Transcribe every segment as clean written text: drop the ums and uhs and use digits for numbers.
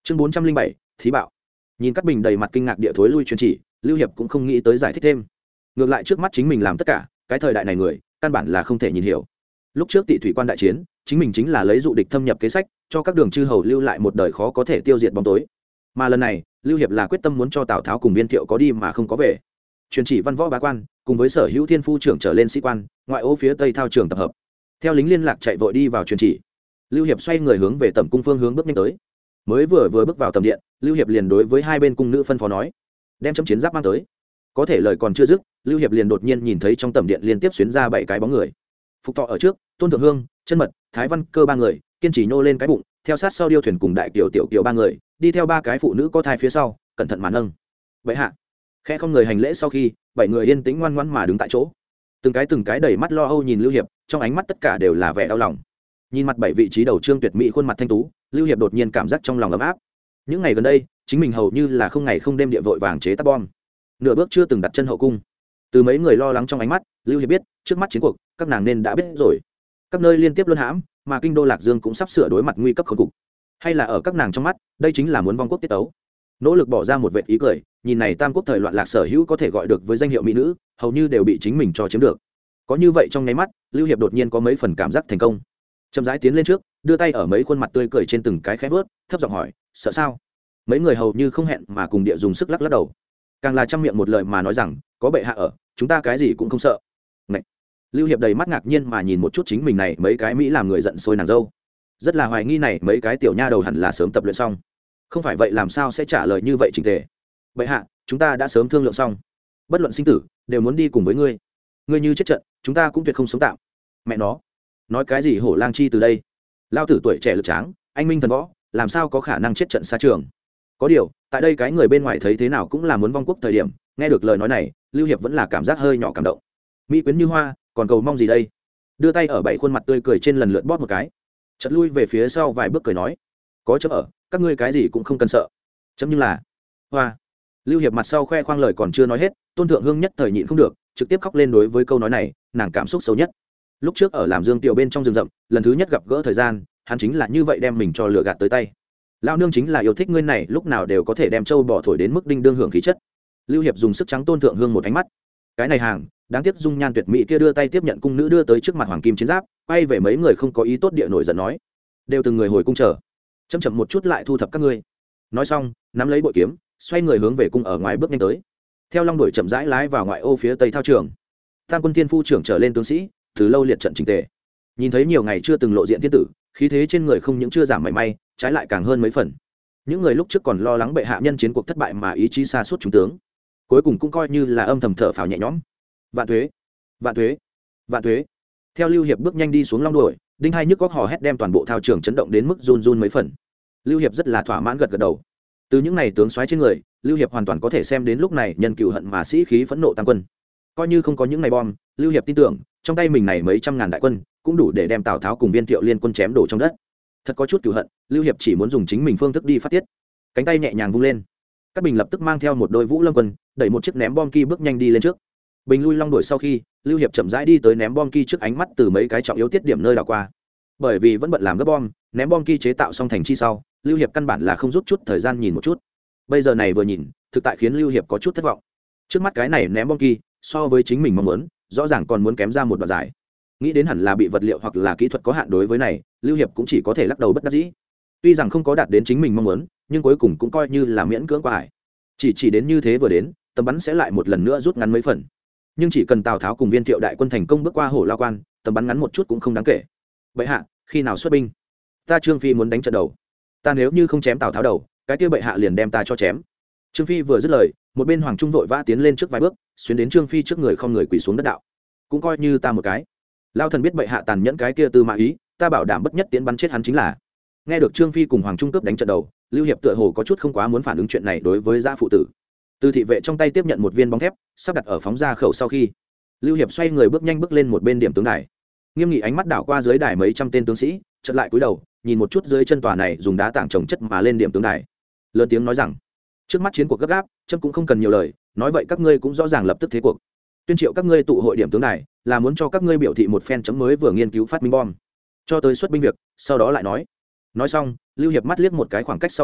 Chương 407, thí bạo. Nhìn Cát Bình đầy mặt kinh ngạc địa thối lui truyền chỉ, Lưu Hiệp cũng không nghĩ tới giải thích thêm. Ngược lại trước mắt chính mình làm tất cả, cái thời đại này người, căn bản là không thể nhìn hiểu. Lúc trước Tị Thủy Quan đại chiến, chính mình chính là lấy dụ địch thâm nhập kế sách, cho các đường chư hầu lưu lại một đời khó có thể tiêu diệt bóng tối. Mà lần này, Lưu Hiệp là quyết tâm muốn cho Tào Tháo cùng Viên Thiệu có đi mà không có về. Truyền chỉ văn võ bá quan, cùng với sở hữu thiên phu trưởng trở lên sĩ quan, ngoại ô phía tây thao trường tập hợp. Theo lính liên lạc chạy vội đi vào truyền chỉ. Lưu Hiệp xoay người hướng về tẩm cung phương hướng bước nhanh tới. Mới vừa bước vào tầm điện, Lưu Hiệp liền đối với hai bên cung nữ phân phó nói: đem chấm chiến giáp mang tới. Có thể lời còn chưa dứt, Lưu Hiệp liền đột nhiên nhìn thấy trong tầm điện liên tiếp xuyến ra 7 cái bóng người. Phục Thọ ở trước, Tôn Thượng Hương, Chân Mật, Thái Văn Cơ 3 người, kiên trì nhô lên cái bụng, theo sát sau Điêu Thuyền cùng Đại Kiều Tiểu Kiều 3 người, đi theo 3 cái phụ nữ có thai phía sau, cẩn thận mà nâng. Bệ hạ. Khẽ không người hành lễ sau khi, 7 người yên tĩnh ngoan ngoãn mà đứng tại chỗ. Từng cái đầy mắt lo âu nhìn Lưu Hiệp, trong ánh mắt tất cả đều là vẻ đau lòng. Nhìn mặt 7 vị trí đầu trương tuyệt mỹ khuôn mặt thanh tú, Lưu Hiệp đột nhiên cảm giác trong lòng ấm áp. Những ngày gần đây, chính mình hầu như là không ngày không đêm địa vội vàng chế tác bom, nửa bước chưa từng đặt chân hậu cung. Từ mấy người lo lắng trong ánh mắt, Lưu Hiệp biết, trước mắt chiến cuộc, các nàng nên đã biết rồi. Các nơi liên tiếp luân hãm, mà kinh đô Lạc Dương cũng sắp sửa đối mặt nguy cấp khốn cục. Hay là ở các nàng trong mắt, đây chính là muốn vong quốc tiết tấu. Nỗ lực bỏ ra một vệt ý cười, nhìn này tam quốc thời loạn lạc sở hữu có thể gọi được với danh hiệu mỹ nữ, hầu như đều bị chính mình cho chiếm được. Có như vậy trong nháy mắt, Lưu Hiệp đột nhiên có mấy phần cảm giác thành công. Chậm rãi tiến lên trước, đưa tay ở mấy khuôn mặt tươi cười trên từng cái khẽ vớt, thấp giọng hỏi: sợ sao? Mấy người hầu như không hẹn mà cùng địa dùng sức lắc lắc đầu, càng là trăm miệng một lời mà nói rằng: có bệ hạ ở, chúng ta cái gì cũng không sợ. Ngậy! Lưu Hiệp đầy mắt ngạc nhiên mà nhìn một chút chính mình này mấy cái mỹ làm người giận sôi nàng dâu, rất là hoài nghi này mấy cái tiểu nha đầu hẳn là sớm tập luyện xong, không phải vậy làm sao sẽ trả lời như vậy chỉnh tề. Bệ hạ, chúng ta đã sớm thương lượng xong, bất luận sinh tử đều muốn đi cùng với ngươi. Ngươi như chết trận, chúng ta cũng tuyệt không sống tạm. Mẹ nó, nói cái gì hổ lang chi từ đây? Lao tử tuổi trẻ lực tráng, anh minh thần võ, làm sao có khả năng chết trận xa trường? Có điều, tại đây cái người bên ngoài thấy thế nào cũng là muốn vong quốc thời điểm, nghe được lời nói này, Lưu Hiệp vẫn là cảm giác hơi nhỏ cảm động. Mỹ quyến như hoa, còn cầu mong gì đây? Đưa tay ở 7 khuôn mặt tươi cười trên lần lượt bóp một cái, chợt lui về phía sau vài bước cười nói: có chấm ở, các ngươi cái gì cũng không cần sợ. Chấm nhưng là hoa. Lưu Hiệp mặt sau khoe khoang lời còn chưa nói hết, Tôn Thượng Hương nhất thời nhịn không được, trực tiếp khóc lên đối với câu nói này, nàng cảm xúc sâu nhất. Lúc trước ở làm Dương Tiểu bên trong rừng rậm, lần thứ nhất gặp gỡ thời gian, hắn chính là như vậy đem mình cho lừa gạt tới tay. Lão nương chính là yêu thích ngươi này, lúc nào đều có thể đem trâu bỏ thổi đến mức đinh đương hưởng khí chất. Lưu Hiệp dùng sức trắng Tôn Thượng Hương một ánh mắt. Cái này hàng, đáng tiếc dung nhan tuyệt mỹ kia đưa tay tiếp nhận cung nữ đưa tới trước mặt hoàng kim chiến giáp, quay về mấy người không có ý tốt địa nổi giận nói: đều từng người hồi cung chờ, chậm chậm một chút lại thu thập các ngươi. Nói xong, nắm lấy bội kiếm, xoay người hướng về cung ở ngoài bước nhanh tới. Theo long đuổi chậm rãi lái vào ngoại ô phía tây thao trường. Tam quân thiên phu trưởng trở lên tướng sĩ, từ lâu liệt trận chỉnh tề. Nhìn thấy nhiều ngày chưa từng lộ diện thiên tử, khí thế trên người không những chưa giảm mảy may, trái lại càng hơn mấy phần. Những người lúc trước còn lo lắng bệ hạ nhân chiến cuộc thất bại mà ý chí xa suốt chúng tướng, cuối cùng cũng coi như là âm thầm thở phào nhẹ nhõm. Vạn tuế, vạn tuế, vạn tuế. Theo Lưu Hiệp bước nhanh đi xuống long đuổi, đinh hai nhức góc hò hét đem toàn bộ thao trường chấn động đến mức run run mấy phần. Lưu Hiệp rất là thỏa mãn gật gật đầu. Từ những này tướng soái trên người, Lưu Hiệp hoàn toàn có thể xem đến lúc này nhân cựu hận mà sĩ khí phẫn nộ tam quân. Coi như không có những này bom, Lưu Hiệp tin tưởng trong tay mình này mấy trăm ngàn đại quân cũng đủ để đem Tào Tháo cùng Viên Thiệu liên quân chém đổ trong đất. Thật có chút cựu hận, Lưu Hiệp chỉ muốn dùng chính mình phương thức đi phát tiết. Cánh tay nhẹ nhàng vung lên, các bình lập tức mang theo một đôi vũ lâm quân, đẩy một chiếc ném bom ki bước nhanh đi lên trước. Bình lui long đuổi sau khi, Lưu Hiệp chậm rãi đi tới ném bom ki trước, ánh mắt từ mấy cái trọng yếu tiết điểm nơi đảo qua. Bởi vì vẫn bận làm gấp bom, ném bom ki chế tạo xong thành chi sau, Lưu Hiệp căn bản là không rút chút thời gian nhìn một chút. Bây giờ này vừa nhìn, thực tại khiến Lưu Hiệp có chút thất vọng. Trước mắt cái này ném bom ki, so với chính mình mong muốn, rõ ràng còn muốn kém ra một đoạn dài. Nghĩ đến hẳn là bị vật liệu hoặc là kỹ thuật có hạn, đối với này, Lưu Hiệp cũng chỉ có thể lắc đầu bất đắc dĩ. Tuy rằng không có đạt đến chính mình mong muốn, nhưng cuối cùng cũng coi như là miễn cưỡng qua ải. Chỉ đến như thế vừa đến, tầm bắn sẽ lại một lần nữa rút ngắn mấy phần. Nhưng chỉ cần Tào Tháo cùng Viên Thiệu đại quân thành công bước qua Hổ Lao Quan, tầm bắn ngắn một chút cũng không đáng kể. Bệ hạ, khi nào xuất binh? Ta Trương Phi muốn đánh trận đầu. Ta nếu như không chém Tào Tháo đầu, cái kia bệ hạ liền đem ta cho chém. Trương Phi vừa dứt lời, một bên Hoàng Trung vội vã tiến lên trước vài bước, xuyến đến Trương Phi trước người không người quỳ xuống đất đạo: cũng coi như ta một cái. Lao thần biết bệ hạ tàn nhẫn cái kia Tư Mã Ý, ta bảo đảm bất nhất tiến bắn chết hắn chính là. Nghe được Trương Phi cùng Hoàng Trung cướp đánh trận đầu, Lưu Hiệp tựa hồ có chút không quá muốn phản ứng chuyện này đối với gia phụ tử. Từ thị vệ trong tay tiếp nhận một viên bóng thép, sắp đặt ở phóng ra khẩu sau khi, Lưu Hiệp xoay người bước nhanh bước lên một bên điểm tướng đài. Nghiêm nghị ánh mắt đảo qua dưới đài mấy trăm tên tướng sĩ, chợt lại cúi đầu, nhìn một chút dưới chân tòa này dùng đá tảng trồng chất mà lên điểm tướng đài. Lớn tiếng nói rằng: trước mắt chiến cuộc gấp gáp, trẫm cũng không cần nhiều lời, nói vậy các ngươi cũng rõ ràng lập tức thế cuộc. Tuyên triệu các ngươi tụ hội điểm tướng đài, là muốn cho các ngươi biểu thị một phen chấm mới vừa nghiên cứu phát minh bom, cho tới xuất binh việc, sau đó lại nói. Nói xong, Lưu Hiệp mắt liếc một cái khoảng cách sau khi,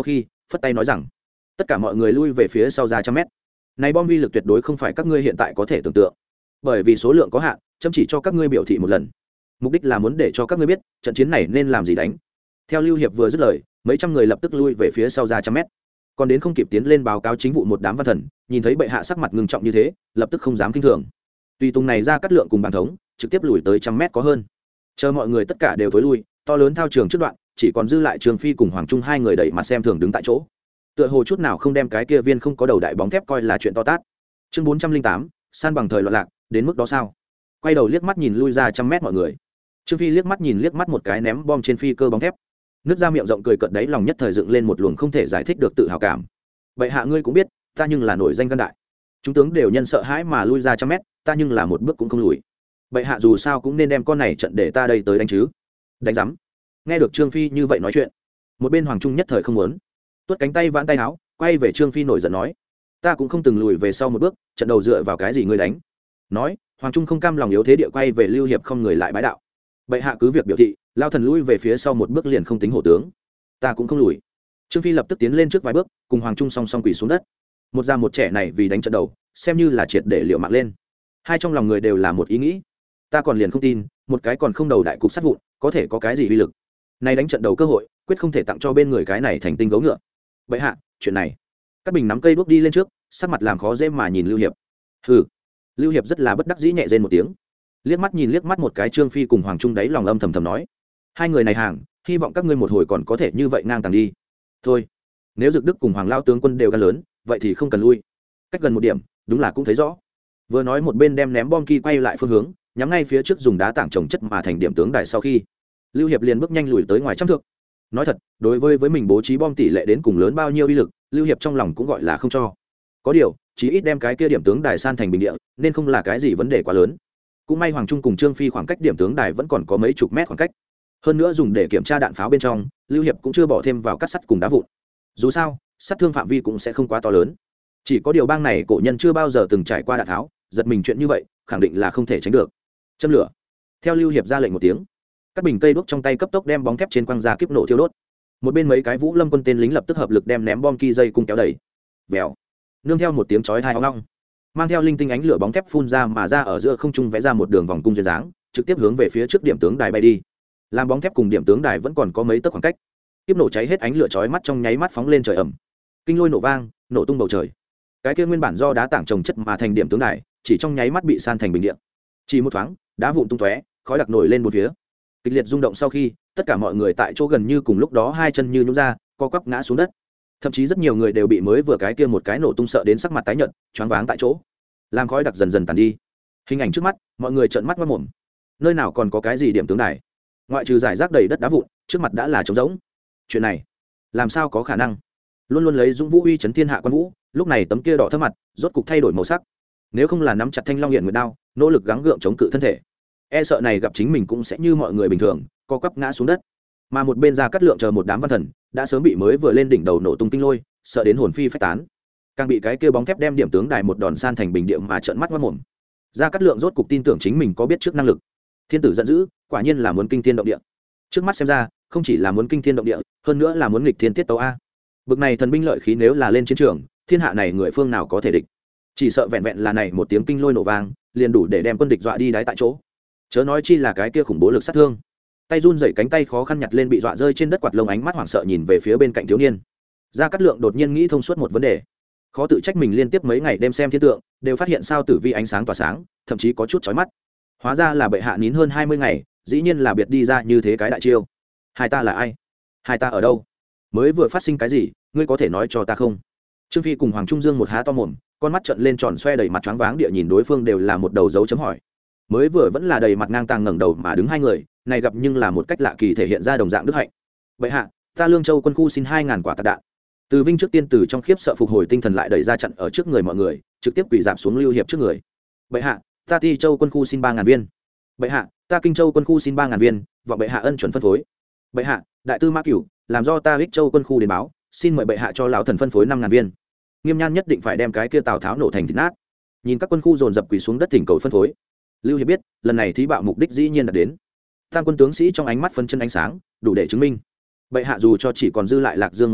phất tay nói rằng tất cả mọi người lui về phía sau ra trăm mét. Này bom uy lực tuyệt đối không phải các ngươi hiện tại có thể tưởng tượng, bởi vì số lượng có hạn, chăm chỉ cho các ngươi biểu thị một lần, mục đích là muốn để cho các ngươi biết trận chiến này nên làm gì đánh. Theo Lưu Hiệp vừa dứt lời, mấy trăm người lập tức lui về phía sau ra trăm mét. Còn đến không kịp tiến lên báo cáo chính vụ một đám văn thần, nhìn thấy bệ hạ sắc mặt ngưng trọng như thế, lập tức không dám kinh thường. Tùy tùng này ra cắt lượng cùng bàn thống, trực tiếp lùi tới trăm mét có hơn. Chờ mọi người tất cả đều thối lui, to lớn thao trường trước đoạn, chỉ còn dư lại Trường Phi cùng Hoàng Trung hai người đẩy mặt xem thường đứng tại chỗ. Tựa hồ chút nào không đem cái kia viên không có đầu đại bóng thép coi là chuyện to tát. Chương 408, san bằng thời loạn lạc, đến mức đó sao? Quay đầu liếc mắt nhìn lui ra trăm mét mọi người. Trương Phi liếc mắt một cái ném bom trên phi cơ bóng thép. Nước ra miệng rộng cười cợt đấy, lòng nhất thời dựng lên một luồng không thể giải thích được tự hào cảm. Vậy hạ ngươi cũng biết, ta nhưng là nổi danh gan đại. Chúng tướng đều nhân sợ hãi mà lui ra trăm mét, ta nhưng là một bước cũng không lùi. Vậy hạ dù sao cũng nên đem con này trận để ta đây tới đánh chứ. Đánh rắm. Nghe được Trương Phi như vậy nói chuyện, một bên Hoàng Trung nhất thời không muốn, tuốt cánh tay vãn tay áo, quay về Trương Phi nổi giận nói: ta cũng không từng lùi về sau một bước, trận đầu dựa vào cái gì ngươi đánh? Nói, Hoàng Trung không cam lòng yếu thế địa quay về Lưu Hiệp không người lại bái đạo. Bệ hạ cứ việc biểu thị, lao thần lui về phía sau một bước liền không tính hổ tướng, ta cũng không lùi. Trương Phi lập tức tiến lên trước vài bước, cùng Hoàng Trung song song quỳ xuống đất. Một già một trẻ này vì đánh trận đầu, xem như là triệt để liệu mạng lên. Hai trong lòng người đều là một ý nghĩ, ta còn liền không tin, một cái còn không đầu đại cục sát vụn, có thể có cái gì uy lực. Này đánh trận đầu cơ hội, quyết không thể tặng cho bên người cái này thành tinh gấu ngựa. Bệ hạ, chuyện này. Các bình nắm cây đuốc đi lên trước, sắc mặt làm khó dễ mà nhìn Lưu Hiệp. Hừ. Lưu Hiệp rất là bất đắc dĩ nhẹ rên một tiếng, liếc mắt một cái Trương Phi cùng Hoàng Trung đấy, lòng âm thầm thầm nói: hai người này hàng, hy vọng các ngươi một hồi còn có thể như vậy ngang tàng đi. Thôi, nếu Dực Đức cùng Hoàng lao tướng quân đều gan lớn, vậy thì không cần lui. Cách gần một điểm, đúng là cũng thấy rõ. Vừa nói một bên đem ném bom kỳ quay lại phương hướng, nhắm ngay phía trước dùng đá tảng trồng chất mà thành điểm tướng đài. Sau khi Lưu Hiệp liền bước nhanh lùi tới ngoài trăm thước. Nói thật, đối với mình bố trí bom tỷ lệ đến cùng lớn bao nhiêu uy lực, Lưu Hiệp trong lòng cũng gọi là không cho. Có điều, chỉ ít đem cái kia điểm tướng đài san thành bình địa, nên không là cái gì vấn đề quá lớn. Cũng may Hoàng Trung cùng Trương Phi khoảng cách điểm tướng đài vẫn còn có mấy chục mét khoảng cách. Hơn nữa dùng để kiểm tra đạn pháo bên trong, Lưu Hiệp cũng chưa bỏ thêm vào cắt sắt cùng đá vụn. Dù sao, sát thương phạm vi cũng sẽ không quá to lớn. Chỉ có điều bang này cổ nhân chưa bao giờ từng trải qua đạn tháo, giật mình chuyện như vậy, khẳng định là không thể tránh được. Châm lửa. Theo Lưu Hiệp ra lệnh một tiếng, các bình cây đuốc trong tay cấp tốc đem bóng thép trên quăng ra kiếp nổ thiêu đốt. Một bên mấy cái Vũ Lâm quân tên lính lập tức hợp lực đem ném bom ki dây cung kéo đẩy. Vèo. Nương theo một tiếng chói tai ong ong, mang theo linh tinh ánh lửa bóng thép phun ra mà ra ở giữa không trung vẽ ra một đường vòng cung duyên dáng, trực tiếp hướng về phía trước điểm tướng đài bay đi. Làm bóng thép cùng điểm tướng đài vẫn còn có mấy tấc khoảng cách, kiếp nổ cháy hết ánh lửa chói mắt trong nháy mắt phóng lên trời ẩm. Kinh lôi nổ vang, nổ tung bầu trời. Cái kia nguyên bản do đá tảng trồng chất mà thành điểm tướng đài, chỉ trong nháy mắt bị san thành bình địa. Chỉ một thoáng, đá vụn tung tóe, khói đặc nổi lên một phía. Kịch liệt rung động sau khi, tất cả mọi người tại chỗ gần như cùng lúc đó hai chân như nhũn ra, co quắp ngã xuống đất. Thậm chí rất nhiều người đều bị mới vừa cái kia một cái nổ tung sợ đến sắc mặt tái nhợt, choáng váng tại chỗ. Làm khói đặc dần dần tàn đi. Hình ảnh trước mắt, mọi người trợn mắt ngoác mồm. Nơi nào còn có cái gì điểm tướng đài? Ngoại trừ giải rác đầy đất đá vụn, trước mặt đã là trống rỗng. Chuyện này, làm sao có khả năng? Luôn luôn lấy dũng vũ uy chấn thiên hạ quan vũ, lúc này tấm kia đỏ thẫm mặt, rốt cục thay đổi màu sắc. Nếu không là nắm chặt thanh long hiện nguyệt đao, nỗ lực gắng gượng chống cự thân thể, e sợ này gặp chính mình cũng sẽ như mọi người bình thường, co quắp ngã xuống đất. Mà một bên Gia Cát Lượng chờ một đám văn thần, đã sớm bị mới vừa lên đỉnh đầu nổ tung kinh lôi, sợ đến hồn phi phách tán. Càng bị cái kia bóng thép đem điểm tướng đài một đòn san thành bình địa mà trợn mắt ngoác mồm. Gia Cát Lượng rốt cục tin tưởng chính mình có biết trước năng lực. Thiên tử giận dữ, quả nhiên là muốn kinh thiên động địa. Trước mắt xem ra, không chỉ là muốn kinh thiên động địa, hơn nữa là muốn nghịch thiên tiết tấu a. Bực này thần binh lợi khí nếu là lên chiến trường, thiên hạ này người phương nào có thể địch? Chỉ sợ vẹn vẹn là này một tiếng kinh lôi nổ vang, liền đủ để đem quân địch dọa đi đái tại chỗ. Chớ nói chi là cái kia khủng bố lực sát thương. Tay run rẩy cánh tay khó khăn nhặt lên bị dọa rơi trên đất quạt lông, ánh mắt hoảng sợ nhìn về phía bên cạnh thiếu niên. Gia Cát Lượng đột nhiên nghĩ thông suốt một vấn đề. Khó tự trách mình liên tiếp mấy ngày đêm xem thiên tượng, đều phát hiện sao tử vi ánh sáng tỏa sáng, thậm chí có chút chói mắt. Hóa ra là bệ hạ nín hơn 20 ngày, dĩ nhiên là biệt đi ra như thế cái đại chiêu. Hai ta là ai? Hai ta ở đâu? Mới vừa phát sinh cái gì, ngươi có thể nói cho ta không? Trương Phi cùng Hoàng Trung Dương một há to mồm, con mắt trợn lên tròn xoe, đầy mặt choáng váng địa nhìn đối phương, đều là một đầu dấu chấm hỏi. Mới vừa vẫn là đầy mặt ngang tàng ngẩng đầu mà đứng hai người, này gặp nhưng là một cách lạ kỳ thể hiện ra đồng dạng đức hạnh. Bệ hạ, ta Lương Châu quân khu xin 2000 quả tạc đạn. Từ Vinh trước tiên từ trong khiếp sợ phục hồi tinh thần lại, đẩy ra chặn ở trước người mọi người, trực tiếp quỳ rạp xuống Lưu Hiệp trước người. Bệ hạ, ta Ti Châu quân khu xin 3000 viên. Bệ hạ, ta Kinh Châu quân khu xin 3000 viên, vọng bệ hạ ân chuẩn phân phối. Bệ hạ, đại tư mã Cửu làm do ta Ích Châu quân khu đến báo, xin mời bệ hạ cho lão thần phân phối 5000 viên. Nghiêm Nhan nhất định phải đem cái kia Tào Tháo nổ thành thịt nát. Nhìn các quân khu dồn dập quỳ xuống đất thỉnh cầu phân phối, Lưu Hiệp biết, lần này thí bạo mục đích dĩ nhiên đạt đến. Tam quân tướng sĩ trong ánh mắt phân chân ánh sáng, đủ để chứng minh bệ hạ dù cho chỉ còn dư lại Lạc Dương một góc,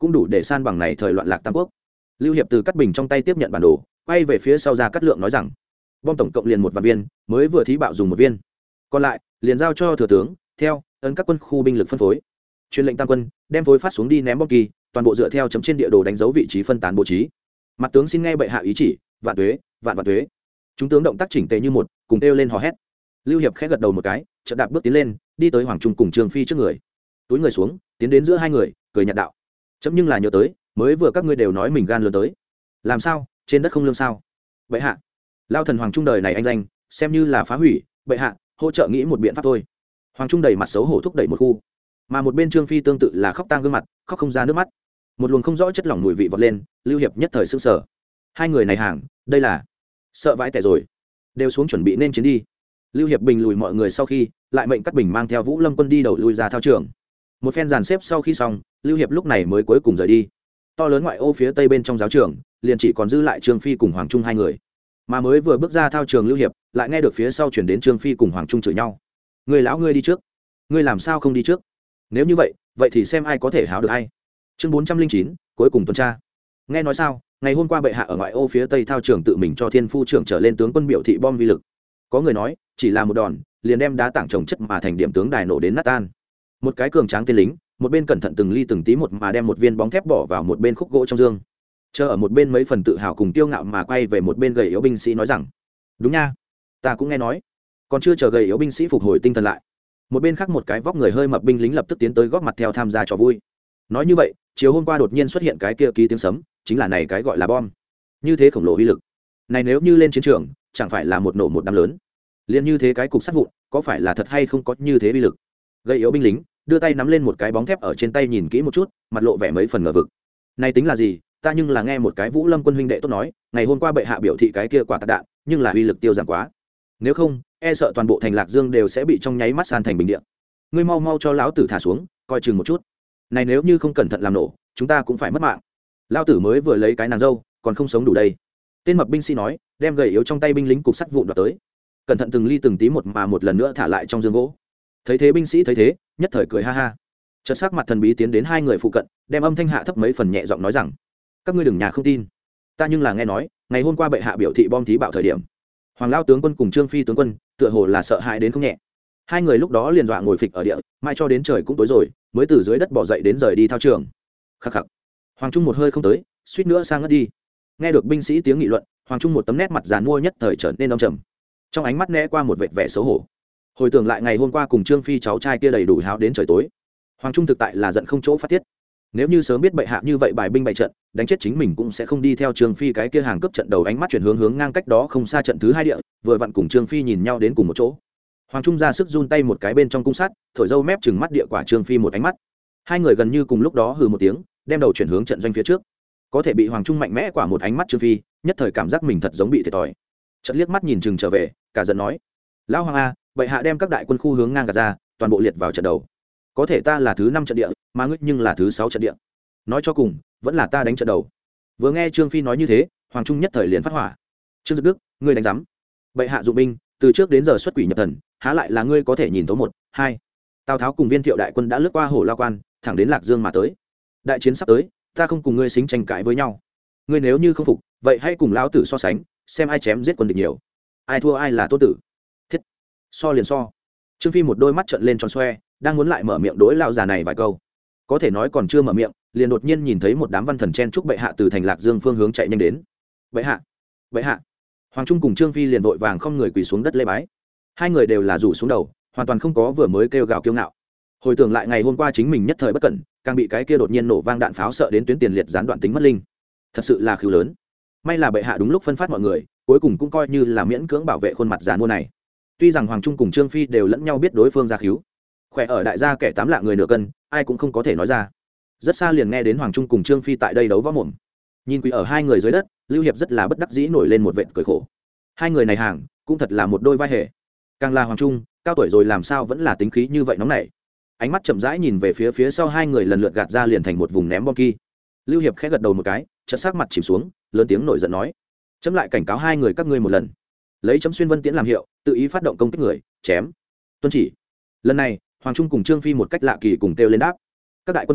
cũng đủ để san bằng này thời loạn lạc tam quốc. Lưu Hiệp từ Cát Bình trong tay tiếp nhận bản đồ, quay về phía sau ra Cát Lượng nói rằng bom tổng cộng liền 1 vạn viên, mới vừa thí bạo dùng 1 viên, còn lại liền giao cho thừa tướng theo ấn các quân khu binh lực phân phối, truyền lệnh tam quân đem phối phát xuống đi ném bom kỳ, toàn bộ dựa theo chấm trên địa đồ đánh dấu vị trí phân tán bố trí. Mặt tướng xin nghe bệ hạ ý chỉ, vạn tuế, vạn vạn tuế. Chúng tướng động tác chỉnh tề như một, cùng kêu lên hò hét. Lưu Hiệp khẽ gật đầu một cái, chợt đạp bước tiến lên, đi tới Hoàng Trung cùng Trương Phi trước người, túi người xuống, tiến đến giữa hai người, cười nhạt đạo: chấm nhưng là nhớ tới, mới vừa các ngươi đều nói mình gan lớn tới, làm sao, trên đất không lương sao? Bệ hạ, lao thần Hoàng Trung đời này anh danh, xem như là phá hủy, bệ hạ, hỗ trợ nghĩ một biện pháp thôi. Hoàng Trung đầy mặt xấu hổ thúc đẩy một khu, mà một bên Trương Phi tương tự là khóc tang gương mặt, khóc không ra nước mắt. Một luồng không rõ chất lỏng mùi vị vọt lên, Lưu Hiệp nhất thời sững sờ. Hai người này hàng, đây là sợ vãi tẻ rồi, đều xuống chuẩn bị nên chiến đi. Lưu Hiệp bình lùi mọi người sau khi, lại mệnh Cát Bình mang theo Vũ Lâm quân đi đầu lui ra thao trường. Một phen dàn xếp sau khi xong, Lưu Hiệp lúc này mới cuối cùng rời đi. To lớn ngoại ô phía tây bên trong giáo trường, liền chỉ còn dư lại Trương Phi cùng Hoàng Trung hai người. Mà mới vừa bước ra thao trường Lưu Hiệp, lại nghe được phía sau chuyển đến Trương Phi cùng Hoàng Trung chửi nhau. Người lão ngươi đi trước, ngươi làm sao không đi trước? Nếu như vậy, vậy thì xem ai có thể háo được ai. Chương 409, cuối cùng tuần tra. Nghe nói sao, ngày hôm qua bệ hạ ở ngoại ô phía tây thao trường tự mình cho Thiên Phu trưởng trở lên tướng quân biểu thị bom vi lực. Có người nói, chỉ là một đòn, liền đem đá tảng trồng chất mà thành điểm tướng đài nổ đến nát tan. Một cái cường tráng tên lính, một bên cẩn thận từng ly từng tí một mà đem một viên bóng thép bỏ vào một bên khúc gỗ trong dương. Chờ ở một bên mấy phần tự hào cùng kiêu ngạo mà quay về một bên gầy yếu binh sĩ nói rằng: đúng nha, ta cũng nghe nói. Còn chưa chờ gầy yếu binh sĩ phục hồi tinh thần lại, một bên khác một cái vóc người hơi mập binh lính lập tức tiến tới góp mặt theo tham gia trò vui. Nói như vậy, chiều hôm qua đột nhiên xuất hiện cái kia ký tiếng sấm, chính là này cái gọi là bom. Như thế khổng lồ uy lực, này nếu như lên chiến trường, chẳng phải là một nổ một đám lớn. Liên như thế cái cục sắt vụn, có phải là thật hay không có như thế uy lực? Gầy yếu binh lính đưa tay nắm lên một cái bóng thép ở trên tay nhìn kỹ một chút, mặt lộ vẻ mấy phần ngờ vực. Này tính là gì, ta nhưng là nghe một cái Vũ Lâm quân huynh đệ tốt nói, ngày hôm qua bệ hạ biểu thị cái kia quả tạc đạn, nhưng là uy lực tiêu giảm quá. Nếu không, e sợ toàn bộ thành Lạc Dương đều sẽ bị trong nháy mắt san thành bình địa. Ngươi mau mau cho lão tử thả xuống, coi chừng một chút. Này nếu như không cẩn thận làm nổ, chúng ta cũng phải mất mạng. Lão tử mới vừa lấy cái nàng dâu, còn không sống đủ đây. Tên mập binh sĩ nói, đem gầy yếu trong tay binh lính cục sắt vụn đoạt tới, cẩn thận từng ly từng tí một mà một lần nữa thả lại trong dương gỗ. Thấy thế binh sĩ thấy thế, nhất thời cười ha ha. Chợt sắc mặt thần bí tiến đến hai người phụ cận, đem âm thanh hạ thấp mấy phần nhẹ giọng nói rằng: các ngươi đừng nhà không tin, ta nhưng là nghe nói, ngày hôm qua bệ hạ biểu thị bom thí bạo thời điểm, Hoàng lao tướng quân cùng Trương Phi tướng quân tựa hồ là sợ hãi đến không nhẹ. Hai người lúc đó liền dọa ngồi phịch ở địa, mai cho đến trời cũng tối rồi, mới từ dưới đất bỏ dậy đến rời đi thao trường. Khắc khắc. Hoàng Trung một hơi không tới, suýt nữa sang ngất đi. Nghe được binh sĩ tiếng nghị luận, Hoàng Trung một tấm nét mặt giàn mua nhất thời trở nên âm trầm, trong ánh mắt né qua một vệt vẻ xấu hổ. Hồi tưởng lại ngày hôm qua cùng Trương Phi cháu trai kia đầy đủ háo đến trời tối, Hoàng Trung thực tại là giận không chỗ phát tiết. Nếu như sớm biết bệ hạ như vậy bài binh bại trận, đánh chết chính mình cũng sẽ không đi theo Trương Phi cái kia hàng cướp trận đầu. Ánh mắt chuyển hướng ngang cách đó không xa trận thứ hai địa, vừa vặn cùng Trương Phi nhìn nhau đến cùng một chỗ. Hoàng Trung ra sức run tay một cái bên trong cung sắt, thổi dâu mép chừng mắt địa quả Trương Phi một ánh mắt. Hai người gần như cùng lúc đó hừ một tiếng, đem đầu chuyển hướng trận doanh phía trước. Có thể bị Hoàng Trung mạnh mẽ quả một ánh mắt Trương Phi, nhất thời cảm giác mình thật giống bị thiệt thòi. Trận liếc mắt nhìn chừng trở về, cả giận nói: lão Hoàng a, bệ hạ đem các đại quân khu hướng ngang gạt ra, toàn bộ liệt vào trận đầu. Có thể ta là thứ 5 trận địa, mà ngươi nhưng là thứ 6 trận địa. Nói cho cùng, vẫn là ta đánh trận đầu. Vừa nghe Trương Phi nói như thế, Hoàng Trung nhất thời liền phát hỏa. Trương Dực Đức, ngươi đánh giám. Bệ hạ dụng binh, từ trước đến giờ xuất quỷ nhập thần, há lại là ngươi có thể nhìn thấu một, hai. Tào Tháo cùng Viên Thiệu đại quân đã lướt qua Hổ Lao Quan, thẳng đến Lạc Dương mà tới. Đại chiến sắp tới, ta không cùng ngươi xính tranh cãi với nhau. Ngươi nếu như không phục, vậy hãy cùng lão tử so sánh, xem ai chém giết quân địch nhiều, ai thua ai là tốt tử. Thiết. So liền so. Trương Phi một đôi mắt trợn lên tròn xoe, đang muốn lại mở miệng đối lão già này vài câu. Có thể nói còn chưa mở miệng, liền đột nhiên nhìn thấy một đám văn thần chen chúc bệ hạ từ thành Lạc Dương phương hướng chạy nhanh đến. Bệ hạ, bệ hạ. Hoàng Trung cùng Trương Phi liền vội vàng không người quỳ xuống đất lễ bái. Hai người đều là rủ xuống đầu, hoàn toàn không có vừa mới kêu gào kiêu ngạo. Hồi tưởng lại ngày hôm qua chính mình nhất thời bất cẩn, càng bị cái kia đột nhiên nổ vang đạn pháo sợ đến tuyến tiền liệt gián đoạn tính mất linh. Thật sự là khiếu lớn. May là bệ hạ đúng lúc phân phát mọi người, cuối cùng cũng coi như là miễn cưỡng bảo vệ khuôn mặt giàn mua này. Tuy rằng Hoàng Trung cùng Trương Phi đều lẫn nhau biết đối phương ra khiếu, khỏe ở đại gia kẻ 8 lạ người nửa cân, ai cũng không có thể nói ra. Rất xa liền nghe đến Hoàng Trung cùng Trương Phi tại đây đấu võ mồm. Nhìn quỳ ở hai người dưới đất, Lưu Hiệp rất là bất đắc dĩ nổi lên một vệt cười khổ. Hai người này hàng, cũng thật là một đôi vai hề. Càng là Hoàng Trung, cao tuổi rồi làm sao vẫn là tính khí như vậy nóng nảy. Ánh mắt chậm rãi nhìn về phía sau hai người lần lượt gạt ra liền thành một vùng ném bom ki. Lưu Hiệp khẽ gật đầu một cái, chợt sắc mặt chìm xuống, lớn tiếng nổi giận nói: chấm lại cảnh cáo hai người các ngươi một lần, lấy chấm xuyên vân tiễn làm hiệu, tự ý phát động công kích người, chém. Tuân chỉ. Lần này Hoàng Trung cùng Trương Phi một cách lạ kỳ cùng kêu lên đáp. Các đại quân khu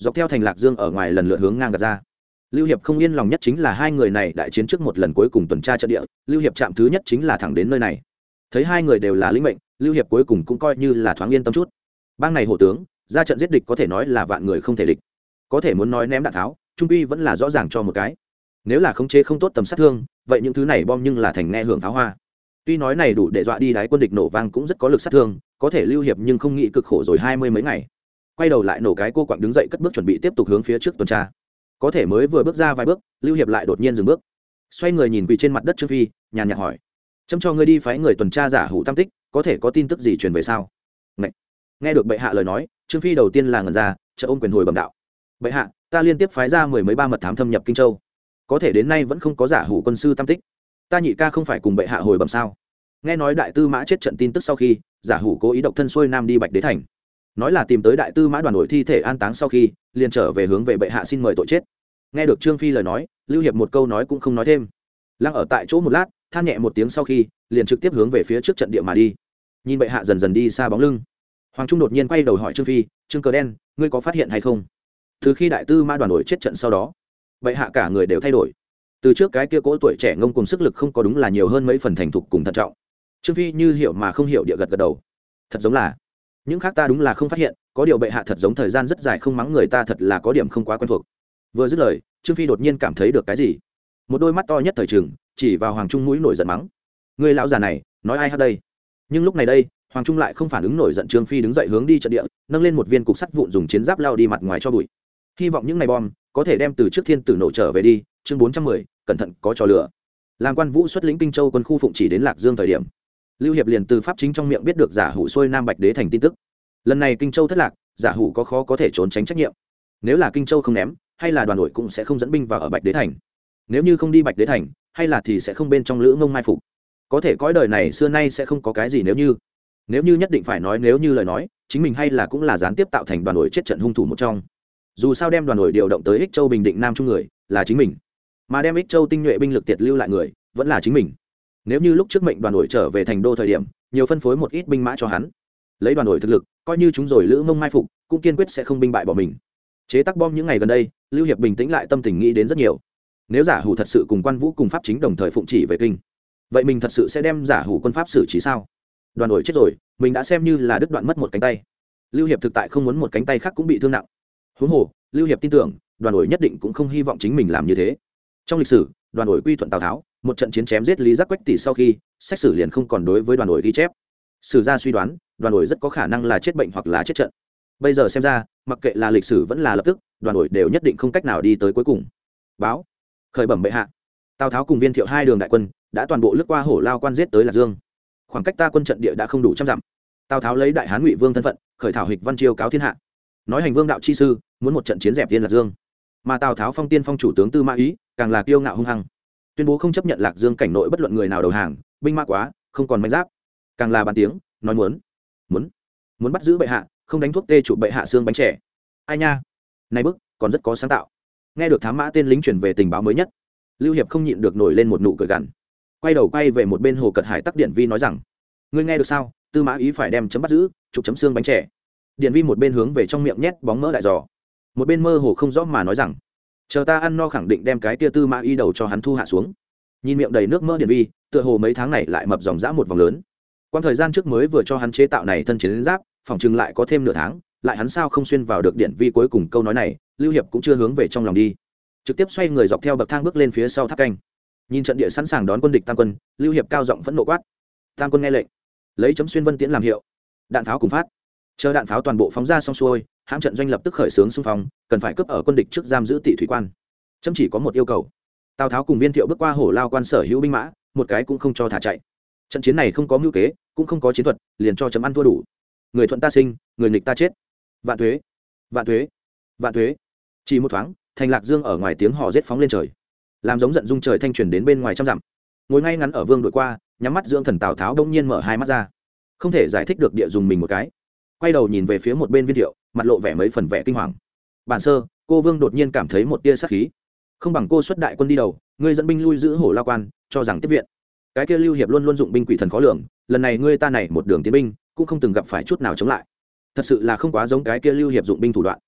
dọc theo thành Lạc Dương ở ngoài lần lượt hướng ngang gạt ra. Lưu Hiệp không yên lòng nhất chính là hai người này đại chiến trước một lần cuối cùng tuần tra trận địa, Lưu Hiệp chạm thứ nhất chính là thẳng đến nơi này. Thấy hai người đều là lĩnh mệnh, Lưu Hiệp cuối cùng cũng coi như là thoáng yên tâm chút. Bang này hổ tướng, ra trận giết địch có thể nói là vạn người không thể địch. Có thể muốn nói ném đạn tháo, trung quy vẫn là rõ ràng cho một cái. Nếu là khống chế không tốt tầm sát thương, vậy những thứ này bom nhưng là thành nghe hưởng pháo hoa. Tuy nói này đủ để dọa đi đáy quân địch nổ vang cũng rất có lực sát thương, có thể Lưu Hiệp nhưng không nghĩ cực khổ rồi 20 mấy ngày. Quay đầu lại nổ cái cô quặng đứng dậy cất bước chuẩn bị tiếp tục hướng phía trước tuần tra. Có thể mới vừa bước ra vài bước, Lưu Hiệp lại đột nhiên dừng bước. Xoay người nhìn quỳ trên mặt đất Trương Phi, nhàn nhạt hỏi: "Chấm cho ngươi đi phái người tuần tra giả hủ tam tích, có thể có tin tức gì truyền về sao?" Nghe được bệ hạ lời nói, Trương Phi đầu tiên là ngẩn ra, chợt ôm quyền hồi bẩm đạo: "Bệ hạ, ta liên tiếp phái ra mười mấy ba mật thám thâm nhập Kinh Châu, có thể đến nay vẫn không có giả hủ quân sư tam tích. Ta nhị ca không phải cùng bệ hạ hồi bẩm sao?" Nghe nói đại tư mã chết trận tin tức sau khi, giả hủ cố ý độc thân xuôi nam đi Bạch Đế thành, nói là tìm tới đại tư mã đoàn đội thi thể an táng sau khi liền trở về hướng về bệ hạ xin mời tội chết. Nghe được Trương Phi lời nói, Lưu Hiệp một câu nói cũng không nói thêm, lăng ở tại chỗ một lát, than nhẹ một tiếng sau khi liền trực tiếp hướng về phía trước trận địa mà đi. Nhìn bệ hạ dần dần đi xa bóng lưng, Hoàng Trung đột nhiên quay đầu hỏi Trương Phi: "Trương Cờ Đen, ngươi có phát hiện hay không? Từ khi đại tư mã đoàn đội chết trận sau đó, bệ hạ cả người đều thay đổi. Từ trước cái kia cỗ tuổi trẻ ngông cùng sức lực không có đúng là nhiều hơn mấy phần thành thục cùng thận trọng." Trương Phi như hiểu mà không hiểu địa gật gật đầu. Thật giống là, những khác ta đúng là không phát hiện, có điều bệ hạ thật giống thời gian rất dài không mắng người ta thật là có điểm không quá quen thuộc. Vừa dứt lời, Trương Phi đột nhiên cảm thấy được cái gì, một đôi mắt to nhất thời trường chỉ vào Hoàng Trung mũi nổi giận mắng: "Người lão già này nói ai hát đây?" Nhưng lúc này đây, Hoàng Trung lại không phản ứng nổi giận. Trương Phi đứng dậy hướng đi trận địa, nâng lên một viên cục sắt vụn dùng chiến giáp lao đi mặt ngoài cho bụi. Hy vọng những ngày bom có thể đem từ trước thiên tử nổ trở về đi. Chương 410, cẩn thận có trò lửa. Làm Quan Vũ xuất lĩnh Kinh Châu quân khu phụng chỉ đến Lạc Dương thời điểm, Lưu Hiệp liền từ pháp chính trong miệng biết được giả hủ xuôi nam Bạch Đế thành tin tức. Lần này Kinh Châu thất lạc, giả hủ có khó có thể trốn tránh trách nhiệm. Nếu là Kinh Châu không ném, hay là đoàn đội cũng sẽ không dẫn binh vào ở Bạch Đế thành. Nếu như không đi Bạch Đế thành, hay là thì sẽ không bên trong lữ ngông mai phục. Có thể cõi đời này xưa nay sẽ không có cái gì nếu như nhất định phải nói nếu như lời nói, chính mình hay là cũng là gián tiếp tạo thành đoàn đội chết trận hung thủ một trong. Dù sao đem đoàn đội điều động tới Ích Châu bình định Nam Trung người là chính mình, mà đem Ích Châu tinh nhuệ binh lực tiệt lưu lại người vẫn là chính mình. Nếu như lúc trước mệnh đoàn đội trở về thành đô thời điểm, nhiều phân phối một ít binh mã cho hắn, lấy đoàn đội thực lực, coi như chúng rồi lữ mông mai phục, cũng kiên quyết sẽ không binh bại bỏ mình. Chế tác bom những ngày gần đây, Lưu Hiệp bình tĩnh lại tâm tình nghĩ đến rất nhiều. Nếu giả hủ thật sự cùng Quan Vũ cùng pháp chính đồng thời phụng chỉ về kinh, vậy mình thật sự sẽ đem giả hủ quân pháp xử trí sao? Đoàn đội chết rồi, mình đã xem như là đứt đoạn mất một cánh tay. Lưu Hiệp thực tại không muốn một cánh tay khác cũng bị thương nặng. Huống hồ, Lưu Hiệp tin tưởng, đoàn đội nhất định cũng không hy vọng chính mình làm như thế. Trong lịch sử, đoàn đội quy thuận Tào Tháo, một trận chiến chém giết Lý Giác Quách tỷ sau khi, sách sử liền không còn đối với đoàn đội ghi chép. Sử gia suy đoán, đoàn đội rất có khả năng là chết bệnh hoặc là chết trận. Bây giờ xem ra, mặc kệ là lịch sử vẫn là lập tức, đoàn đội đều nhất định không cách nào đi tới cuối cùng. Báo, khởi bẩm bệ hạ, Tào Tháo cùng Viên Thiệu hai đường đại quân đã toàn bộ lướt qua Hổ Lao quan giết tới Lạc Dương. Khoảng cách ta quân trận địa đã không đủ trăm dặm. Tào Tháo lấy đại hán Ngụy Vương thân phận, khởi thảo hịch văn chiêu cáo thiên hạ, nói hành vương đạo chi sư, muốn một trận chiến dẹp tiên Lạc Dương. Mà Tào Tháo phong tiên phong chủ tướng Tư Mã Ý, càng là kiêu ngạo hung hăng, tuyên bố không chấp nhận Lạc Dương cảnh nội bất luận người nào đầu hàng, binh mã quá, không còn manh giáp, càng là bàn tiếng nói muốn bắt giữ bệ hạ, không đánh thuốc tê chụp bệ hạ xương bánh trẻ. Ai nha, này bức còn rất có sáng tạo. Nghe được thám mã tên lính chuyển về tình báo mới nhất, Lưu Hiệp không nhịn được nổi lên một nụ cười gằn, quay đầu quay về một bên Hồ Cật Hải tắc Điện Vi nói rằng: ngươi nghe được sao? Tư Mã Ý phải đem chấm bắt giữ, chụp chấm xương bánh trẻ. Điện Vi một bên hướng về trong miệng nhét bóng mỡ đại giò, một bên mơ hồ không rõ mà nói rằng: chờ ta ăn no khẳng định đem cái tia Tư Mã Ý đầu cho hắn thu hạ xuống. Nhìn miệng đầy nước mỡ Điện Vi, tựa hồ mấy tháng này lại mập dòng dã một vòng lớn. Quan thời gian trước mới vừa cho hắn chế tạo này thân chiến giáp, phòng chừng lại có thêm nửa tháng, lại hắn sao không xuyên vào được Điện Vi cuối cùng câu nói này, Lưu Hiệp cũng chưa hướng về trong lòng đi, trực tiếp xoay người dọc theo bậc thang bước lên phía sau tháp canh. Nhìn trận địa sẵn sàng đón quân địch tam quân, Lưu Hiệp cao giọng phẫn nộ quát: tam quân nghe lệnh, lấy chấm xuyên vân tiễn làm hiệu, đạn pháo cùng phát. Chờ đạn pháo toàn bộ phóng ra xong xuôi, hãm trận doanh lập tức khởi xướng xung phong, cần phải cướp ở quân địch trước giam giữ Tị thủy quan. Chấm chỉ có một yêu cầu: Tào Tháo cùng Viên Thiệu bước qua Hổ Lao quan sở hữu binh mã, một cái cũng không cho thả chạy. Trận chiến này không có mưu kế, cũng không có chiến thuật, liền cho chấm ăn thua đủ. Người thuận ta sinh, người nghịch ta chết. Vạn tuế, vạn tuế, vạn tuế. Chỉ một thoáng, thành Lạc Dương ở ngoài tiếng hò rết phóng lên trời, làm giống giận dung trời thanh truyền đến bên ngoài trăm dặm. Ngồi ngay ngắn ở vương đội qua, nhắm mắt dưỡng thần Tào Tháo đông nhiên mở hai mắt ra, không thể giải thích được địa dùng mình một cái, quay đầu nhìn về phía một bên Viên Thiệu, mặt lộ vẻ mấy phần vẻ kinh hoàng. Bản sơ, cô vương đột nhiên cảm thấy một tia sát khí, không bằng cô xuất đại quân đi đầu, ngươi dẫn binh lui giữ Hổ Lao quan, cho rằng tiếp viện. Cái kia Lưu Hiệp luôn luôn dụng binh quỷ thần khó lường, lần này ngươi ta này một đường tiến binh cũng không từng gặp phải chút nào chống lại, thật sự là không quá giống cái kia Lưu Hiệp dụng binh thủ đoạn.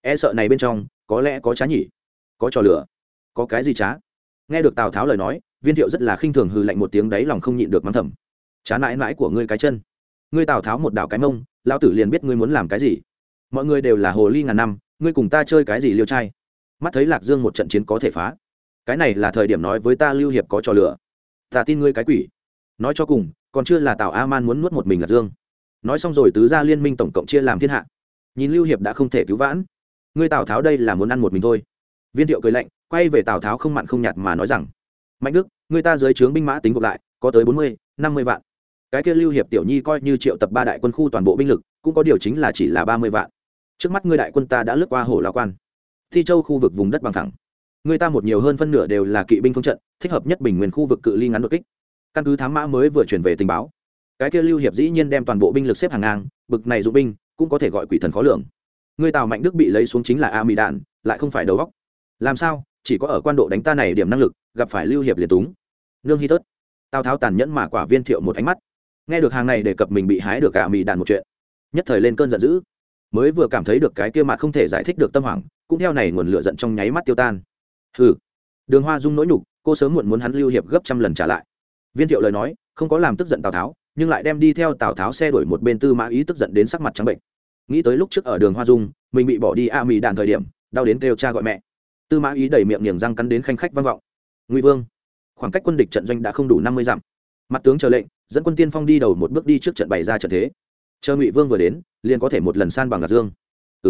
e sợ này bên trong có lẽ có trá nhỉ, có trò lửa, có cái gì trá. Nghe được Tào Tháo lời nói, Viên Thiệu rất là khinh thường hừ lạnh một tiếng, đấy lòng không nhịn được mắng thầm: chá mãi mãi của ngươi cái chân, ngươi Tào Tháo một đảo cái mông, lão tử liền biết ngươi muốn làm cái gì. Mọi người đều là hồ ly ngàn năm, ngươi cùng ta chơi cái gì liêu trai. Mắt thấy Lạc Dương một trận chiến có thể phá, cái này là thời điểm nói với ta Lưu Hiệp có trò lửa, ta tin ngươi cái quỷ. Nói cho cùng còn chưa là Tào A Man muốn nuốt một mình Lạc Dương. Nói xong rồi tứ gia liên minh tổng cộng chia làm thiên hạ, nhìn Lưu Hiệp đã không thể cứu vãn, ngươi Tào Tháo đây là muốn ăn một mình thôi. Viên Thiệu cười lạnh, quay về Tào Tháo không mặn không nhạt mà nói rằng: Mạnh Đức, người ta dưới trướng binh mã tính gộp lại có tới 40-50 vạn. Cái kia Lưu Hiệp tiểu nhi coi như triệu tập 3 đại quân khu toàn bộ binh lực, cũng có điều chính là chỉ là 30 vạn. Trước mắt ngươi đại quân ta đã lướt qua Hổ Lao Quan, Thi Châu khu vực vùng đất bằng phẳng, người ta một nhiều hơn phân nửa đều là kỵ binh phương trận, thích hợp nhất Bình Nguyên khu vực cự ly ngắn đột kích. Căn cứ thám mã mới vừa chuyển về tình báo, cái kia Lưu Hiệp dĩ nhiên đem toàn bộ binh lực xếp hàng ngang, bực này dụng binh cũng có thể gọi quỷ thần khó lường. Ngươi Tào Mạnh Đức bị lấy xuống chính là A Mỹ đạn, lại không phải đầu óc. Làm sao chỉ có ở quan độ đánh ta này điểm năng lực, gặp phải Lưu Hiệp liền túng nương hi tớt. Tào Tháo tàn nhẫn mà quả Viên Thiệu một ánh mắt, nghe được hàng này đề cập mình bị hái được cả mì đàn một chuyện, nhất thời lên cơn giận dữ. Mới vừa cảm thấy được cái kia mặt không thể giải thích được tâm hoảng, cũng theo này nguồn lửa giận trong nháy mắt tiêu tan. Hừ, Đường Hoa Dung nỗi nhục, cô sớm muộn muốn hắn Lưu Hiệp gấp trăm lần trả lại. Viên Thiệu lời nói không có làm tức giận Tào Tháo, nhưng lại đem đi theo Tào Tháo xe đuổi một bên Tư Mã Ý tức giận đến sắc mặt trắng bệnh. Nghĩ tới lúc trước ở Đường Hoa Dung mình bị bỏ đi a mì đàn thời điểm, đau đến kêu cha gọi mẹ. Tư Mã Ý đầy miệng niềng răng cắn đến khanh khách vang vọng. Ngụy Vương, khoảng cách quân địch trận doanh đã không đủ 50 dặm. Mặt tướng chờ lệnh, dẫn quân tiên phong đi đầu một bước đi trước trận bày ra trận thế. Chờ Ngụy Vương vừa đến, liền có thể một lần san bằng Lạc Dương.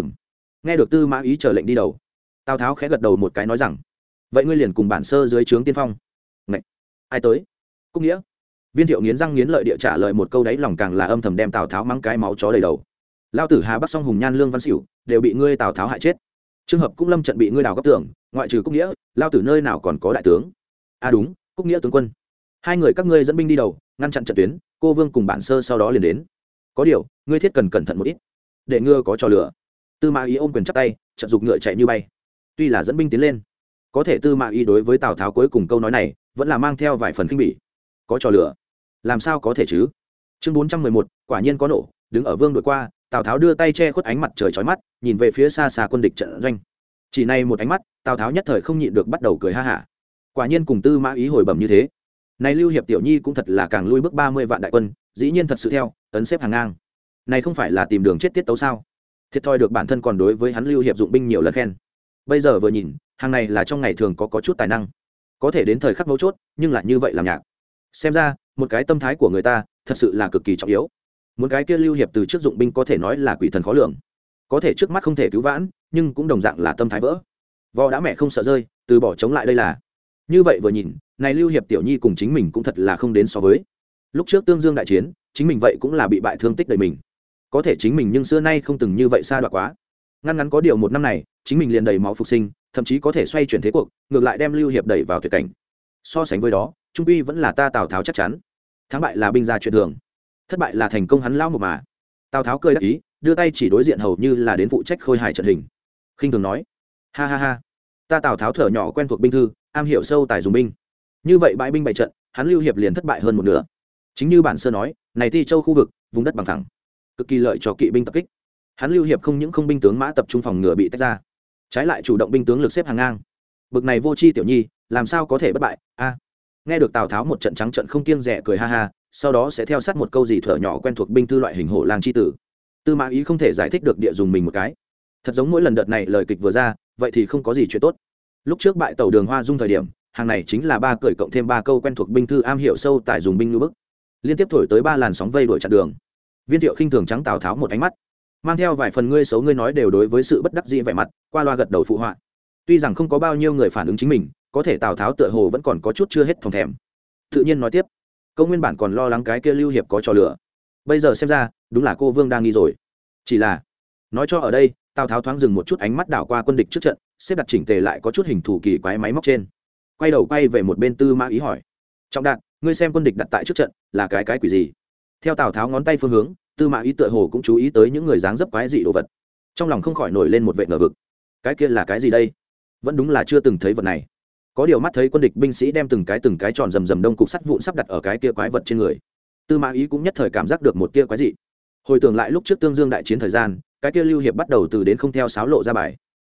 Nghe được Tư Mã Ý chờ lệnh đi đầu, Tào Tháo khẽ gật đầu một cái nói rằng: vậy ngươi liền cùng bản sơ dưới trướng tiên phong. Ngậy, ai tới? Cung Nghĩa. Viên Thiệu nghiến răng nghiến lợi địa trả lời một câu, đáy lòng càng là âm thầm đem Tào Tháo mắng cái máu chó đầy đầu. Lao tử Hà Bắc Song Hùng Nhan Lương Văn Xỉu đều bị ngươi Tào Tháo hại chết. Trường hợp Cung Lâm trận bị ngươi đào góc tường, ngoại trừ Cung Nghĩa, lao tử nơi nào còn có đại tướng? À đúng, Cung Nghĩa tướng quân. Hai người các ngươi dẫn binh đi đầu, ngăn chặn trận tuyến, cô Vương cùng bản sơ sau đó liền đến. Có điều, ngươi thiết cần cẩn thận một ít, để ngừa có trò lửa. Tư Mã Ý ôm quyền chắp tay, chợt giục ngựa chạy như bay. Tuy là dẫn binh tiến lên, có thể Tư Mã Ý đối với Tào Tháo cuối cùng câu nói này vẫn là mang theo vài phần khinh bỉ. Có trò lửa, làm sao có thể chứ? Chương 411, quả nhiên có nổ. Đứng ở Vương đội qua, Tào Tháo đưa tay che khuất ánh mặt trời chói mắt, nhìn về phía xa xa quân địch trận doanh. Chỉ này một ánh mắt, Tào Tháo nhất thời không nhịn được bắt đầu cười ha hả. Quả nhiên cùng Tư Mã Ý hồi bẩm như thế. Này Lưu Hiệp tiểu nhi cũng thật là càng lui bước 30 vạn đại quân, dĩ nhiên thật sự theo ấn xếp hàng ngang. Này không phải là tìm đường chết tiết tấu sao? Thiệt thòi được bản thân còn đối với hắn Lưu Hiệp dụng binh nhiều lần khen. Bây giờ vừa nhìn, hàng này là trong ngày thường có chút tài năng, có thể đến thời khắc mấu chốt, nhưng lại như vậy làm nhạc. Xem ra, một cái tâm thái của người ta, thật sự là cực kỳ trọng yếu. Muốn cái kia Lưu Hiệp từ trước dụng binh có thể nói là quỷ thần khó lường, có thể trước mắt không thể cứu vãn, nhưng cũng đồng dạng là tâm thái vỡ. Vò đã mẹ không sợ rơi, từ bỏ chống lại đây là. Như vậy vừa nhìn, này Lưu Hiệp tiểu nhi cùng chính mình cũng thật là không đến so với. Lúc trước Tương Dương đại chiến, chính mình vậy cũng là bị bại thương tích đầy mình. Có thể chính mình nhưng xưa nay không từng như vậy xa đoạn quá. Ngăn ngắn có điều một năm này, chính mình liền đầy máu phục sinh, thậm chí có thể xoay chuyển thế cuộc, ngược lại đem Lưu Hiệp đẩy vào tuyệt cảnh. So sánh với đó, trung quy vẫn là ta Tào Tháo chắc chắn. Thắng bại là binh gia chuyện thường, thất bại là thành công hắn lao một mà. Tào Tháo cười đắc ý, đưa tay chỉ đối diện hầu như là đến phụ trách khôi hài trận hình, khinh thường nói: ha ha ha, ta Tào Tháo thở nhỏ quen thuộc binh thư, am hiểu sâu tài dùng binh, như vậy bãi binh bày trận, hắn Lưu Hiệp liền thất bại hơn một nửa. Chính như bản sơ nói, này Ti Châu khu vực vùng đất bằng phẳng, cực kỳ lợi cho kỵ binh tập kích. Hắn Lưu Hiệp không những không binh tướng mã tập trung phòng ngừa bị tách ra, trái lại chủ động binh tướng lực xếp hàng ngang. Bực này vô tri tiểu nhi, làm sao có thể bất bại? A. Nghe được Tào Tháo một trận trắng trận không kiêng dè cười ha ha, sau đó sẽ theo sát một câu gì thở nhỏ quen thuộc binh thư loại hình hổ lang chi tử. Tư Mã Ý không thể giải thích được địa dùng mình một cái. Thật giống mỗi lần đợt này lời kịch vừa ra, vậy thì không có gì chuyện tốt. Lúc trước bại tàu Đường Hoa Dung thời điểm, hàng này chính là 3 cười cộng thêm 3 câu quen thuộc binh thư am hiểu sâu tại dùng binh như bức, liên tiếp thổi tới 3 làn sóng vây đuổi chặn đường. Viên Thiệu khinh thường trắng Tào Tháo một ánh mắt, mang theo vài phần ngươi xấu ngươi nói đều đối với sự bất đắc dĩ vẻ mặt, qua loa gật đầu phụ họa. Tuy rằng không có bao nhiêu người phản ứng chính mình, có thể Tào Tháo tựa hồ vẫn còn có chút chưa hết thòng thèm. Tự nhiên nói tiếp, câu nguyên bản còn lo lắng cái kia Lưu Hiệp có trò lửa, bây giờ xem ra đúng là cô Vương đang nghi rồi. Chỉ là nói cho ở đây, Tào Tháo thoáng dừng một chút, ánh mắt đảo qua quân địch trước trận, xếp đặt chỉnh tề lại có chút hình thù kỳ quái máy móc trên, quay đầu quay về một bên Tư Mã Ý hỏi: Trọng Đạt, ngươi xem quân địch đặt tại trước trận là cái quỷ gì? Theo Tào Tháo ngón tay phương hướng, Tư Mã Ý tựa hồ cũng chú ý tới những người dáng dấp quái dị đồ vật, trong lòng không khỏi nổi lên một vệ ngờ vực. Cái kia là cái gì đây? Vẫn đúng là chưa từng thấy vật này. Có điều mắt thấy quân địch binh sĩ đem từng cái tròn rầm rầm đông cục sắt vụn sắp đặt ở cái kia quái vật trên người, Tư Mã Ý cũng nhất thời cảm giác được một tia quái dị. Hồi tưởng lại lúc trước Tương Dương đại chiến thời gian, cái kia Lưu Hiệp bắt đầu từ đến không theo sáo lộ ra bài,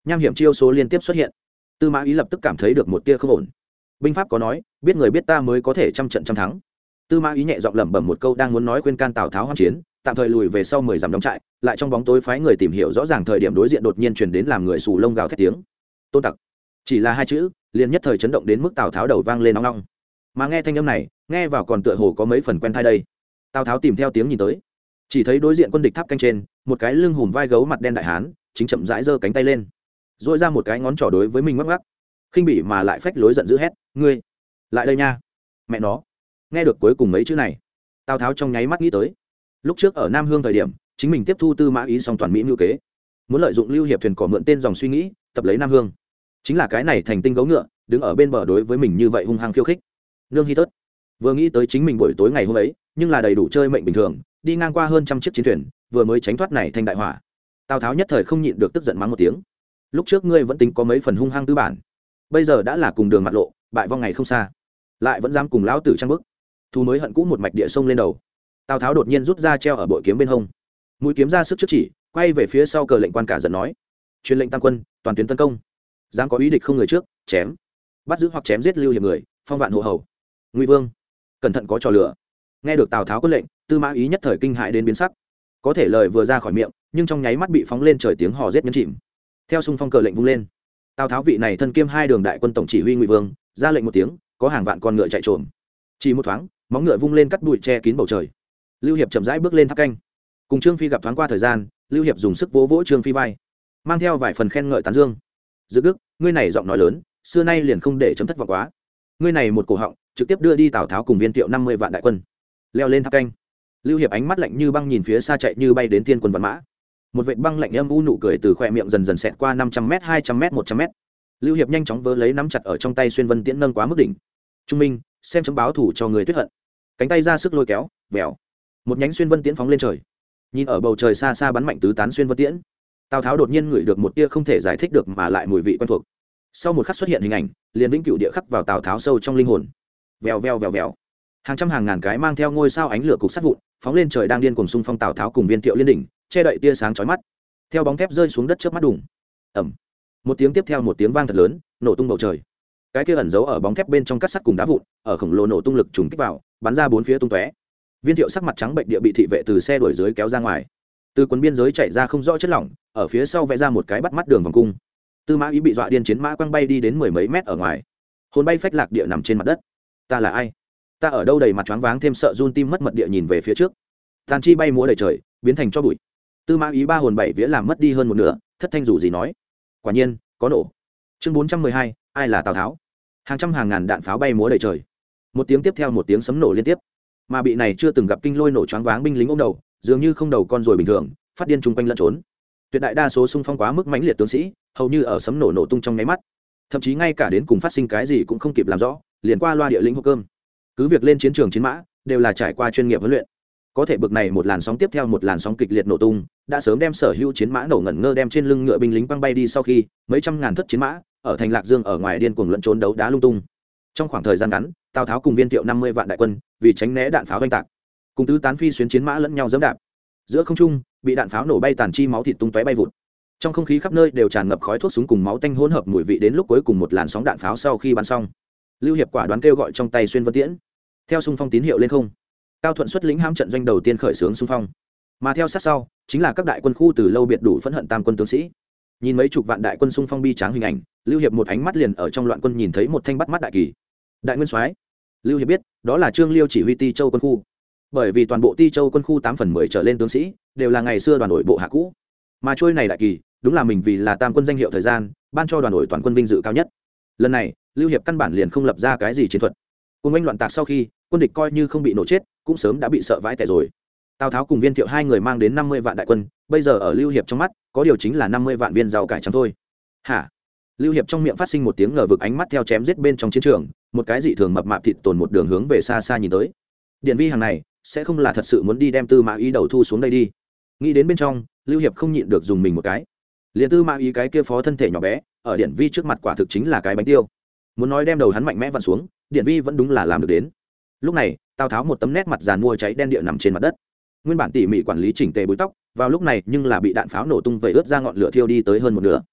nham hiểm chiêu số liên tiếp xuất hiện. Tư Mã Ý lập tức cảm thấy được một tia không ổn. Binh pháp có nói, biết người biết ta mới có thể trăm trận trăm thắng. Tư Mã Ý nhẹ giọng lẩm bẩm một câu đang muốn nói khuyên can Tào Tháo hoãn chiến, tạm thời lùi về sau 10 dặm đóng trại, lại trong bóng tối phái người tìm hiểu rõ ràng thời điểm đối diện đột nhiên truyền đến làm người sù lông gào thét tiếng. Tôn tặc. Chỉ là hai chữ, liền nhất thời chấn động đến mức Tào Tháo đầu vang lên ong ong. Mà nghe thanh âm này, nghe vào còn tựa hồ có mấy phần quen tai đây. Tào Tháo tìm theo tiếng nhìn tới, chỉ thấy đối diện quân địch tháp canh trên, một cái lưng hùm vai gấu mặt đen đại hán, chính chậm rãi giơ cánh tay lên, duỗi ra một cái ngón trỏ đối với mình ngoắc ngoắc, khinh bỉ mà lại phách lối giận dữ hét: "Ngươi, lại đây nha!" Mẹ nó. Nghe được cuối cùng mấy chữ này, Tào Tháo trong nháy mắt nghĩ tới, lúc trước ở Nam Hương thời điểm, chính mình tiếp thu Tư Mã Ý xong toàn mỹ mưu kế, muốn lợi dụng Lưu Hiệp thuyền cỏ mượn tên dòng suy nghĩ, tập lấy Nam Hương. Chính là cái này thành tinh gấu ngựa, đứng ở bên bờ đối với mình như vậy hung hăng khiêu khích. Nương hi tớt. Vừa nghĩ tới chính mình buổi tối ngày hôm ấy, nhưng là đầy đủ chơi mệnh bình thường, đi ngang qua hơn trăm chiếc chiến thuyền, vừa mới tránh thoát này thành đại hỏa. Tào Tháo nhất thời không nhịn được tức giận mắng một tiếng. Lúc trước ngươi vẫn tính có mấy phần hung hăng tư bản, bây giờ đã là cùng đường mặt lộ, bại vong ngày không xa, lại vẫn dám cùng lão tử trang bức. Thu mới hận cũ một mạch địa sông lên đầu. Tào Tháo đột nhiên rút ra treo ở bội kiếm bên hông, mũi kiếm ra sức trước chỉ, quay về phía sau cờ lệnh quan cả giận nói: "Truyền lệnh tam quân, toàn tuyến tấn công, dám có ý địch không người trước, chém, bắt giữ hoặc chém giết Lưu Hiệp người, phong vạn hộ hầu." Ngụy Vương, cẩn thận có trò lửa. Nghe được Tào Tháo có lệnh, Tư Mã Ý nhất thời kinh hãi đến biến sắc. Có thể lời vừa ra khỏi miệng, nhưng trong nháy mắt bị phóng lên trời tiếng hò giết nhấn chìm. Theo xung phong cờ lệnh vung lên, Tào Tháo vị này thân kiêm hai đường đại quân tổng chỉ huy Ngụy Vương, ra lệnh một tiếng, có hàng vạn con ngựa chạy trồm. Chỉ một thoáng, móng ngựa vung lên cắt bụi che kín bầu trời. Lưu Hiệp chậm rãi bước lên tháp canh, cùng Trương Phi gặp thoáng qua thời gian, Lưu Hiệp dùng sức vỗ vỗ Trương Phi vai, mang theo vài phần khen ngợi tán dương. "Dự Đức, ngươi này giọng nói lớn, xưa nay liền không để chấm thất vọng quá. Ngươi này một cổ họng, trực tiếp đưa đi Tào Tháo cùng Viên Thiệu 50 vạn đại quân." Leo lên tháp canh, Lưu Hiệp ánh mắt lạnh như băng nhìn phía xa chạy như bay đến thiên quân vạn mã. Một vệt băng lạnh âm u nụ cười từ khóe miệng dần dần xẹt qua 500m, 200m, 100m. Lưu Hiệp nhanh chóng vớ lấy nắm chặt ở trong tay xuyên vân tiễn nâng quá mức đỉnh. "Trung Minh, xem chấm báo thủ cho người tuyết hận." Cánh tay ra sức lôi kéo, vèo. Một nhánh xuyên vân tiễn phóng lên trời. Nhìn ở bầu trời xa xa bắn mạnh tứ tán xuyên vân tiễn, Tào Tháo đột nhiên ngửi được một tia không thể giải thích được mà lại mùi vị quen thuộc. Sau một khắc xuất hiện hình ảnh, liền vĩnh cửu địa khắc vào Tào Tháo sâu trong linh hồn. Vèo vèo vèo vèo. Hàng trăm hàng ngàn cái mang theo ngôi sao ánh lửa cục sắt vụn, phóng lên trời đang điên cuồng xung phong Tào Tháo cùng Viên Thiệu liên đỉnh, che đậy tia sáng chói mắt. Theo bóng thép rơi xuống đất trước mắt đùng. Ầm. Một tiếng tiếp theo một tiếng vang thật lớn, nổ tung bầu trời. Cái kia ẩn giấu ở bóng thép bên trong cắt sắt cùng đá vụn, ở khổng lồ nổ tung lực trùng kích vào, bắn ra bốn phía tung tóe. Viên Thiệu sắc mặt trắng bệnh địa bị thị vệ từ xe đuổi dưới kéo ra ngoài. Từ quần biên giới chạy ra không rõ chất lỏng, ở phía sau vẽ ra một cái bắt mắt đường vòng cung. Tư Mã Ý bị dọa điên chiến mã quăng bay đi đến mười mấy mét ở ngoài, hồn bay phách lạc địa nằm trên mặt đất. Ta là ai? Ta ở đâu? Đầy mặt choáng váng thêm sợ run tim mất mật địa nhìn về phía trước. Tàn chi bay múa đầy trời, biến thành cho bụi. Tư Mã Ý ba hồn bảy vía làm mất đi hơn một nửa, thất thanh rủ gì nói. Quả nhiên, có nổ. Chương 412, ai là Tào Tháo? Hàng trăm hàng ngàn đạn pháo bay múa đầy trời. Một tiếng tiếp theo một tiếng sấm nổ liên tiếp. Mà bị này chưa từng gặp kinh lôi nổ choáng váng binh lính ôm đầu, dường như không đầu con rồi bình thường, phát điên chung quanh lẫn trốn. Tuyệt đại đa số xung phong quá mức mãnh liệt tướng sĩ, hầu như ở sấm nổ nổ tung trong nháy mắt, thậm chí ngay cả đến cùng phát sinh cái gì cũng không kịp làm rõ, liền qua loa địa lĩnh hộp cơm. Cứ việc lên chiến trường chiến mã đều là trải qua chuyên nghiệp huấn luyện, có thể bực này một làn sóng tiếp theo một làn sóng kịch liệt nổ tung, đã sớm đem sở hữu chiến mã nổ ngẩn ngơ đem trên lưng ngựa binh lính quăng bay đi. Sau khi mấy trăm ngàn thất chiến mã ở thành Lạc Dương ở ngoài điên cuồng lẫn trốn đấu đá lung tung. Trong khoảng thời gian ngắn, Tào Tháo cùng Viên Thiệu 50 vạn đại quân vì tránh né đạn pháo oanh tạc, cùng tứ tán phi xuyến chiến mã lẫn nhau giẫm đạp, giữa không trung bị đạn pháo nổ bay tàn chi máu thịt tung tóe bay vụt. Trong không khí khắp nơi đều tràn ngập khói thuốc súng cùng máu tanh hỗn hợp mùi vị. Đến lúc cuối cùng một làn sóng đạn pháo sau khi bắn xong, Lưu Hiệp quả đoán kêu gọi trong tay xuyên vân tiễn, theo xung phong tín hiệu lên không. Cao Thuận xuất lĩnh hãm trận doanh đầu tiên khởi xướng xung phong, mà theo sát sau chính là các đại quân khu từ lâu biệt đủ phẫn hận tam quân tướng sĩ. Nhìn mấy chục vạn đại quân xung phong bi tráng hình ảnh, Lưu Hiệp một ánh mắt liền ở trong loạn quân nhìn thấy một thanh bắt mắt đại kỳ. Đại nguyên soái. Lưu Hiệp biết, đó là Trương Liêu chỉ huy Ti Châu quân khu. Bởi vì toàn bộ Ti Châu quân khu 8/10 trở lên tướng sĩ đều là ngày xưa đoàn đội bộ hạ cũ, mà trôi này đại kỳ đúng là mình vì là tam quân danh hiệu thời gian ban cho đoàn đội toàn quân vinh dự cao nhất. Lần này Lưu Hiệp căn bản liền không lập ra cái gì chiến thuật. Cùng anh loạn tạc sau khi quân địch coi như không bị nổ chết cũng sớm đã bị sợ vãi tẻ rồi. Tào Tháo cùng Viên Thiệu hai người mang đến 50 vạn đại quân, bây giờ ở Lưu Hiệp trong mắt có điều chính là 50 vạn viên rau cải trắng thôi. Hả? Lưu Hiệp trong miệng phát sinh một tiếng ngờ vực, ánh mắt theo chém giết bên trong chiến trường, một cái dị thường mập mạp thịt tồn một đường hướng về xa xa nhìn tới. Điện vi hàng này sẽ không là thật sự muốn đi đem Tư Mã Ý đầu thu xuống đây đi. Nghĩ đến bên trong, Lưu Hiệp không nhịn được dùng mình một cái. Liền Tư Mã Ý cái kia phó thân thể nhỏ bé, ở Điện vi trước mặt quả thực chính là cái bánh tiêu. Muốn nói đem đầu hắn mạnh mẽ vặn xuống, Điện vi vẫn đúng là làm được đến. Lúc này, Tào Tháo một tấm nét mặt giàn mua cháy đen địa nằm trên mặt đất. Nguyên bản tỉ mỉ quản lý chỉnh tề búi tóc, vào lúc này nhưng là bị đạn pháo nổ tung vẩy ướt ra ngọn lửa thiêu đi tới hơn một nửa.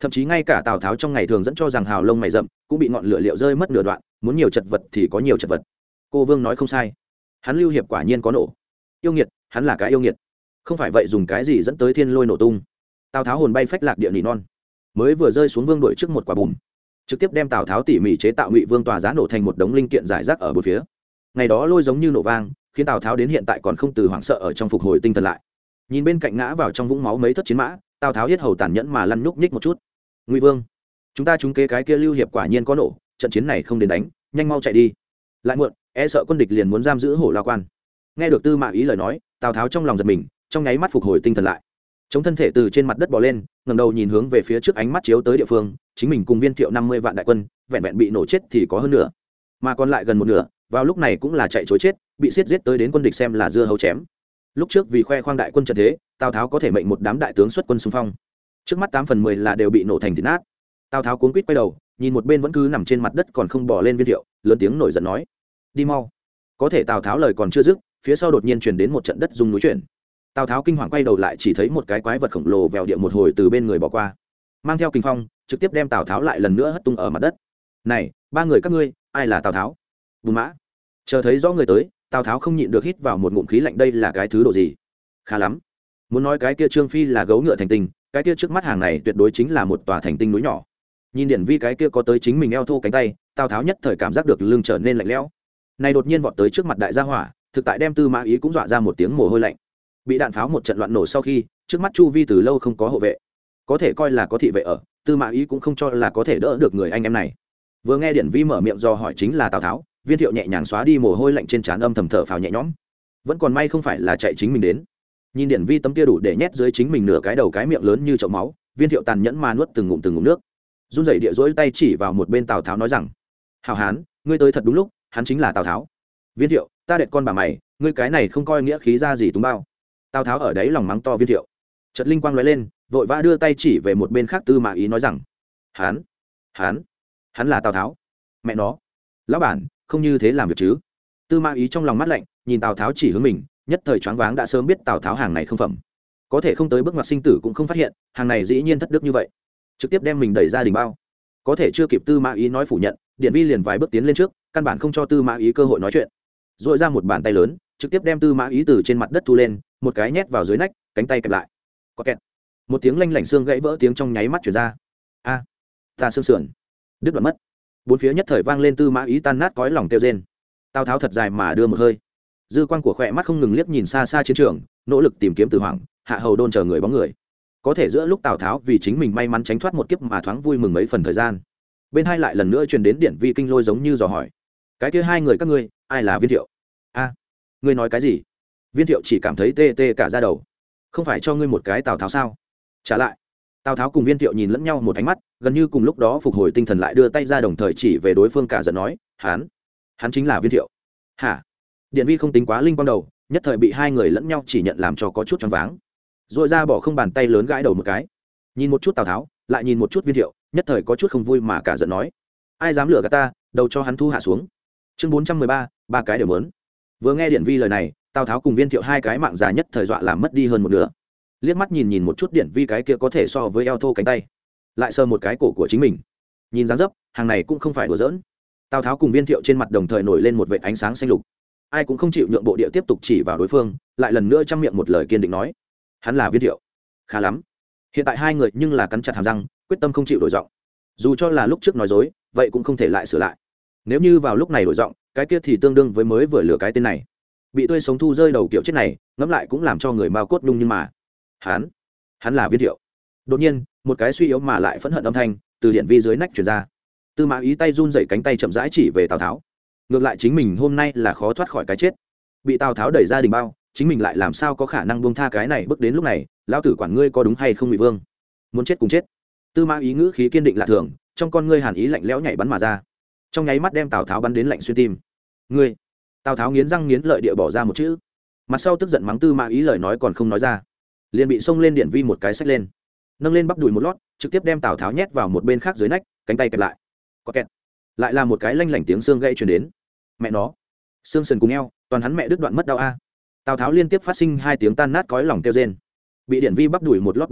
thậm chí ngay cả Tào Tháo trong ngày thường dẫn cho rằng hào lông mày rậm cũng bị ngọn lửa liệu rơi mất nửa đoạn, muốn nhiều chật vật thì có nhiều chật vật. Cô Vương nói không sai, hắn Lưu Hiệp quả nhiên có nổ. Yêu nghiệt, hắn là cái yêu nghiệt. Không phải vậy dùng cái gì dẫn tới thiên lôi nổ tung. Tào Tháo hồn bay phách lạc địa nỉ non, mới vừa rơi xuống vương đội trước một quả bùm, trực tiếp đem Tào Tháo tỉ mỉ chế tạo Ngụy Vương tòa giá nổ thành một đống linh kiện rải rác ở bốn phía. Ngày đó lôi giống như nổ vang, khiến Tào Tháo đến hiện tại còn không từ hoảng sợ ở trong phục hồi tinh thần lại. Nhìn bên cạnh ngã vào trong vũng máu mấy thất chiến mã, Tào Tháo yết hầu tàn nhẫn mà lăn nhúc nhích một chút. Ngụy Vương, chúng ta trúng kế cái kia Lưu Hiệp quả nhiên có nổ, trận chiến này không đến đánh, nhanh mau chạy đi, lại muộn e sợ quân địch liền muốn giam giữ Hổ Lao Quan. Nghe được Tư Mã Ý lời nói, Tào Tháo trong lòng giật mình, trong nháy mắt phục hồi tinh thần lại, chống thân thể từ trên mặt đất bò lên, ngẩng đầu nhìn hướng về phía trước, ánh mắt chiếu tới địa phương chính mình cùng Viên Thiệu 50 vạn đại quân vẹn vẹn bị nổ chết thì có hơn nửa, mà còn lại gần một nửa vào lúc này cũng là chạy trối chết, bị xiết giết tới đến quân địch xem là dưa hấu chém. Lúc trước vì khoe khoang đại quân trận thế, Tào Tháo có thể mệnh một đám đại tướng xuất quân xung phong, trước mắt 8/10 là đều bị nổ thành thịt nát. Tào Tháo cuống quýt quay đầu nhìn một bên vẫn cứ nằm trên mặt đất còn không bỏ lên Viên Thiệu, lớn tiếng nổi giận nói: đi mau. Có thể Tào Tháo lời còn chưa dứt, phía sau đột nhiên truyền đến một trận đất rung núi chuyển. Tào Tháo kinh hoàng quay đầu lại, chỉ thấy một cái quái vật khổng lồ vèo địa một hồi từ bên người bỏ qua, mang theo kình phong trực tiếp đem Tào Tháo lại lần nữa hất tung ở mặt đất. Này, ba người các ngươi, ai là Tào Tháo? Bùn mã. Chờ thấy rõ người tới, Tào Tháo không nhịn được hít vào một ngụm khí lạnh, đây là cái thứ độ gì? Khá lắm. Muốn nói cái kia Trương Phi là gấu ngựa thành tinh, cái kia trước mắt hàng này tuyệt đối chính là một tòa thành tinh núi nhỏ. Nhìn Điển Vi cái kia có tới chính mình eo thô cánh tay, Tào Tháo nhất thời cảm giác được lưng trở nên lạnh lẽo. Này đột nhiên vọt tới trước mặt đại gia hỏa, thực tại đem Tư Mã Ý cũng dọa ra một tiếng mồ hôi lạnh. Bị đạn pháo một trận loạn nổ sau khi, trước mắt chu vi từ lâu không có hộ vệ, có thể coi là có thị vệ ở, Tư Mã Ý cũng không cho là có thể đỡ được người anh em này. Vừa nghe Điển Vi mở miệng do hỏi chính là Tào Tháo, Viên Thiệu nhẹ nhàng xóa đi mồ hôi lạnh trên trán, âm thầm thở phào nhẹ nhõm. Vẫn còn may không phải là chạy chính mình đến. Nhìn Điển Vi tấm kia đủ để nhét dưới chính mình nửa cái đầu cái miệng lớn như chậu máu, Viên Thiệu tàn nhẫn mà nuốt từng ngụm nước, run rẩy địa rỗi tay chỉ vào một bên Tào Tháo nói rằng: hào hán, ngươi tới thật đúng lúc, hắn chính là Tào Tháo. Viên Thiệu, ta đệt con bà mày, ngươi cái này không coi nghĩa khí ra gì túng bao. Tào Tháo ở đấy lòng mắng to Viên Thiệu. Chợt linh quang lóe lên, vội vã đưa tay chỉ về một bên khác Tư Mã Ý nói rằng: hắn là Tào Tháo. Mẹ nó, lão bản không như thế làm việc chứ. Tư Mã Ý trong lòng mắt lạnh, nhìn Tào Tháo chỉ hướng mình, nhất thời choáng váng, đã sớm biết Tào Tháo hàng này không phẩm, có thể không tới bước ngoặt sinh tử cũng không phát hiện hàng này dĩ nhiên thất đức như vậy, trực tiếp đem mình đẩy ra đình bao. Có thể chưa kịp Tư Mã Ý nói phủ nhận, Điển Vi liền vài bước tiến lên trước, căn bản không cho Tư Mã Ý cơ hội nói chuyện, dội ra một bàn tay lớn, trực tiếp đem Tư Mã Ý từ trên mặt đất thu lên, một cái nhét vào dưới nách, cánh tay kẹp lại. Có kẹt, một tiếng lanh lảnh xương gãy vỡ tiếng trong nháy mắt truyền ra. A, ta xương sườn đứt đoạn mất. Bốn phía nhất thời vang lên Tư Mã Ý tan nát cõi lòng kêu rên. Tào Tháo thật dài mà đưa một hơi, dư quang của khỏe mắt không ngừng liếc nhìn xa xa chiến trường, nỗ lực tìm kiếm Từ Hoàng, Hạ Hầu Đôn chờ người bóng người. Có thể giữa lúc Tào Tháo vì chính mình may mắn tránh thoát một kiếp mà thoáng vui mừng mấy phần thời gian, bên hai lại lần nữa truyền đến Điển Vi kinh lôi giống như dò hỏi: cái kia hai người các ngươi, ai là Viên Thiệu? A, ngươi nói cái gì? Viên Thiệu chỉ cảm thấy tê tê cả da đầu. Không phải cho ngươi một cái Tào Tháo sao? Trả lại. Tào Tháo cùng Viên Thiệu nhìn lẫn nhau một ánh mắt, gần như cùng lúc đó phục hồi tinh thần lại, đưa tay ra đồng thời chỉ về đối phương cả giận nói: hắn chính là Viên Thiệu. Hả? Điển Vi không tính quá linh quang đầu, nhất thời bị hai người lẫn nhau chỉ nhận làm cho có chút choáng váng, rồi ra bỏ không bàn tay lớn gãi đầu một cái, nhìn một chút Tào Tháo, lại nhìn một chút Viên Thiệu, nhất thời có chút không vui mà cả giận nói: ai dám lừa gạt ta, đầu cho hắn thu hạ xuống. Chương 413, ba cái đều muốn. Vừa nghe Điển Vi lời này, Tào Tháo cùng Viên Thiệu hai cái mạng già nhất thời dọa làm mất đi hơn một nửa, liếc mắt nhìn một chút Điển Vi cái kia có thể so với eo thô cánh tay, lại sờ một cái cổ của chính mình, nhìn dáng dấp hàng này cũng không phải đùa giỡn. Tào Tháo cùng Viên Thiệu trên mặt đồng thời nổi lên một vệt ánh sáng xanh lục, ai cũng không chịu nhượng bộ địa tiếp tục chỉ vào đối phương, lại lần nữa trăm miệng một lời kiên định nói: hắn là Viên Thiệu. Khá lắm. Hiện tại hai người nhưng là cắn chặt hàm răng, quyết tâm không chịu đổi giọng, dù cho là lúc trước nói dối, vậy cũng không thể lại sửa lại. Nếu như vào lúc này đổi giọng, cái kia thì tương đương với mới vừa lừa cái tên này, bị tươi sống thu rơi đầu kiểu chết này, ngẫm lại cũng làm cho người mao cốt nhung. Nhưng mà hắn là Viên Thiệu. Đột nhiên một cái suy yếu mà lại phẫn hận âm thanh từ Điển Vi dưới nách truyền ra. Tư Mã Ý tay run rẩy, cánh tay chậm rãi chỉ về Tào Tháo. Ngược lại chính mình hôm nay là khó thoát khỏi cái chết, bị Tào Tháo đẩy ra đình bao, chính mình lại làm sao có khả năng buông tha cái này. Bước đến lúc này, lão tử quản ngươi có đúng hay không, Ngụy Vương, muốn chết cùng chết. Tư Mã Ý ngữ khí kiên định lạ thường, trong con ngươi hàn ý lạnh lẽo nhảy bắn mà ra, trong nháy mắt đem Tào Tháo bắn đến lạnh xuyên tim. Ngươi! Tào Tháo nghiến răng nghiến lợi địa bỏ ra một chữ, mặt sau tức giận mắng Tư Mã Ý lời nói còn không nói ra, liền bị xông lên Điển Vi một cái xách lên, nâng lên bắp đùi một lót, trực tiếp đem Tào Tháo nhét vào một bên khác dưới nách, cánh tay kẹp lại. Có kẹt, lại là một cái lanh lảnh tiếng xương gãy truyền đến. Mẹ nó, xương sườn cùng eo, toàn hắn mẹ đứt đoạn mất đau a. Tào Tháo liên tiếp phát sinh hai tiếng tan nát cõi lòng kêu rên, bị Điển Vi bắp đùi một lót bên dưới,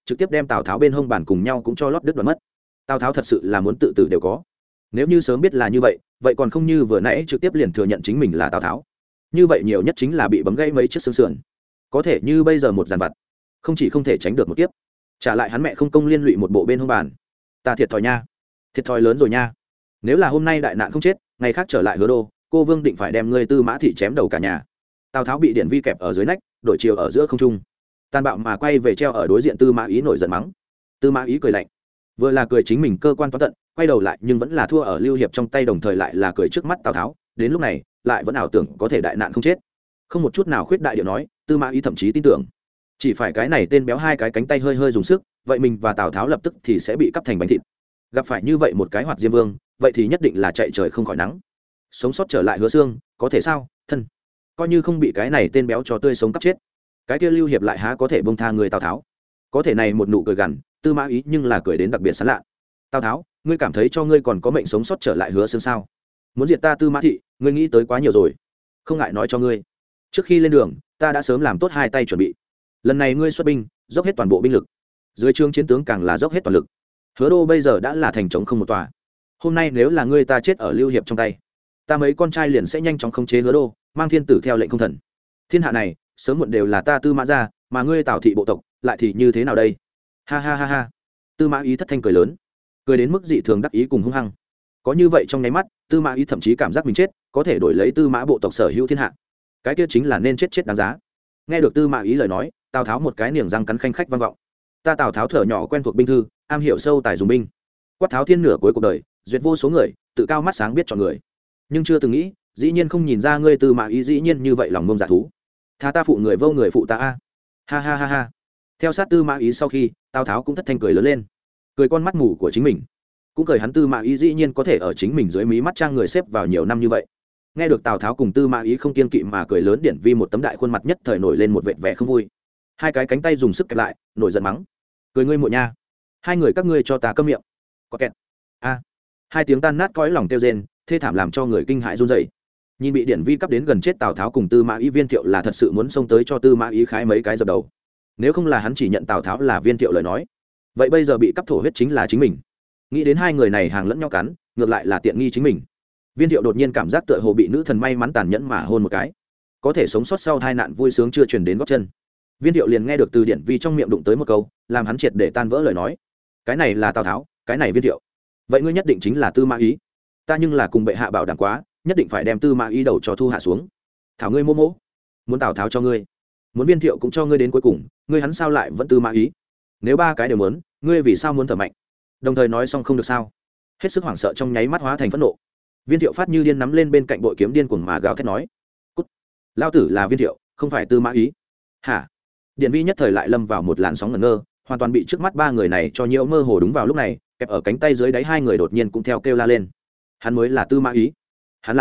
trực tiếp đem tào tháo bên hông bàn cùng nhau cũng cho lót đứt đoạn mất. Tào tháo thật sự là muốn tự tử đều có. Nếu như sớm biết là như vậy, vậy còn không như vừa nãy trực tiếp liền thừa nhận chính mình là Tào Tháo. Như vậy nhiều nhất chính là bị bấm gãy mấy chiếc xương sườn. Có thể như bây giờ một dàn vặt, không chỉ không thể tránh được một kiếp, trả lại hắn mẹ không công liên lụy một bộ bên hông bàn. Ta thiệt thòi nha, thiệt thòi lớn rồi nha. Nếu là hôm nay đại nạn không chết, ngày khác trở lại Hứa Đô, cô Vương định phải đem ngươi Tư Mã thị chém đầu cả nhà. Tào Tháo bị Điển Vi kẹp ở dưới nách, đổi chiều ở giữa không trung, tàn bạo mà quay về treo ở đối diện Tư Mã Ý nổi giận mắng. Tư Mã Ý cười lạnh, vừa là cười chính mình cơ quan toán tận, quay đầu lại nhưng vẫn là thua ở Lưu Hiệp trong tay, đồng thời lại là cười trước mắt Tào Tháo. Đến lúc này lại vẫn ảo tưởng có thể đại nạn không chết, không một chút nào khuyết đại điệu nói. Tư Mã Ý thậm chí tin tưởng, chỉ phải cái này tên béo hai cái cánh tay hơi hơi dùng sức, vậy mình và Tào Tháo lập tức thì sẽ bị cắt thành bánh thịt. Gặp phải như vậy một cái Hoạt Diêm Vương, vậy thì nhất định là chạy trời không khỏi nắng. Sống sót trở lại Hứa Xương, có thể sao? Thân coi như không bị cái này tên béo cho tươi sống cắt chết, cái kia Lưu Hiệp lại há có thể bông tha người Tào Tháo. Có thể này một nụ cười gằn, Tư Mã Ý nhưng là cười đến đặc biệt sán lạ. Tào Tháo, ngươi cảm thấy cho ngươi còn có mệnh sống sót trở lại Hứa Xương sao? Muốn diệt ta Tư Mã thị, ngươi nghĩ tới quá nhiều rồi. Không ngại nói cho ngươi, trước khi lên đường ta đã sớm làm tốt hai tay chuẩn bị. Lần này ngươi xuất binh, dốc hết toàn bộ binh lực, dưới trướng chiến tướng càng là dốc hết toàn lực. Hứa Đô bây giờ đã là thành trống không một tòa. Hôm nay nếu là ngươi ta chết ở Lưu Hiệp trong tay, ta mấy con trai liền sẽ nhanh chóng khống chế Hứa Đô, mang thiên tử theo lệnh không thần. Thiên hạ này sớm muộn đều là ta Tư Mã gia, mà ngươi Tào thị bộ tộc lại thì như thế nào đây? Ha ha ha ha. Tư Mã Ý thất thanh cười lớn, cười đến mức dị thường đắc ý cùng hung hăng. Có như vậy trong nháy mắt, Tư Mã Ý thậm chí cảm giác mình chết có thể đổi lấy Tư Mã bộ tộc sở hữu thiên hạ, cái kia chính là nên chết chết đáng giá. Nghe được Tư Mã Ý lời nói, Tào Tháo một cái niềng răng cắn khanh khách vang vọng. Ta Tào Tháo thở nhỏ quen thuộc binh thư, am hiểu sâu tài dùng binh, quát tháo thiên nửa cuối cuộc đời, duyệt vô số người, tự cao mắt sáng biết chọn người, nhưng chưa từng nghĩ, dĩ nhiên không nhìn ra ngươi Tư Mã Ý dĩ nhiên như vậy lòng ngông dạ thú. Tha ta phụ người vô người phụ ta a. Ha ha ha ha. Theo sát Tư Mã Ý sau khi, Tào Tháo cũng thất thanh cười lớn lên, cười con mắt mù của chính mình, cũng cười hắn Tư Mã Ý dĩ nhiên có thể ở chính mình dưới mí mắt trang người xếp vào nhiều năm như vậy. Nghe được Tào Tháo cùng Tư Mã Ý không kiên kỵ mà cười lớn, Điển Vi một tấm đại khuôn mặt nhất thời nổi lên một vệt vẻ không vui, hai cái cánh tay dùng sức kẹp lại, nổi giận mắng. Cười ngươi muội nha, hai người các ngươi cho ta câm miệng. Có kẹt. A. Hai tiếng tan nát cõi lòng kêu rên, thê thảm làm cho người kinh hãi run rẩy. Nhìn bị Điển Vi cắp đến gần chết Tào Tháo cùng Tư Mã Ý, Viên Thiệu là thật sự muốn xông tới cho Tư Mã Ý khái mấy cái dập đầu. Nếu không là hắn chỉ nhận Tào Tháo là Viên Thiệu lời nói, vậy bây giờ bị cắp thổ huyết chính là chính mình. Nghĩ đến hai người này hàng lẫn nhau cắn, ngược lại là tiện nghi chính mình. Viên Thiệu đột nhiên cảm giác tựa hồ bị nữ thần may mắn tàn nhẫn mà hôn một cái, có thể sống sót sau tai nạn vui sướng chưa truyền đến gót chân. Viên Thiệu liền nghe được từ Điển Vi trong miệng đụng tới một câu, làm hắn triệt để tan vỡ lời nói. Cái này là Tào Tháo, cái này Viên Thiệu, vậy ngươi nhất định chính là Tư Mã Ý. Ta nhưng là cùng bệ hạ bảo đảm quá, nhất định phải đem Tư Mã Ý đầu cho thu hạ xuống. Thảo ngươi mô mỗ, muốn Tào Tháo cho ngươi, muốn Viên Thiệu cũng cho ngươi đến cuối cùng, ngươi hắn sao lại vẫn Tư Mã Ý? Nếu ba cái đều muốn, ngươi vì sao muốn thở mạnh? Đồng thời nói xong không được sao? Hết sức hoảng sợ trong nháy mắt hóa thành phẫn nộ. Viên Thiệu phát như điên nắm lên bên cạnh bội kiếm điên cuồng mà gào thét nói: "Cút! Lao tử là Viên Thiệu, không phải Tư Mã Ý." Hả? Điển Vi nhất thời lại lâm vào một làn sóng ngẩn ngơ, hoàn toàn bị trước mắt ba người này cho nhiễu mơ hồ. Đúng vào lúc này, kẹp ở cánh tay dưới đáy hai người đột nhiên cũng theo kêu la lên: hắn mới là Tư Mã Ý, hắn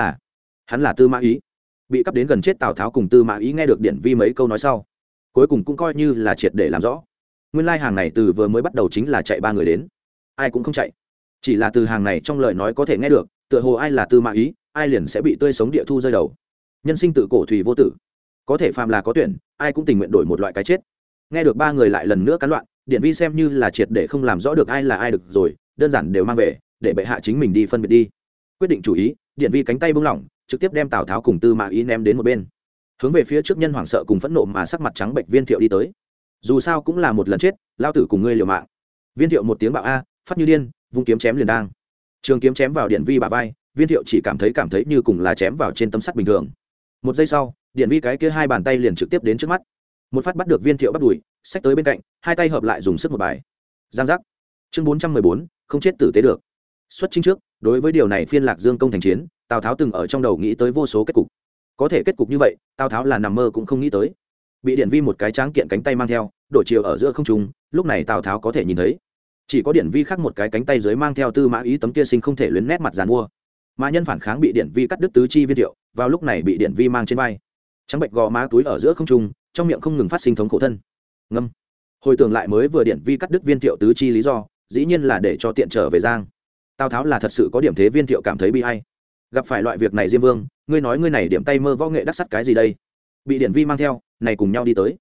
là Tư Mã Ý. Bị cắp đến gần chết Tào Tháo cùng Tư Mã Ý nghe được Điển Vi mấy câu nói sau, cuối cùng cũng coi như là triệt để làm rõ, nguyên lai hàng này từ vừa mới bắt đầu chính là chạy ba người đến, ai cũng không chạy, chỉ là từ hàng này trong lời nói có thể nghe được, tựa hồ ai là Tư Mã Ý, ai liền sẽ bị tươi sống địa thu rơi đầu. Nhân sinh tự cổ thủy vô tử, có thể phàm là có tuyển, ai cũng tình nguyện đổi một loại cái chết. Nghe được ba người lại lần nữa cắn loạn, Điển Vi xem như là triệt để không làm rõ được ai là ai được rồi, đơn giản đều mang về để bệ hạ chính mình đi phân biệt đi. Quyết định chủ ý, Điển Vi cánh tay buông lỏng, trực tiếp đem Tào Tháo cùng Tư Mã Ý ném đến một bên, hướng về phía trước nhân hoảng sợ cùng phẫn nộ mà sắc mặt trắng bệch Viên Thiệu đi tới. Dù sao cũng là một lần chết, lao tử cùng ngươi liều mạng. Viên Thiệu một tiếng bạo a, phát như điên, vung kiếm chém liền đang. Trường kiếm chém vào Điển Vi bả vai, Viên Thiệu chỉ cảm thấy như cùng là chém vào trên tấm sắt bình thường. Một giây sau, Điển Vi cái kia hai bàn tay liền trực tiếp đến trước mắt, một phát bắt được Viên Thiệu bắt đùi, xách tới bên cạnh, hai tay hợp lại dùng sức một bài. Giang giác. Chương 414, không chết tử tế được. Xuất chinh trước, đối với điều này phiên Lạc Dương công thành chiến, Tào Tháo từng ở trong đầu nghĩ tới vô số kết cục. Có thể kết cục như vậy, Tào Tháo là nằm mơ cũng không nghĩ tới. Bị Điển Vi một cái tráng kiện cánh tay mang theo, đổi chiều ở giữa không trung, lúc này Tào Tháo có thể nhìn thấy, chỉ có Điển Vi khác một cái cánh tay dưới mang theo Tư Mã Ý tấm kia sinh không thể luyến nét mặt giàn mua. Mà nhân phản kháng bị Điển Vi cắt đứt tứ chi Viên Thiệu, vào lúc này bị Điển Vi mang trên vai, trắng bệnh gò má túi ở giữa không trung, trong miệng không ngừng phát sinh thống khổ thân. Ngâm. Hồi tưởng lại mới vừa Điển Vi cắt đứt Viên Thiệu tứ chi lý do, dĩ nhiên là để cho tiện trở về Giang. Tào Tháo là thật sự có điểm thế Viên Thiệu cảm thấy bi ai. Gặp phải loại việc này Diêm Vương, ngươi nói ngươi này điểm tay mơ võ nghệ đắc sắt cái gì đây? Bị Điển Vi mang theo, này cùng nhau đi tới.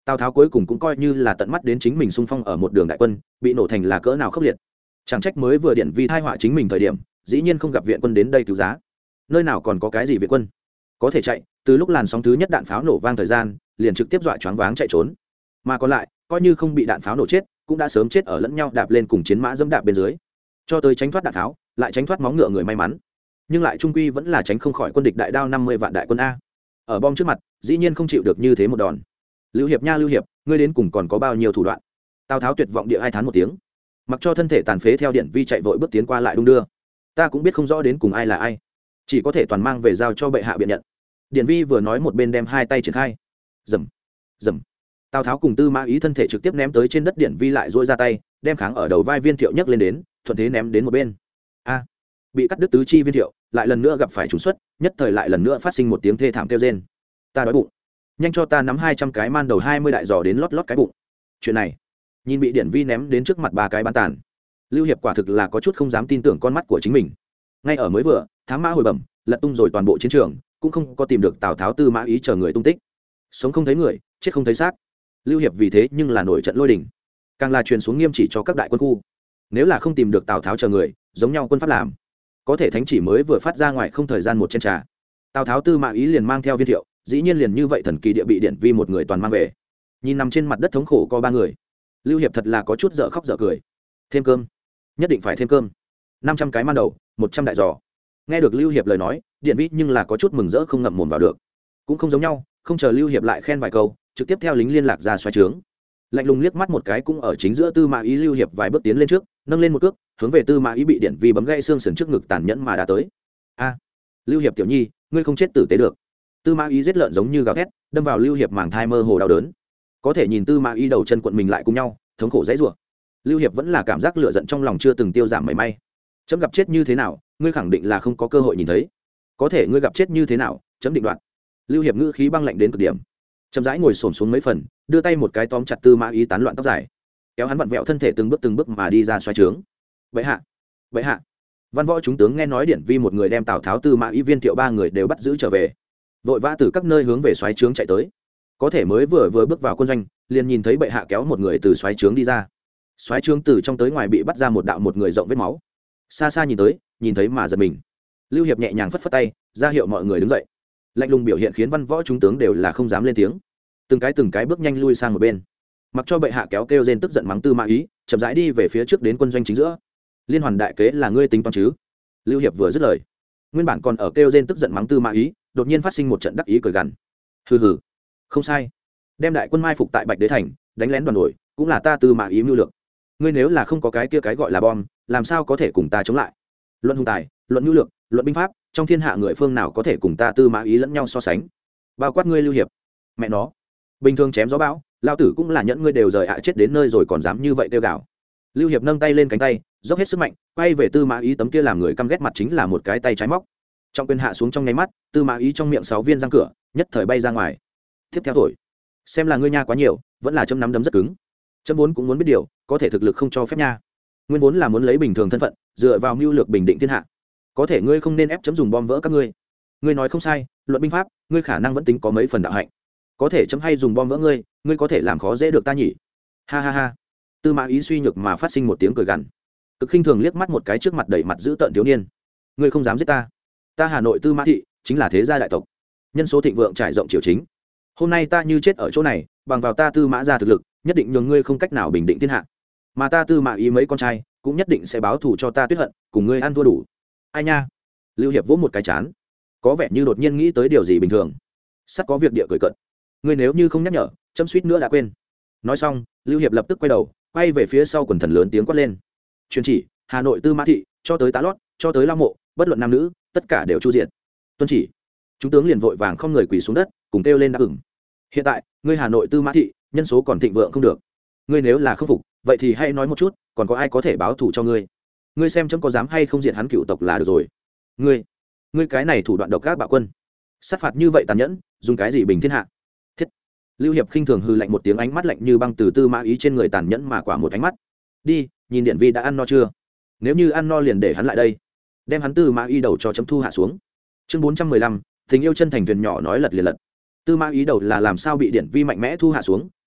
Tào Tháo cuối cùng cũng coi như là tận mắt đến chính mình xung phong ở một đường đại quân bị nổ thành là cỡ nào khốc liệt. Chẳng trách mới vừa điện vi thai họa chính mình thời điểm dĩ nhiên không gặp viện quân đến đây cứu giá. Nơi nào còn có cái gì viện quân có thể chạy, từ lúc làn sóng thứ nhất đạn pháo nổ vang thời gian liền trực tiếp dọa choáng váng chạy trốn, mà còn lại coi như không bị đạn pháo nổ chết cũng đã sớm chết ở lẫn nhau đạp lên cùng chiến mã dẫm đạp bên dưới, cho tới tránh thoát đạn pháo lại tránh thoát móng ngựa người may mắn, nhưng lại trung quy vẫn là tránh không khỏi quân địch đại đao 50 vạn đại quân a. Ở bom trước mặt dĩ nhiên không chịu được như thế một đòn. Lưu Hiệp nha, Lưu Hiệp, ngươi đến cùng còn có bao nhiêu thủ đoạn? Tào Tháo tuyệt vọng địa ai thán một tiếng, mặc cho thân thể tàn phế theo điện vi chạy vội bước tiến qua lại đung đưa. Ta cũng biết không rõ đến cùng ai là ai, chỉ có thể toàn mang về giao cho bệ hạ biện nhận. Điện vi vừa nói một bên đem hai tay triển khai. Dầm dầm. Tào Tháo cùng Tư Mã Ý thân thể trực tiếp ném tới trên đất, điện vi lại duỗi ra tay đem kháng ở đầu vai Viên Thiệu nhấc lên đến, thuận thế ném đến một bên. A, bị cắt đứt tứ chi Viên Thiệu lại lần nữa gặp phải trùng xuất, nhất thời lại lần nữa phát sinh một tiếng thê thảm kêu rên. Ta đói bụng, nhanh cho ta nắm 200 cái man đầu 20 đại giò đến lót lót cái bụng. Chuyện này, nhìn bị điện vi ném đến trước mặt ba cái bán tàn, Lưu Hiệp quả thực là có chút không dám tin tưởng con mắt của chính mình. Ngay ở mới vừa thám mã hồi bẩm lật tung rồi toàn bộ chiến trường, cũng không có tìm được Tào Tháo Tư Mã Ý chờ người tung tích, sống không thấy người, chết không thấy xác. Lưu Hiệp vì thế nhưng là nổi trận lôi đình, càng là truyền xuống nghiêm chỉ cho các đại quân khu, nếu là không tìm được Tào Tháo chờ người, giống nhau quân pháp làm. Có thể thánh chỉ mới vừa phát ra ngoài không thời gian một chén trà, Tào Tháo Tư Mã Ý liền mang theo Viên Thiệu, dĩ nhiên liền như vậy thần kỳ địa bị điện vi một người toàn mang về. Nhìn nằm trên mặt đất thống khổ có ba người, Lưu Hiệp thật là có chút dở khóc dở cười. Thêm cơm, nhất định phải thêm cơm. 500 cái man đầu, 100 đại giò. Nghe được Lưu Hiệp lời nói, điện vi nhưng là có chút mừng rỡ không ngậm mồm vào được. Cũng không giống nhau, không chờ Lưu Hiệp lại khen vài câu, trực tiếp theo lính liên lạc ra xoáy trướng, lạnh lùng liếc mắt một cái cũng ở chính giữa Tư Mã Ý. Lưu Hiệp vài bước tiến lên trước, nâng lên một cước hướng về Tư Mã Ý bị điện vi bấm gãy xương sườn trước ngực tàn nhẫn mà đã tới. A, Lưu Hiệp tiểu nhi, ngươi không chết tử tế được. Tư Mã Ý giết lợn giống như gào thét, đâm vào Lưu Hiệp màng thai mơ hồ đau đớn. Có thể nhìn Tư Mã Ý đầu chân cuộn mình lại cùng nhau, thống khổ dãy rủa. Lưu Hiệp vẫn là cảm giác lửa giận trong lòng chưa từng tiêu giảm mảy may. Chấm gặp chết như thế nào, ngươi khẳng định là không có cơ hội nhìn thấy. Có thể ngươi gặp chết như thế nào, chấm định đoạt. Lưu Hiệp ngữ khí băng lạnh đến cực điểm, chậm rãi ngồi xổm xuống mấy phần, đưa tay một cái tóm chặt Tư Mã Ý tán loạn tóc dài, kéo hắn vặn vẹo thân thể từng bước mà đi ra xoáy trướng. Bệ hạ, bệ hạ. Văn võ chúng tướng nghe nói điện vi một người đem Tào Tháo Tư Mã Ý Viên Thiệu ba người đều bắt giữ trở về, vội vã từ các nơi hướng về xoáy trướng chạy tới. Có thể mới vừa bước vào quân doanh, liền nhìn thấy bệ hạ kéo một người từ xoáy trướng đi ra. Xoáy trướng từ trong tới ngoài bị bắt ra một đạo một người rộng vết máu. Xa xa nhìn thấy mà giật mình. Lưu Hiệp nhẹ nhàng phất phất tay, ra hiệu mọi người đứng dậy. Lạnh lùng biểu hiện khiến văn võ chúng tướng đều là không dám lên tiếng, từng cái bước nhanh lui sang một bên, mặc cho bệ hạ kéo kêu rên tức giận mắng Tư Mã Ý, chậm rãi đi về phía trước đến quân doanh chính giữa. Liên hoàn đại kế là ngươi tính toán chứ? Lưu Hiệp vừa dứt lời, nguyên bản còn ở kêu rên tức giận mắng Tư Mã Ý, đột nhiên phát sinh một trận đắc ý cười gằn. Hừ hừ, không sai, đem đại quân mai phục tại Bạch Đế thành, đánh lén đoàn nổi, cũng là ta Tư Mã Ý mưu lược. Ngươi nếu là không có cái kia cái gọi là bom, làm sao có thể cùng ta chống lại? Luận hùng tài, luận mưu lược, luận binh pháp, trong thiên hạ người phương nào có thể cùng ta Tư Mã Ý lẫn nhau so sánh? Bao quát ngươi Lưu Hiệp. Mẹ nó, bình thường chém gió bão, lao tử cũng là nhẫn ngươi đều rời chết đến nơi rồi còn dám như vậy kêu gào. Lưu Hiệp nâng tay lên cánh tay, dốc hết sức mạnh, quay về Tư Mã Ý tấm kia làm người căm ghét mặt chính là một cái tay trái móc. Trong quyền hạ xuống trong nháy mắt, Tư Mã Ý trong miệng 6 viên răng cửa nhất thời bay ra ngoài. Tiếp theo thổi, xem là ngươi nha quá nhiều, vẫn là chấm nắm đấm rất cứng. Chấm vốn cũng muốn biết điều, có thể thực lực không cho phép nha. Nguyên vốn là muốn lấy bình thường thân phận, dựa vào mưu lược bình định thiên hạ. Có thể ngươi không nên ép chấm dùng bom vỡ các ngươi. Ngươi nói không sai, luận binh pháp, ngươi khả năng vẫn tính có mấy phần đạo hạnh. Có thể chấm hay dùng bom vỡ ngươi, ngươi có thể làm khó dễ được ta nhỉ? Ha ha ha. Tư Mã Ý suy nhược mà phát sinh một tiếng cười gằn, cực khinh thường liếc mắt một cái trước mặt đầy mặt dữ tợn thiếu niên. Ngươi không dám giết ta? Ta Hà Nội Tư Mã thị chính là thế gia đại tộc, nhân số thịnh vượng trải rộng triều chính. Hôm nay ta như chết ở chỗ này, bằng vào ta Tư Mã gia thực lực, nhất định nhường ngươi không cách nào bình định thiên hạ. Mà ta Tư Mã Ý mấy con trai cũng nhất định sẽ báo thù cho ta Tuyết Hận, cùng ngươi ăn thua đủ. Ai nha? Lưu Hiệp vỗ một cái chán, có vẻ như đột nhiên nghĩ tới điều gì bình thường. Sắt có việc địa cười cợt. Ngươi nếu như không nhắc nhở, chấm suýt nữa đã quên. Nói xong, Lưu Hiệp lập tức quay đầu, quay về phía sau quần thần lớn tiếng quát lên. Truyền chỉ, Hà Nội Tư Mã thị, cho tới Tá Lót, cho tới Lao Mộ, bất luận nam nữ, tất cả đều chu diện. Tuân chỉ. Chúng tướng liền vội vàng không người quỳ xuống đất, cùng kêu lên đáp ứng. Hiện tại, ngươi Hà Nội Tư Mã thị, nhân số còn thịnh vượng không được. Ngươi nếu là không phục, vậy thì hãy nói một chút, còn có ai có thể báo thù cho ngươi? Ngươi xem chấm có dám hay không diệt hắn cựu tộc là được rồi. Ngươi cái này thủ đoạn độc ác bạo quân, sát phạt như vậy tàn nhẫn, dùng cái gì bình thiên hạ? Thiết. Lưu Hiệp khinh thường hừ lạnh một tiếng, ánh mắt lạnh như băng từ Tư Mã Ý trên người tàn nhẫn mà quả một ánh mắt. Đi, nhìn điện vi đã ăn no chưa? Nếu như ăn no liền để hắn lại đây, đem hắn Tư Mã Ý đầu cho chấm thu hạ xuống. Chương 415, tình yêu chân thành thuyền nhỏ nói lật liền lật. Tư Mã Ý đầu là làm sao bị điện vi mạnh mẽ thu hạ xuống,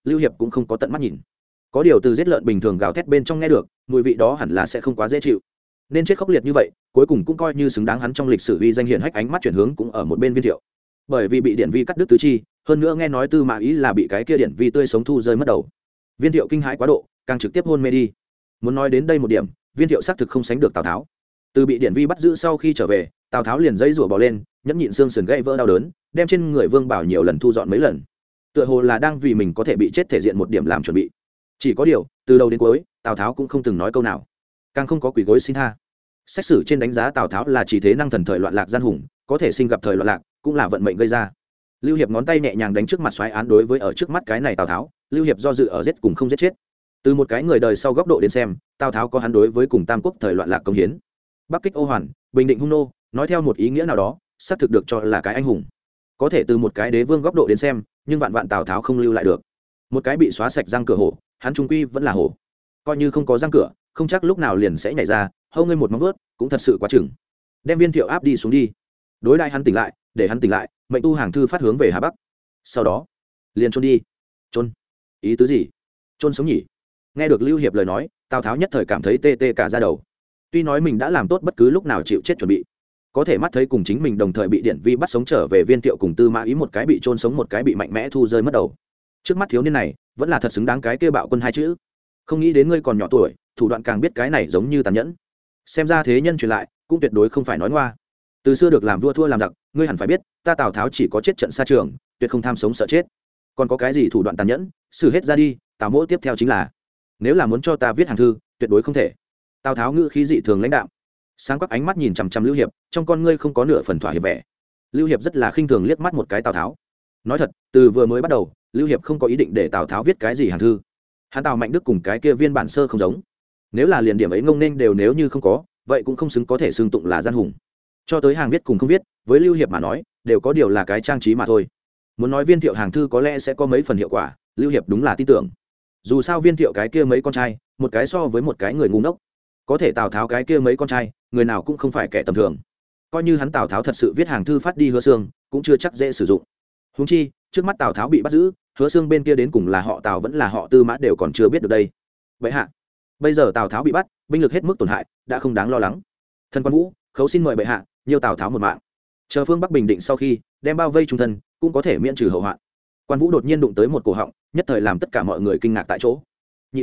lưu hiệp cũng không có tận mắt nhìn, có điều từ giết lợn bình thường gào thét bên trong nghe được mùi vị đó hẳn là sẽ không quá dễ chịu, nên chết khốc liệt như vậy cuối cùng cũng coi như xứng đáng hắn trong lịch sử uy danh hiển hách. Ánh mắt chuyển hướng cũng ở một bên Viên Thiệu, bởi vì bị điển vi cắt đứt tứ chi, hơn nữa nghe nói Tư Mã Ý là bị cái kia điển vi tươi sống thu rơi mất đầu. Viên Thiệu kinh hãi quá độ, càng trực tiếp hôn mê đi. Muốn nói đến đây một điểm, Viên Thiệu xác thực không sánh được Tào Tháo. Từ bị điển vi bắt giữ sau khi trở về, Tào Tháo liền dây rủa bò lên, nhẫn nhịn xương sườn gãy vỡ đau đớn, đem trên người Vương Bảo nhiều lần thu dọn mấy lần, tựa hồ là đang vì mình có thể bị chết thể diện một điểm làm chuẩn bị. Chỉ có điều từ đầu đến cuối Tào Tháo cũng không từng nói câu nào, càng không có quỳ gối xin tha. Xét xử trên đánh giá Tào Tháo là chỉ thế năng thần thời loạn lạc gian hùng, có thể sinh gặp thời loạn lạc cũng là vận mệnh gây ra. Lưu Hiệp ngón tay nhẹ nhàng đánh trước mặt xoáy án, đối với ở trước mắt cái này Tào Tháo, Lưu Hiệp do dự ở giết cùng không giết chết. Từ một cái người đời sau góc độ đến xem, Tào Tháo có hắn đối với cùng Tam Quốc thời loạn lạc công hiến, bắc kích Ô Hoàn, bình định hung nô, nói theo một ý nghĩa nào đó xác thực được cho là cái anh hùng. Có thể từ một cái đế vương góc độ đến xem, nhưng vạn vạn Tào Tháo không lưu lại được. Một cái bị xóa sạch răng cửa hổ, hắn trung quy vẫn là hổ, coi như không có răng cửa, không chắc lúc nào liền sẽ nhảy ra, hâu ngươi một móng vuốt cũng thật sự quá chừng. Đem Viên Thiệu áp đi xuống đi, đối đại hắn tỉnh lại, để hắn tỉnh lại, mệnh tu hàng thư phát hướng về Hà Bắc, sau đó liền trôn đi. Trôn? Ý tứ gì? Trôn sống nhỉ? Nghe được Lưu Hiệp lời nói, Tào Tháo nhất thời cảm thấy tê tê cả da đầu. Tuy nói mình đã làm tốt bất cứ lúc nào chịu chết chuẩn bị, có thể mắt thấy cùng chính mình đồng thời bị điển vi bắt sống trở về Viên Thiệu cùng Tư Mã Ý, một cái bị trôn sống, một cái bị mạnh mẽ thu rơi mất đầu. Trước mắt thiếu niên này vẫn là thật xứng đáng cái kia bạo quân hai chữ. Không nghĩ đến ngươi còn nhỏ tuổi, thủ đoạn càng biết cái này giống như tàn nhẫn. Xem ra thế nhân truyền lại cũng tuyệt đối không phải nói ngoa. Từ xưa được làm vua thua làm giặc, ngươi hẳn phải biết, ta Tào Tháo chỉ có chết trận xa trường, tuyệt không tham sống sợ chết. Còn có cái gì thủ đoạn tàn nhẫn, xử hết ra đi. Tào mỗ tiếp theo chính là, nếu là muốn cho ta viết hàng thư, tuyệt đối không thể. Tào Tháo ngữ khí dị thường lãnh đạm, sáng quắc ánh mắt nhìn chằm chằm Lưu Hiệp, trong con ngươi không có nửa phần thỏa hiệp vẻ. Lưu Hiệp rất là khinh thường liếc mắt một cái Tào Tháo. Nói thật, từ vừa mới bắt đầu, Lưu Hiệp không có ý định để Tào Tháo viết cái gì hàng thư. Hắn Tào Mạnh Đức cùng cái kia viên bản sơ không giống, nếu là liền điểm ấy ngông nên đều nếu như không có, vậy cũng không xứng có thể xưng tụng là gian hùng. Cho tới hàng viết cùng không viết, với Lưu Hiệp mà nói, đều có điều là cái trang trí mà thôi. Muốn nói Viên Thiệu hàng thư có lẽ sẽ có mấy phần hiệu quả, Lưu Hiệp đúng là tin tưởng. Dù sao Viên Thiệu cái kia mấy con trai, một cái so với một cái người ngu ngốc, có thể Tào Tháo cái kia mấy con trai, người nào cũng không phải kẻ tầm thường. Coi như hắn Tào Tháo thật sự viết hàng thư phát đi Hứa Xương, cũng chưa chắc dễ sử dụng. Huống chi, trước mắt Tào Tháo bị bắt giữ, Hứa Xương bên kia đến cùng là họ Tào vẫn là họ Tư Mã đều còn chưa biết được đây. Vậy hạ, bây giờ Tào Tháo bị bắt, binh lực hết mức tổn hại, đã không đáng lo lắng. Thân Quan Vũ, khấu xin mời bệ hạ, nhiều Tào Tháo một mạng. Chờ phương Bắc bình định sau khi, đem bao vây trung thân, cũng có thể miễn trừ hậu hoạn. Quan Vũ đột nhiên đụng tới một cổ họng, nhất thời làm tất cả mọi người kinh ngạc tại chỗ. Nhị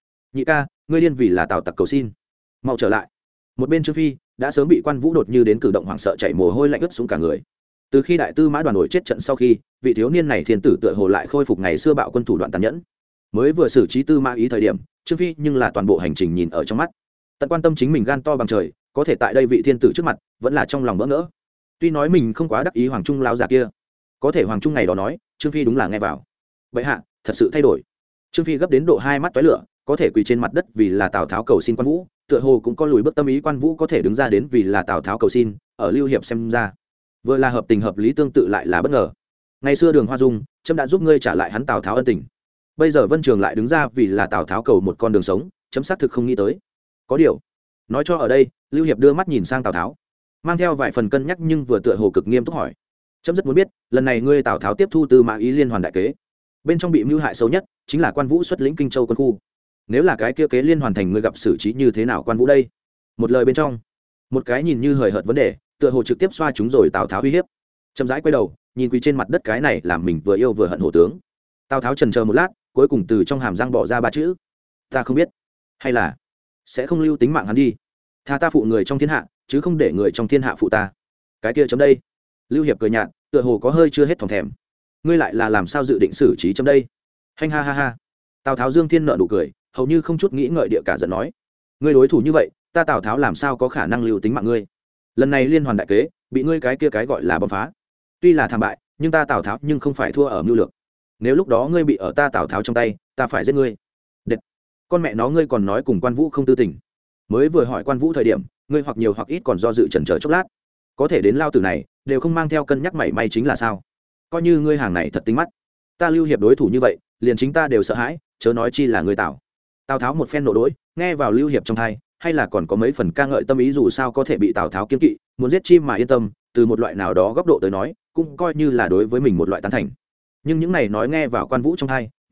ca, ngươi điên vì là Tào tặc cầu xin, mau trở lại. Một bên Trương Phi đã sớm bị Quan Vũ đột như đến cử động hoảng sợ, chảy mồ hôi lạnh ướt xuống cả người. Từ khi đại tư mã đoàn nổi chết trận sau khi, vị thiếu niên này thiên tử tựa hồ lại khôi phục ngày xưa bạo quân thủ đoạn tàn nhẫn. Mới vừa xử trí Tư Mã Ý thời điểm, Trương Phi nhưng là toàn bộ hành trình nhìn ở trong mắt, tận quan tâm chính mình gan to bằng trời, có thể tại đây vị thiên tử trước mặt vẫn là trong lòng bỡ ngỡ. Tuy nói mình không quá đắc ý Hoàng Trung lão già kia, có thể Hoàng Trung ngày đó nói, Trương Phi đúng là nghe vào. Bệ hạ thật sự thay đổi. Trương Phi gấp đến độ hai mắt tóe lửa, có thể quỳ trên mặt đất vì là Tào Tháo cầu xin Quan Vũ, tựa hồ cũng có lùi bước tâm ý. Quan Vũ có thể đứng ra đến vì là Tào Tháo cầu xin, ở Lưu Hiệp xem ra vừa là hợp tình hợp lý, tương tự lại là bất ngờ. Ngày xưa Đường Hoa Dung, trẫm đã giúp ngươi trả lại hắn Tào Tháo ân tình, bây giờ Vân Trường lại đứng ra vì là Tào Tháo cầu một con đường sống, chấm xác thực không nghĩ tới. Có điều nói cho ở đây, Lưu Hiệp đưa mắt nhìn sang Tào Tháo, mang theo vài phần cân nhắc nhưng vừa tựa hồ cực nghiêm túc hỏi, chấm rất muốn biết, lần này ngươi Tào Tháo tiếp thu Tư Mã Ý liên hoàn đại kế, bên trong bị mưu hại xấu nhất chính là Quan Vũ xuất lĩnh Kinh Châu quân khu, nếu là cái kia kế liên hoàn thành, ngươi gặp xử trí như thế nào Quan Vũ đây? Một lời bên trong, một cái nhìn như hời hợt vấn đề, tựa hồ trực tiếp xoa chúng rồi Tào Tháo uy hiếp. Chậm rãi quay đầu nhìn quỳ trên mặt đất cái này làm mình vừa yêu vừa hận hổ tướng. Tào Tháo chần chờ một lát, cuối cùng từ trong hàm răng bỏ ra ba chữ: ta không biết. Hay là sẽ không lưu tính mạng hắn đi, tha ta phụ người trong thiên hạ, chứ không để người trong thiên hạ phụ ta. Cái kia chấm đây. Lưu Hiệp cười nhạt, tựa hồ có hơi chưa hết thòng thèm. Ngươi lại là làm sao dự định xử trí chấm đây? Hanh ha ha ha. Tào Tháo dương thiên nợ nụ cười, hầu như không chút nghĩ ngợi địa cả giận nói: ngươi đối thủ như vậy, ta Tào Tháo làm sao có khả năng lưu tính mạng ngươi? Lần này liên hoàn đại kế bị ngươi cái kia cái gọi là bom phá, tuy là thảm bại, nhưng ta Tào Tháo nhưng không phải thua ở mưu lược. Nếu lúc đó ngươi bị ở ta Tào Tháo trong tay, ta phải giết ngươi. Đệt, con mẹ nó, ngươi còn nói cùng Quan Vũ không tư tình. Mới vừa hỏi Quan Vũ thời điểm, ngươi hoặc nhiều hoặc ít còn do dự chần chờ chốc lát, có thể đến lao tử này đều không mang theo cân nhắc mảy may chính là sao? Coi như ngươi hàng này thật tính mắt, ta Lưu Hiệp đối thủ như vậy, liền chính ta đều sợ hãi, chớ nói chi là ngươi Tào. Tào Tháo một phen nộ đỗi, nghe vào Lưu Hiệp trong tai, hay là còn có mấy phần ca ngợi tâm ý, dù sao có thể bị Tào Tháo kiêng kỵ, muốn giết chim mà yên tâm, từ một loại nào đó góc độ tới nói, cũng coi như là đối với mình một loại tán thành. Nhưng những này nói nghe vào Quan Vũ trong tai,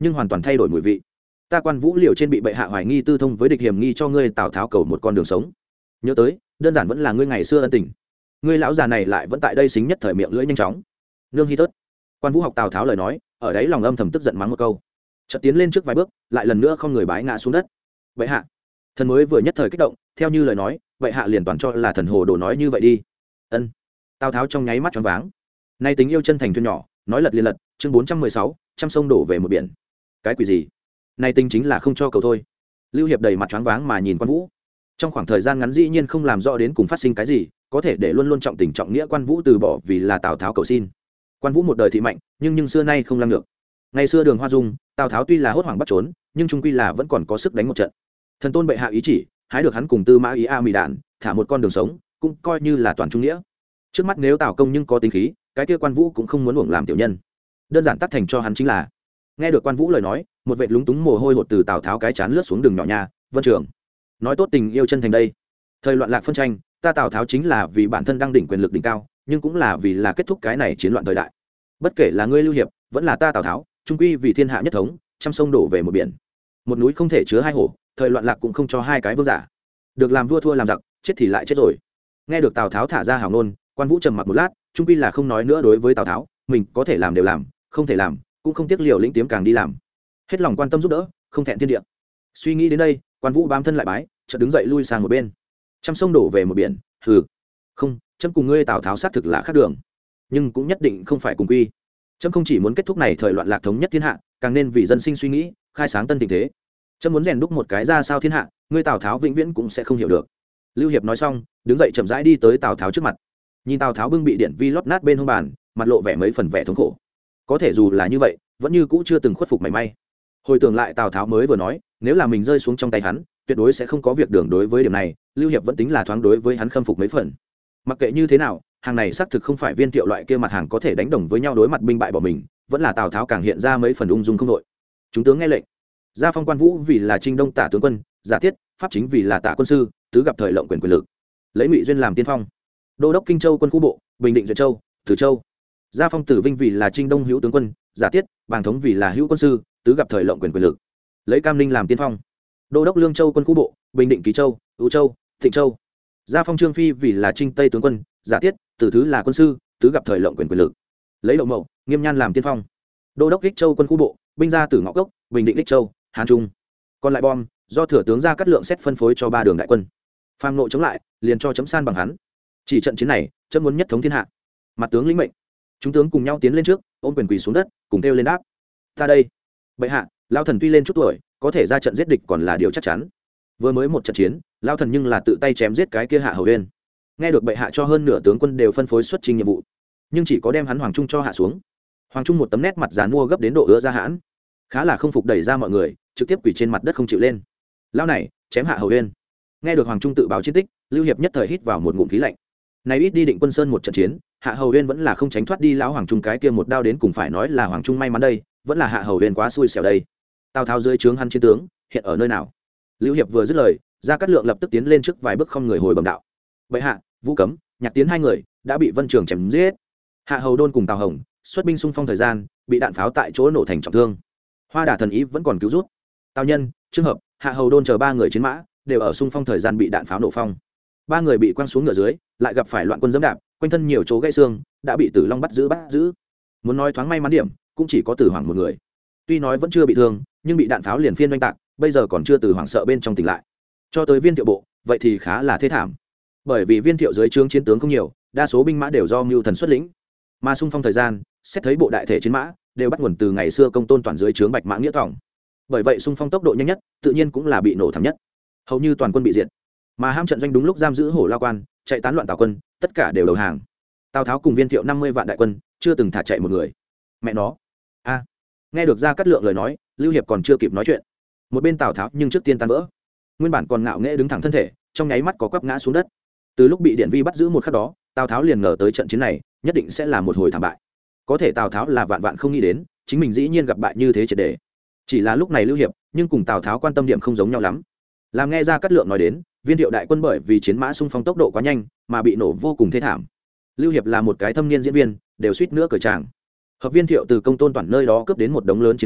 nhưng hoàn toàn thay đổi mùi vị. Ta Quan Vũ liều trên bị bệ hạ hoài nghi tư thông với địch hiểm nghi cho ngươi Tào Tháo cầu một con đường sống. Nhớ tới đơn giản vẫn là ngươi ngày xưa ân tình, ngươi lão già này lại vẫn tại đây xính nhất thời miệng lưỡi nhanh chóng. Nương hi thớt. Quan Vũ học Tào Tháo lời nói, ở đấy lòng âm thầm tức giận mắng một câu, chợt tiến lên trước vài bước, lại lần nữa không người bái ngã xuống đất. Bệ hạ. Thần mới vừa nhất thời kích động, theo như lời nói, bệ hạ liền toàn cho là thần hồ đồ nói như vậy đi. Ân. Tào Tháo trong nháy mắt choáng váng. Nay tính yêu chân thành thuyền nhỏ, nói lật liền lật, chương 416, trăm sông đổ về một biển. Cái quỷ gì? Nay tính chính là không cho cầu thôi. Lưu Hiệp đầy mặt choáng váng mà nhìn Quan Vũ. Trong khoảng thời gian ngắn dĩ nhiên không làm rõ đến cùng phát sinh cái gì, có thể để luôn luôn trọng tình trọng nghĩa Quan Vũ từ bỏ vì là Tào Tháo cầu xin. Quan Vũ một đời thị mạnh, nhưng xưa nay không lăng được. Ngày xưa Đường Hoa Dung, Tào Tháo tuy là hốt hoảng bắt trốn, nhưng trung quy là vẫn còn có sức đánh một trận. Thần tôn bệ hạ ý chỉ, hái được hắn cùng Tư Mã Ý A Mì Đạn, thả một con đường sống, cũng coi như là toàn trung nghĩa. Trước mắt nếu Tào công nhưng có tính khí, cái kia Quan Vũ cũng không muốn uổng làm tiểu nhân. Đơn giản tắc thành cho hắn chính là. Nghe được Quan Vũ lời nói, một vệt lúng túng mồ hôi hột từ Tào Tháo cái chán lướt xuống đường nhỏ nha. Vân Trường nói tốt tình yêu chân thành đây. Thời loạn lạc phân tranh, ta Tào Tháo chính là vì bản thân đang đỉnh quyền lực đỉnh cao, nhưng cũng là vì là kết thúc cái này chiến loạn thời đại. Bất kể là ngươi Lưu Hiệp, vẫn là ta Tào Tháo, trung quy vì thiên hạ nhất thống, trăm sông đổ về một biển. Một núi không thể chứa hai hổ, thời loạn lạc cũng không cho hai cái vương giả. Được làm vua thua làm giặc, chết thì lại chết rồi. Nghe được Tào Tháo thả ra hào ngôn, Quan Vũ trầm mặc một lát, trung quy là không nói nữa. Đối với Tào Tháo, mình có thể làm đều làm, không thể làm cũng không tiếc liều lĩnh tiếm càng đi làm, hết lòng quan tâm giúp đỡ, không thẹn thiên địa. Suy nghĩ đến đây, Quan Vũ bám thân lại bái, chợt đứng dậy lui sang một bên. Trăm sông đổ về một biển, hừ, không, chấm cùng ngươi Tào Tháo xác thực là khác đường, nhưng cũng nhất định không phải cùng quy. Chấm không chỉ muốn kết thúc này thời loạn lạc thống nhất thiên hạ, càng nên vì dân sinh suy nghĩ, khai sáng tân tình thế. Chấm muốn rèn đúc một cái ra sao thiên hạ, ngươi Tào Tháo vĩnh viễn cũng sẽ không hiểu được. Lưu Hiệp nói xong, đứng dậy chậm rãi đi tới Tào Tháo trước mặt, nhìn Tào Tháo bưng bị điện vi lót nát bên hông bàn, mặt lộ vẻ mấy phần vẻ thống khổ. Có thể dù là như vậy, vẫn như cũ chưa từng khuất phục mảy may. Hồi tưởng lại Tào Tháo mới vừa nói, nếu là mình rơi xuống trong tay hắn, tuyệt đối sẽ không có việc đường. Đối với điểm này, Lưu Hiệp vẫn tính là thoáng đối với hắn khâm phục mấy phần. Mặc kệ như thế nào, hàng này xác thực không phải Viên Thiệu loại kia mặt hàng có thể đánh đồng với nhau, đối mặt binh bại bỏ mình, vẫn là Tào Tháo càng hiện ra mấy phần ung dung không đội. Chúng tướng nghe lệnh, gia phong Quan Vũ vì là Trinh Đông tả tướng quân, giả tiết pháp chính vì là tả quân sư, tứ gặp thời lộng quyền lực, lấy Ngụy Duyên làm tiên phong, đô đốc Kinh Châu quân khu bộ, Bình Định Duyệt Châu, Từ Châu. Gia phong Tử Vinh vì là Trinh Đông hữu tướng quân, giả tiết bàng thống vì là hữu quân sư, tứ gặp thời lộng quyền lực, lấy Cam Ninh làm tiên phong, đô đốc Lương Châu quân khu bộ, Bình Định Ký Châu, Ưu Châu, Thịnh Châu. Gia phong Trương Phi vì là Trinh Tây tướng quân, giả tiết Tử Thứ là quân sư, tứ gặp thời lộng quyền lực, lấy Đậu Mậu, Nghiêm Nhan làm tiên phong, đô đốc Ích Châu quân khu bộ, binh gia Tử Ngọc Cốc, Bình Định Ích Châu, Hán Trung. Còn lại bom do thừa tướng Gia Cát Lượng xét phân phối cho ba đường đại quân, phàm nội chống lại liền cho chấm san bằng hắn. Chỉ trận chiến này chấm muốn nhất thống thiên hạ. Mặt tướng lĩnh mệnh. Chúng tướng cùng nhau tiến lên trước, ôm quyền quỳ xuống đất, cùng kêu lên đáp. Ta đây. Bệ hạ, lao thần tuy lên chút tuổi, có thể ra trận giết địch còn là điều chắc chắn. Vừa mới một trận chiến, lao thần nhưng là tự tay chém giết cái kia Hạ Hầu Uyên. Nghe được bệ hạ cho hơn nửa tướng quân đều phân phối xuất trình nhiệm vụ, nhưng chỉ có đem hắn Hoàng Trung cho hạ xuống. Hoàng Trung một tấm nét mặt giàn mua gấp đến độ ứa ra hãn, khá là không phục đẩy ra mọi người, trực tiếp quỳ trên mặt đất không chịu lên. Lao này, chém Hạ Hầu Uyên. Nghe được Hoàng Trung tự báo chiến tích, Lưu Hiệp nhất thời hít vào một ngụm khí lạnh. Này ít đi Định Quân Sơn một trận chiến, Hạ Hầu Uyên vẫn là không tránh thoát đi lão Hoàng Trung cái kia một đao, đến cùng phải nói là Hoàng Trung may mắn đây, vẫn là Hạ Hầu Uyên quá xui xẻo đây. Tào Tháo dưới trướng hắn chiến tướng, hiện ở nơi nào? Lưu Hiệp vừa dứt lời, Gia Cát Lượng lập tức tiến lên trước vài bước không người hồi bẩm đạo. Bệ hạ, Vũ Cấm, Nhạc Tiến hai người đã bị Vân Trường chém giết. Hạ Hầu Đôn cùng Tào Hồng xuất binh xung phong thời gian, bị đạn pháo tại chỗ nổ thành trọng thương. Hoa Đà thần ý vẫn còn cứu rút. Tào Nhân, Trương Hợp, Hạ Hầu Đôn chờ ba người chiến mã đều ở xung phong thời gian bị đạn pháo nổ phong. Ba người bị quăng xuống ngựa dưới, lại gặp phải loạn quân dẫm đạp, quanh thân nhiều chỗ gãy xương, đã bị Tử Long bắt giữ. Muốn nói thoáng may mắn điểm, cũng chỉ có Tử Hoàng một người. Tuy nói vẫn chưa bị thương, nhưng bị đạn pháo liền phiên oanh tạc, bây giờ còn chưa từ hoảng sợ bên trong tỉnh lại. Cho tới Viên Thiệu bộ, vậy thì khá là thê thảm. Bởi vì Viên Thiệu dưới trướng chiến tướng không nhiều, đa số binh mã đều do Mưu Thần xuất lĩnh. Mà xung phong thời gian, xét thấy bộ đại thể chiến mã đều bắt nguồn từ ngày xưa Công Tôn Toàn dưới trướng Bạch Mã Nghĩa Thỏng. Bởi vậy xung phong tốc độ nhanh nhất, tự nhiên cũng là bị nổ thảm nhất. Hầu như toàn quân bị diệt. Mà ham trận doanh đúng lúc giam giữ Hổ Lao Quan, chạy tán loạn Tào quân, tất cả đều đầu hàng. Tào Tháo cùng Viên Thiệu 50 vạn đại quân, chưa từng thả chạy một người. Mẹ nó. A. Nghe được Gia Cát Lượng lời nói, Lưu Hiệp còn chưa kịp nói chuyện. Một bên Tào Tháo nhưng trước tiên tan vỡ. Nguyên bản còn ngạo nghễ đứng thẳng thân thể, trong nháy mắt có quắp ngã xuống đất. Từ lúc bị Điện Vi bắt giữ một khắc đó, Tào Tháo liền ngờ tới trận chiến này nhất định sẽ là một hồi thảm bại. Có thể Tào Tháo là vạn vạn không nghĩ đến, chính mình dĩ nhiên gặp bại như thế triệt để. Chỉ là lúc này Lưu Hiệp, nhưng cùng Tào Tháo quan tâm điểm không giống nhau lắm. Làm nghe Gia Cát Lượng nói đến, Viên Thiệu đại quân bởi vì chiến mã xung phong tốc độ quá nhanh, mà bị nổ vô cùng thê thảm. Lưu Hiệp là một cái thâm niên diễn viên, đều suýt nữa cởi tràng. Hợp Viên Thiệu từ Công Tôn Toàn nơi đó cướp đến một đống lớn chiến mã,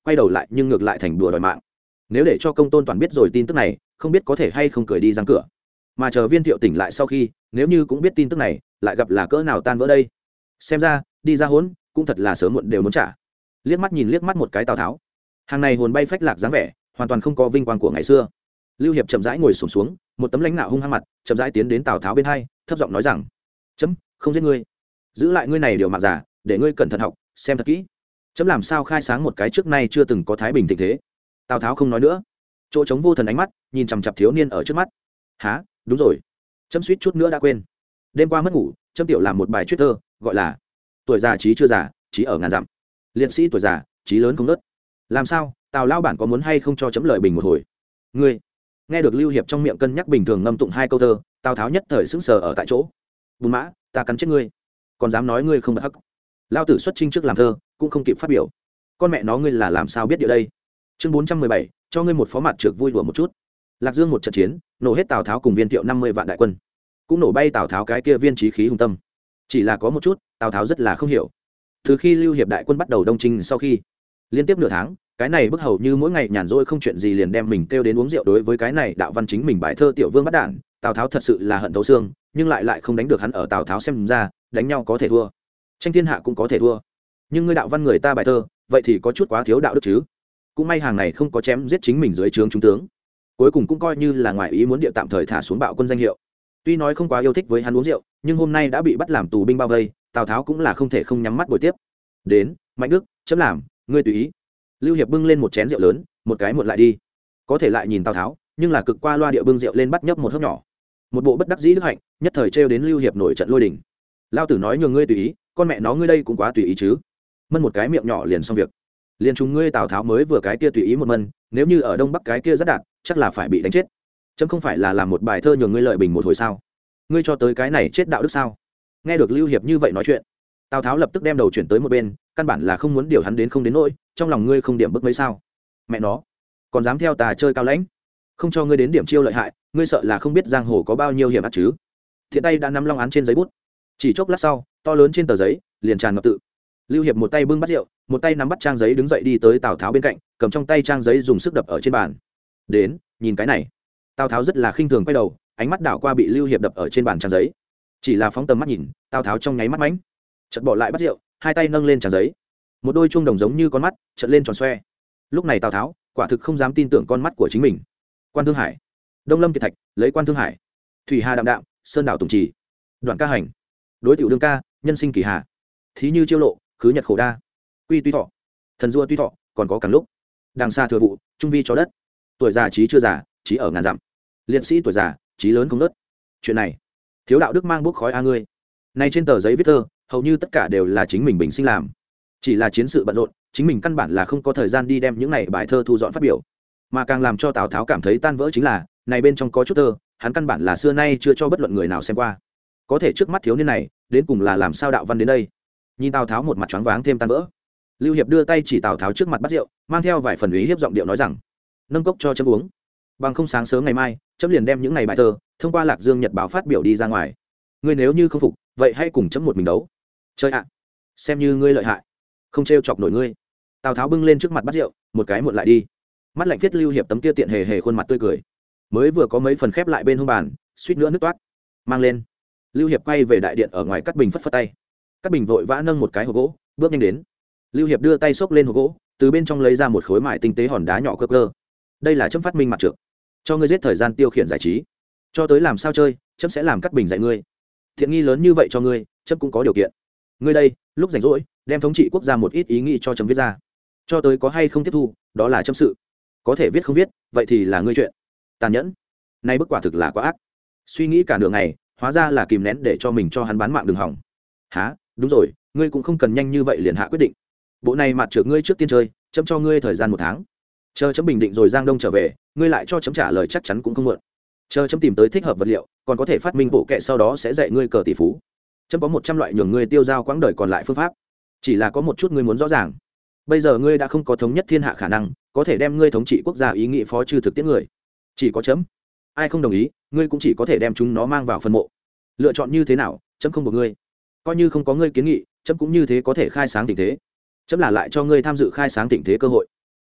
quay đầu lại nhưng ngược lại thành đùa đòi mạng. Nếu để cho Công Tôn Toàn biết rồi tin tức này, không biết có thể hay không cười đi răng cửa. Mà chờ Viên Thiệu tỉnh lại sau khi, nếu như cũng biết tin tức này, lại gặp là cỡ nào tan vỡ đây. Xem ra đi ra hỗn cũng thật là sớm muộn đều muốn trả. Liếc mắt nhìn liếc mắt một cái Tào Tháo, hàng này hồn bay phách lạc dáng vẻ, hoàn toàn không có vinh quang của ngày xưa. Lưu Hiệp chậm rãi ngồi xổm xuống, một tấm lãnh nạo hung hăng mặt, chậm rãi tiến đến Tào Tháo bên hai, thấp giọng nói rằng: "Chấm không giết ngươi, giữ lại ngươi này điều mạng giả, để ngươi cẩn thận học, xem thật kỹ. Chấm làm sao khai sáng một cái trước nay chưa từng có thái bình thịnh thế." Tào Tháo không nói nữa, chỗ trống vô thần ánh mắt nhìn chằm chằm thiếu niên ở trước mắt. "Hả? Đúng rồi, chấm suýt chút nữa đã quên. Đêm qua mất ngủ, chấm tiểu làm một bài truyết thơ, gọi là tuổi già trí chưa già, trí ở ngàn dặm. Liệt sĩ tuổi già, trí lớn không nớt. Làm sao, Tào lao bản có muốn hay không cho chấm lợi bình một hồi?" Ngươi. Nghe được Lưu Hiệp trong miệng cân nhắc bình thường ngâm tụng hai câu thơ, Tào Tháo nhất thời sững sờ ở tại chỗ. "Bùn mã, ta cắn chết ngươi, còn dám nói ngươi không bật hắc. Lao tử xuất chinh trước làm thơ, cũng không kịp phát biểu. Con mẹ nó ngươi là làm sao biết địa đây?" Chương 417, cho ngươi một phó mặt trược vui đùa một chút. Lạc Dương một trận chiến, nổ hết Tào Tháo cùng Viên Thiệu 50 vạn đại quân, cũng nổ bay Tào Tháo cái kia viên chí khí hùng tâm. Chỉ là có một chút, Tào Tháo rất là không hiểu. Từ khi Lưu Hiệp đại quân bắt đầu đông chinh sau khi, liên tiếp nửa tháng, cái này bức hầu như mỗi ngày nhàn rỗi không chuyện gì liền đem mình kêu đến uống rượu. Đối với cái này đạo văn chính mình bài thơ tiểu vương bắt đản, Tào Tháo thật sự là hận thấu xương, nhưng lại không đánh được hắn. Ở Tào Tháo xem ra, đánh nhau có thể thua, tranh thiên hạ cũng có thể thua, nhưng ngươi đạo văn người ta bài thơ, vậy thì có chút quá thiếu đạo đức chứ. Cũng may hàng này không có chém giết chính mình dưới trướng trung tướng, cuối cùng cũng coi như là ngoài ý muốn địa tạm thời thả xuống bạo quân danh hiệu. Tuy nói không quá yêu thích với hắn uống rượu, nhưng hôm nay đã bị bắt làm tù binh bao vây, Tào Tháo cũng là không thể không nhắm mắt bồi tiếp. "Đến, Mạnh Đức, chấm làm, ngươi tùy ý." Lưu Hiệp bưng lên một chén rượu lớn, một cái muộn lại đi. Có thể lại nhìn Tào Tháo, nhưng là cực qua loa địa bưng rượu lên bắt nhấp một hớp nhỏ. Một bộ bất đắc dĩ đức hạnh, nhất thời trêu đến Lưu Hiệp nổi trận lôi đình. "Lao tử nói nhường ngươi tùy ý, con mẹ nó ngươi đây cũng quá tùy ý chứ. Mân một cái miệng nhỏ liền xong việc. Liền chúng ngươi Tào Tháo mới vừa cái kia tùy ý một mân, nếu như ở Đông Bắc cái kia rất đạt, chắc là phải bị đánh chết. Chấm không phải là làm một bài thơ nhường ngươi lợi bình một hồi sao? Ngươi cho tới cái này chết đạo đức sao?" Nghe được Lưu Hiệp như vậy nói chuyện, Tào Tháo lập tức đem đầu chuyển tới một bên, căn bản là không muốn điều hắn đến không đến nỗi, trong lòng ngươi không điểm bức mấy sao? Mẹ nó, còn dám theo tà chơi cao lãnh, không cho ngươi đến điểm chiêu lợi hại, ngươi sợ là không biết giang hồ có bao nhiêu hiểm ác chứ? Thiện tay đã nắm long án trên giấy bút, chỉ chốc lát sau, to lớn trên tờ giấy liền tràn ngập tự. Lưu Hiệp một tay bưng bát rượu, một tay nắm bắt trang giấy đứng dậy đi tới Tào Tháo bên cạnh, cầm trong tay trang giấy dùng sức đập ở trên bàn. "Đến, nhìn cái này." Tào Tháo rất là khinh thường quay đầu, ánh mắt đảo qua bị Lưu Hiệp đập ở trên bàn trang giấy. Chỉ là phóng tầm mắt nhìn, Tào Tháo trong nháy mắt mánh, chợt bỏ lại bát rượu, hai tay nâng lên trang giấy, một đôi chuông đồng giống như con mắt chợt lên tròn xoe. Lúc này Tào Tháo quả thực không dám tin tưởng con mắt của chính mình. Quan Thương Hải, Đông Lâm Kiệt Thạch, lấy Quan Thương Hải, Thủy Hà đạm đạm, Sơn đảo tùng trì, Đoạn ca hành, đối tiểu đương ca, nhân sinh kỳ hà, thí như chiêu lộ, khứ nhật khổ đa, quy tuy thọ, thần dua tuy thọ, còn có càng lúc, đàng xa thừa vụ, trung vi cho đất, tuổi già trí chưa già, trí ở ngàn dặm, liệt sĩ tuổi già, trí lớn không nớt. Chuyện này thiếu đạo đức mang bốc khói a ngươi. Này trên tờ giấy viết thơ, hầu như tất cả đều là chính mình bình sinh làm, chỉ là chiến sự bận rộn, chính mình căn bản là không có thời gian đi đem những này bài thơ thu dọn phát biểu. Mà càng làm cho Tào Tháo cảm thấy tan vỡ chính là, này bên trong có chút thơ, hắn căn bản là xưa nay chưa cho bất luận người nào xem qua. Có thể trước mắt thiếu niên này, đến cùng là làm sao đạo văn đến đây? Nhìn Tào Tháo một mặt choáng váng thêm tan vỡ, Lưu Hiệp đưa tay chỉ Tào Tháo trước mặt bát rượu, mang theo vài phần ý hiếp giọng điệu nói rằng: "Nâng cốc cho chấm uống, bằng không sáng sớm ngày mai, chấm liền đem những này bài thơ thông qua Lạc Dương Nhật báo phát biểu đi ra ngoài. Ngươi nếu như không phục, vậy hãy cùng chấm một mình đấu. Chơi ạ, xem như ngươi lợi hại, không trêu chọc nổi ngươi." Tào Tháo bưng lên trước mặt bát rượu, một cái muộn lại đi. Mắt lạnh thiết Lưu Hiệp tấm kia tiện hề hề khuôn mặt tươi cười, mới vừa có mấy phần khép lại bên hông bàn, suýt nữa nứt toát. Mang lên. Lưu Hiệp quay về đại điện ở ngoài Cát Bình phất phất tay. Cát Bình vội vã nâng một cái hộp gỗ, bước nhanh đến. Lưu Hiệp đưa tay xốc lên hộp gỗ, từ bên trong lấy ra một khối mài tinh tế hòn đá nhỏ cơ cơ. "Đây là chấm phát minh mặt trược, cho ngươi giết thời gian tiêu khiển giải trí. Cho tới làm sao chơi, chấm sẽ làm Cát Bình dạy ngươi. Thiện nghi lớn như vậy cho ngươi, chấm cũng có điều kiện. Ngươi đây, lúc rảnh rỗi, đem thống trị quốc gia một ít ý nghĩ cho chấm viết ra. Cho tới có hay không tiếp thu, đó là chấm sự. Có thể viết không viết, vậy thì là ngươi chuyện." Tàn nhẫn. Nay bức quả thực là quá ác. Suy nghĩ cả nửa ngày, hóa ra là kìm nén để cho mình cho hắn bán mạng đừng hỏng. "Hả? Đúng rồi, ngươi cũng không cần nhanh như vậy liền hạ quyết định. Bộ này mặt trược ngươi trước tiên chơi, chấm cho ngươi thời gian 1 tháng. Chờ chấm bình định rồi Giang Đông trở về, ngươi lại cho chấm trả lời chắc chắn cũng không muộn. Chờ chấm tìm tới thích hợp vật liệu, còn có thể phát minh bộ kệ, sau đó sẽ dạy ngươi cờ tỷ phú. Chấm có 100 loại nhường ngươi tiêu dao quãng đời còn lại phương pháp. Chỉ là có một chút ngươi muốn rõ ràng. Bây giờ ngươi đã không có thống nhất thiên hạ khả năng, có thể đem ngươi thống trị quốc gia ý nghĩ phó trừ thực tiễn người. Chỉ có chấm. Ai không đồng ý, ngươi cũng chỉ có thể đem chúng nó mang vào phân mộ. Lựa chọn như thế nào, chấm không buộc ngươi. Coi như không có ngươi kiến nghị, chấm cũng như thế có thể khai sáng tình thế. Chấm là lại cho ngươi tham dự khai sáng tình thế cơ hội.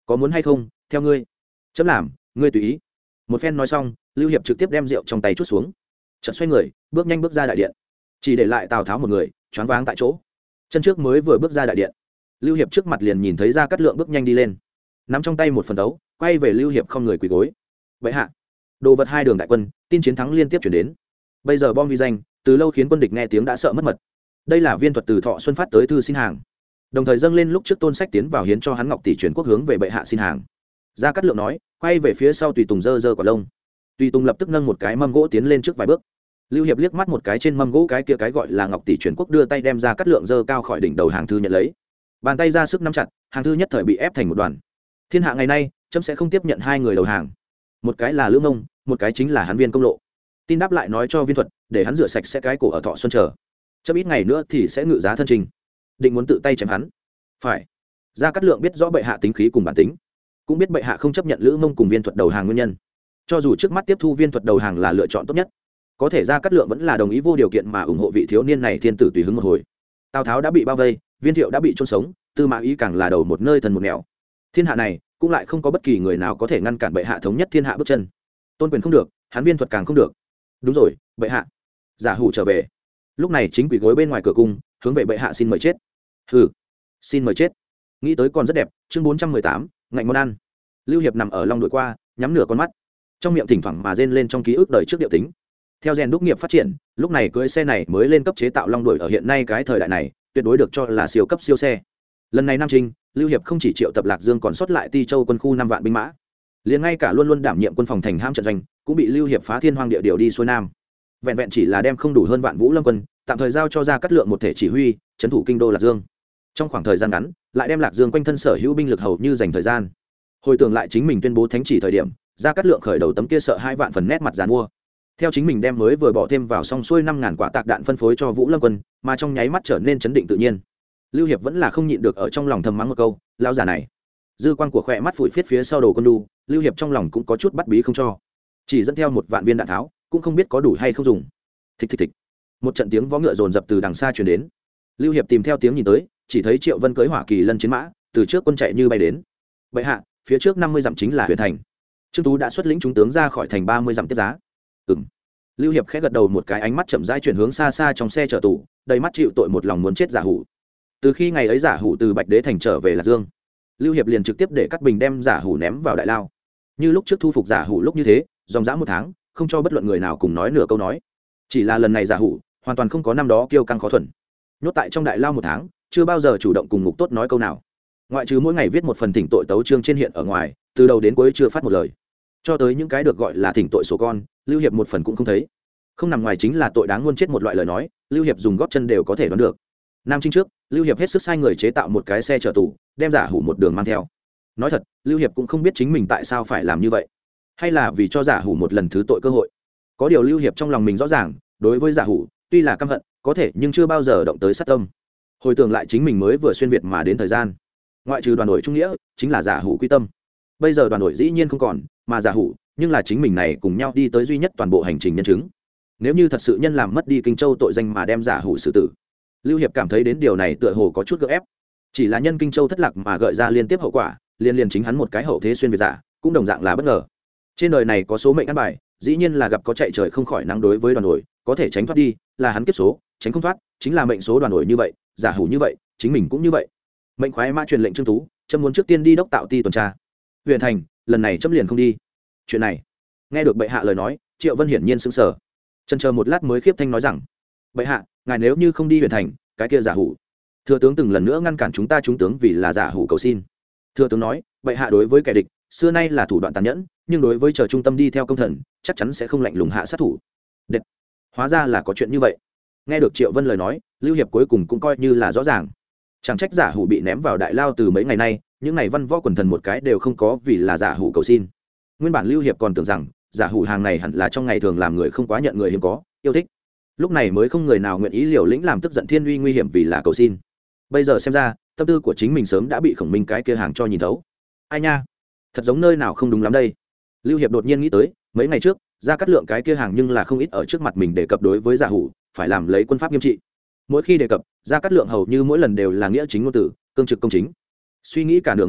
có muốn hay không theo ngươi chấm làm ngươi tùy ý. Một phen nói xong, lưu hiệp trực tiếp đem rượu trong tay chút xuống, chợt xoay người bước nhanh bước ra đại điện, chỉ để lại Tào Tháo một người choáng váng tại chỗ. Chân trước mới vừa bước ra đại điện, lưu hiệp trước mặt liền nhìn thấy Gia Cát Lượng bước nhanh đi lên, nắm trong tay một phần đấu, quay về lưu hiệp không người quỳ gối. Vậy hạ, đồ vật 2 đường đại quân, tin chiến thắng liên tiếp chuyển đến. Bây giờ bom vi danh từ lâu khiến quân địch nghe tiếng đã sợ mất mật. Đây là viên thuật từ Thọ Xuân phát tới thư xin hàng, đồng thời dâng lên lúc trước Tôn Sách tiến vào hiến cho hắn Ngọc tỷ truyền quốc hướng về bệ hạ xin hàng. Gia Cát Lượng nói, quay về phía sau tùy tùng giơ quả lông. Tùy tùng lập tức nâng một cái mâm gỗ tiến lên trước vài bước. Lưu Hiệp liếc mắt một cái trên mâm gỗ cái kia cái gọi là Ngọc tỷ truyền quốc, đưa tay đem Gia Cát Lượng giơ cao khỏi đỉnh đầu hàng thư nhận lấy. Bàn tay ra sức nắm chặt, hàng thư nhất thời bị ép thành một đoàn. Thiên hạ ngày nay, chấm sẽ không tiếp nhận 2 người đầu hàng. Một cái là Lữ Mông, một cái chính là hắn Viên Công Lộ. Tin đáp lại nói cho Viên Thuật, để hắn rửa sạch sẽ cái cổ ở Thọ Xuân chờ. Chấm ít ngày nữa thì sẽ ngự giá thân trình, định muốn tự tay chém hắn. Phải. Gia Cát Lượng biết rõ bệ hạ tính khí cùng bản tính, cũng biết bệ hạ không chấp nhận Lữ Mông cùng Viên Thuật đầu hàng nguyên nhân. Cho dù trước mắt tiếp thu Viên Thuật đầu hàng là lựa chọn tốt nhất, có thể Gia Cát Lượng vẫn là đồng ý vô điều kiện mà ủng hộ vị thiếu niên này thiên tử tùy hứng một hồi. Tào Tháo đã bị bao vây, Viên Thiệu đã bị chôn sống, Tư Mã Ý càng là đầu một nơi thần một nẻo. Thiên hạ này cũng lại không có bất kỳ người nào có thể ngăn cản bệ hạ thống nhất thiên hạ bước chân. Tôn quyền không được, hắn Viên Thuật càng không được. Đúng rồi, bệ hạ. Giả Hủ trở về. Lúc này chính quỳ gối bên ngoài cửa cung, hướng về bệ hạ xin mời chết. Hừ, xin mời chết. Nghĩ tới còn rất đẹp. Chương 418, ngạnh món ăn. Lưu Hiệp nằm ở long đuổi qua, nhắm nửa con mắt, trong miệng thỉnh thoảng mà rên lên trong ký ức đời trước điệu tính. Theo rèn đúc nghiệp phát triển, lúc này cưỡi xe này mới lên cấp chế tạo long đuổi ở hiện nay cái thời đại này, tuyệt đối được cho là siêu cấp siêu xe. Lần này Nam Trinh, Lưu Hiệp không chỉ triệu tập Lạc Dương còn sót lại Ti Châu quân khu 5 vạn binh mã, liền ngay cả luôn luôn đảm nhiệm quân phòng thành ham trận doanh, cũng bị Lưu Hiệp phá thiên hoang địa điều đi xuôi nam. Vẹn vẹn chỉ là đem không đủ hơn vạn Vũ Lâm quân, tạm thời giao cho Gia Cát Lượng một thể chỉ huy, trấn thủ kinh đô Lạc Dương. Trong khoảng thời gian ngắn, lại đem Lạc Dương quanh thân sở hữu binh lực hầu như dành thời gian. Hồi tưởng lại chính mình tuyên bố thánh chỉ thời điểm, Gia Cát Lượng khởi đầu tấm kia sợ 2 vạn phần nét mặt giàn mua. Theo chính mình đem mới vừa bỏ thêm vào xong xuôi 5000 quả tạc đạn phân phối cho Vũ Lâm quân, mà trong nháy mắt trở nên chấn định tự nhiên. Lưu Hiệp vẫn là không nhịn được ở trong lòng thầm mắng một câu, lão già này. Dư quang của khỏe mắt phủi phiết phía sau đầu con đu, Lưu Hiệp trong lòng cũng có chút bắt bí không cho. Chỉ dẫn theo 1 vạn viên đạn tháo, cũng không biết có đủ hay không dùng. Thịch thịch thịch. Một trận tiếng vó ngựa dồn dập từ đằng xa truyền đến. Lưu Hiệp tìm theo tiếng nhìn tới, chỉ thấy Triệu Vân cưỡi Hỏa Kỳ lân chiến mã, từ trước quân chạy như bay đến. Bệ hạ, phía trước 50 dặm chính là huyện thành. Trương Tú đã xuất lĩnh chúng tướng ra khỏi thành 30 dặm tiếp giá. Lưu Hiệp khẽ gật đầu một cái, ánh mắt chậm rãi chuyển hướng xa xa trong xe chở tù, đầy mắt chịu tội một lòng muốn chết Giả Hủ. Từ khi ngày ấy Giả Hủ từ Bạch Đế thành trở về Lạc Dương, Lưu Hiệp liền trực tiếp để Cát Bình đem Giả Hủ ném vào đại lao. Như lúc trước thu phục Giả Hủ lúc như thế, dòng dã 1 tháng, không cho bất luận người nào cùng nói nửa câu nói. Chỉ là lần này Giả Hủ hoàn toàn không có năm đó kiêu căng khó thuần, nhốt tại trong đại lao 1 tháng, chưa bao giờ chủ động cùng Ngục Tốt nói câu nào. Ngoại trừ mỗi ngày viết một phần thỉnh tội tấu chương trên hiện ở ngoài, từ đầu đến cuối chưa phát một lời. Cho tới những cái được gọi là thỉnh tội sổ con, Lưu Hiệp một phần cũng không thấy. Không nằm ngoài chính là tội đáng muôn chết một loại lời nói, Lưu Hiệp dùng gót chân đều có thể đoán được. Nam Trinh trước, Lưu Hiệp hết sức sai người chế tạo một cái xe chở tù, đem Giả Hủ một đường mang theo. Nói thật, Lưu Hiệp cũng không biết chính mình tại sao phải làm như vậy, hay là vì cho Giả Hủ một lần thứ tội cơ hội. Có điều Lưu Hiệp trong lòng mình rõ ràng, đối với Giả Hủ, tuy là căm hận, có thể nhưng chưa bao giờ động tới sát tâm. Hồi tưởng lại chính mình mới vừa xuyên việt mà đến thời gian, ngoại trừ đoàn đội trung nghĩa, chính là Giả Hủ quy tâm. Bây giờ đoàn đội dĩ nhiên không còn, mà Giả Hủ, nhưng là chính mình này cùng nhau đi tới duy nhất toàn bộ hành trình nhân chứng. Nếu như thật sự nhân làm mất đi Kinh Châu tội danh mà đem Giả Hủ xử tử, Lưu Hiệp cảm thấy đến điều này tựa hồ có chút gượng ép. Chỉ là nhân Kinh Châu thất lạc mà gợi ra liên tiếp hậu quả, liên chính hắn một cái hậu thế xuyên việt giả, cũng đồng dạng là bất ngờ. Trên đời này có số mệnh ăn bài, dĩ nhiên là gặp có chạy trời không khỏi nắng, đối với đoàn đội, có thể tránh thoát đi, là hắn kiếp số, tránh không thoát, chính là mệnh số đoàn đội như vậy, Giả Hủ như vậy, chính mình cũng như vậy. Mệnh khoái mã truyền lệnh Trương Tú, chấm muốn trước tiên đi đốc tạo ti tuần tra. Huyện thành, lần này chấm liền không đi. Chuyện này, nghe được bệ hạ lời nói, Triệu Vân hiển nhiên sững sờ. Chần chờ một lát mới khiếp thanh nói rằng, bệ hạ, ngài nếu như không đi huyện thành, cái kia Giả Hủ. Thừa tướng từng lần nữa ngăn cản chúng ta chúng tướng vì là Giả Hủ cầu xin. Thừa tướng nói, bệ hạ đối với kẻ địch xưa nay là thủ đoạn tàn nhẫn, nhưng đối với chờ trung tâm đi theo công thần, chắc chắn sẽ không lạnh lùng hạ sát thủ. Đệt. Hóa ra là có chuyện như vậy. Nghe được Triệu Vân lời nói, Lưu Hiệp cuối cùng cũng coi như là rõ ràng. Chẳng trách Giả Hủ bị ném vào đại lao từ mấy ngày nay, những ngày văn võ quần thần một cái đều không có vì là Giả Hủ cầu xin. Nguyên bản Lưu Hiệp còn tưởng rằng Giả Hủ hàng này hẳn là trong ngày thường làm người không quá nhận người hiếm có yêu thích, lúc này mới không người nào nguyện ý liều lĩnh làm tức giận thiên uy nguy hiểm vì là cầu xin. Bây giờ xem ra tâm tư của chính mình sớm đã bị Khổng Minh cái kia hàng cho nhìn thấu. Ai nha, thật giống nơi nào không đúng lắm đây. Lưu Hiệp đột nhiên nghĩ tới, mấy ngày trước Gia Cát Lượng cái kia hàng nhưng là không ít ở trước mặt mình đề cập đối với Giả Hủ phải làm lấy quân pháp nghiêm trị. Mỗi khi đề cập, Gia Cát Lượng hầu như mỗi lần đều là nghĩa chính ngôn tử, cương trực công chính. Suy nghĩ cả nửa ngày,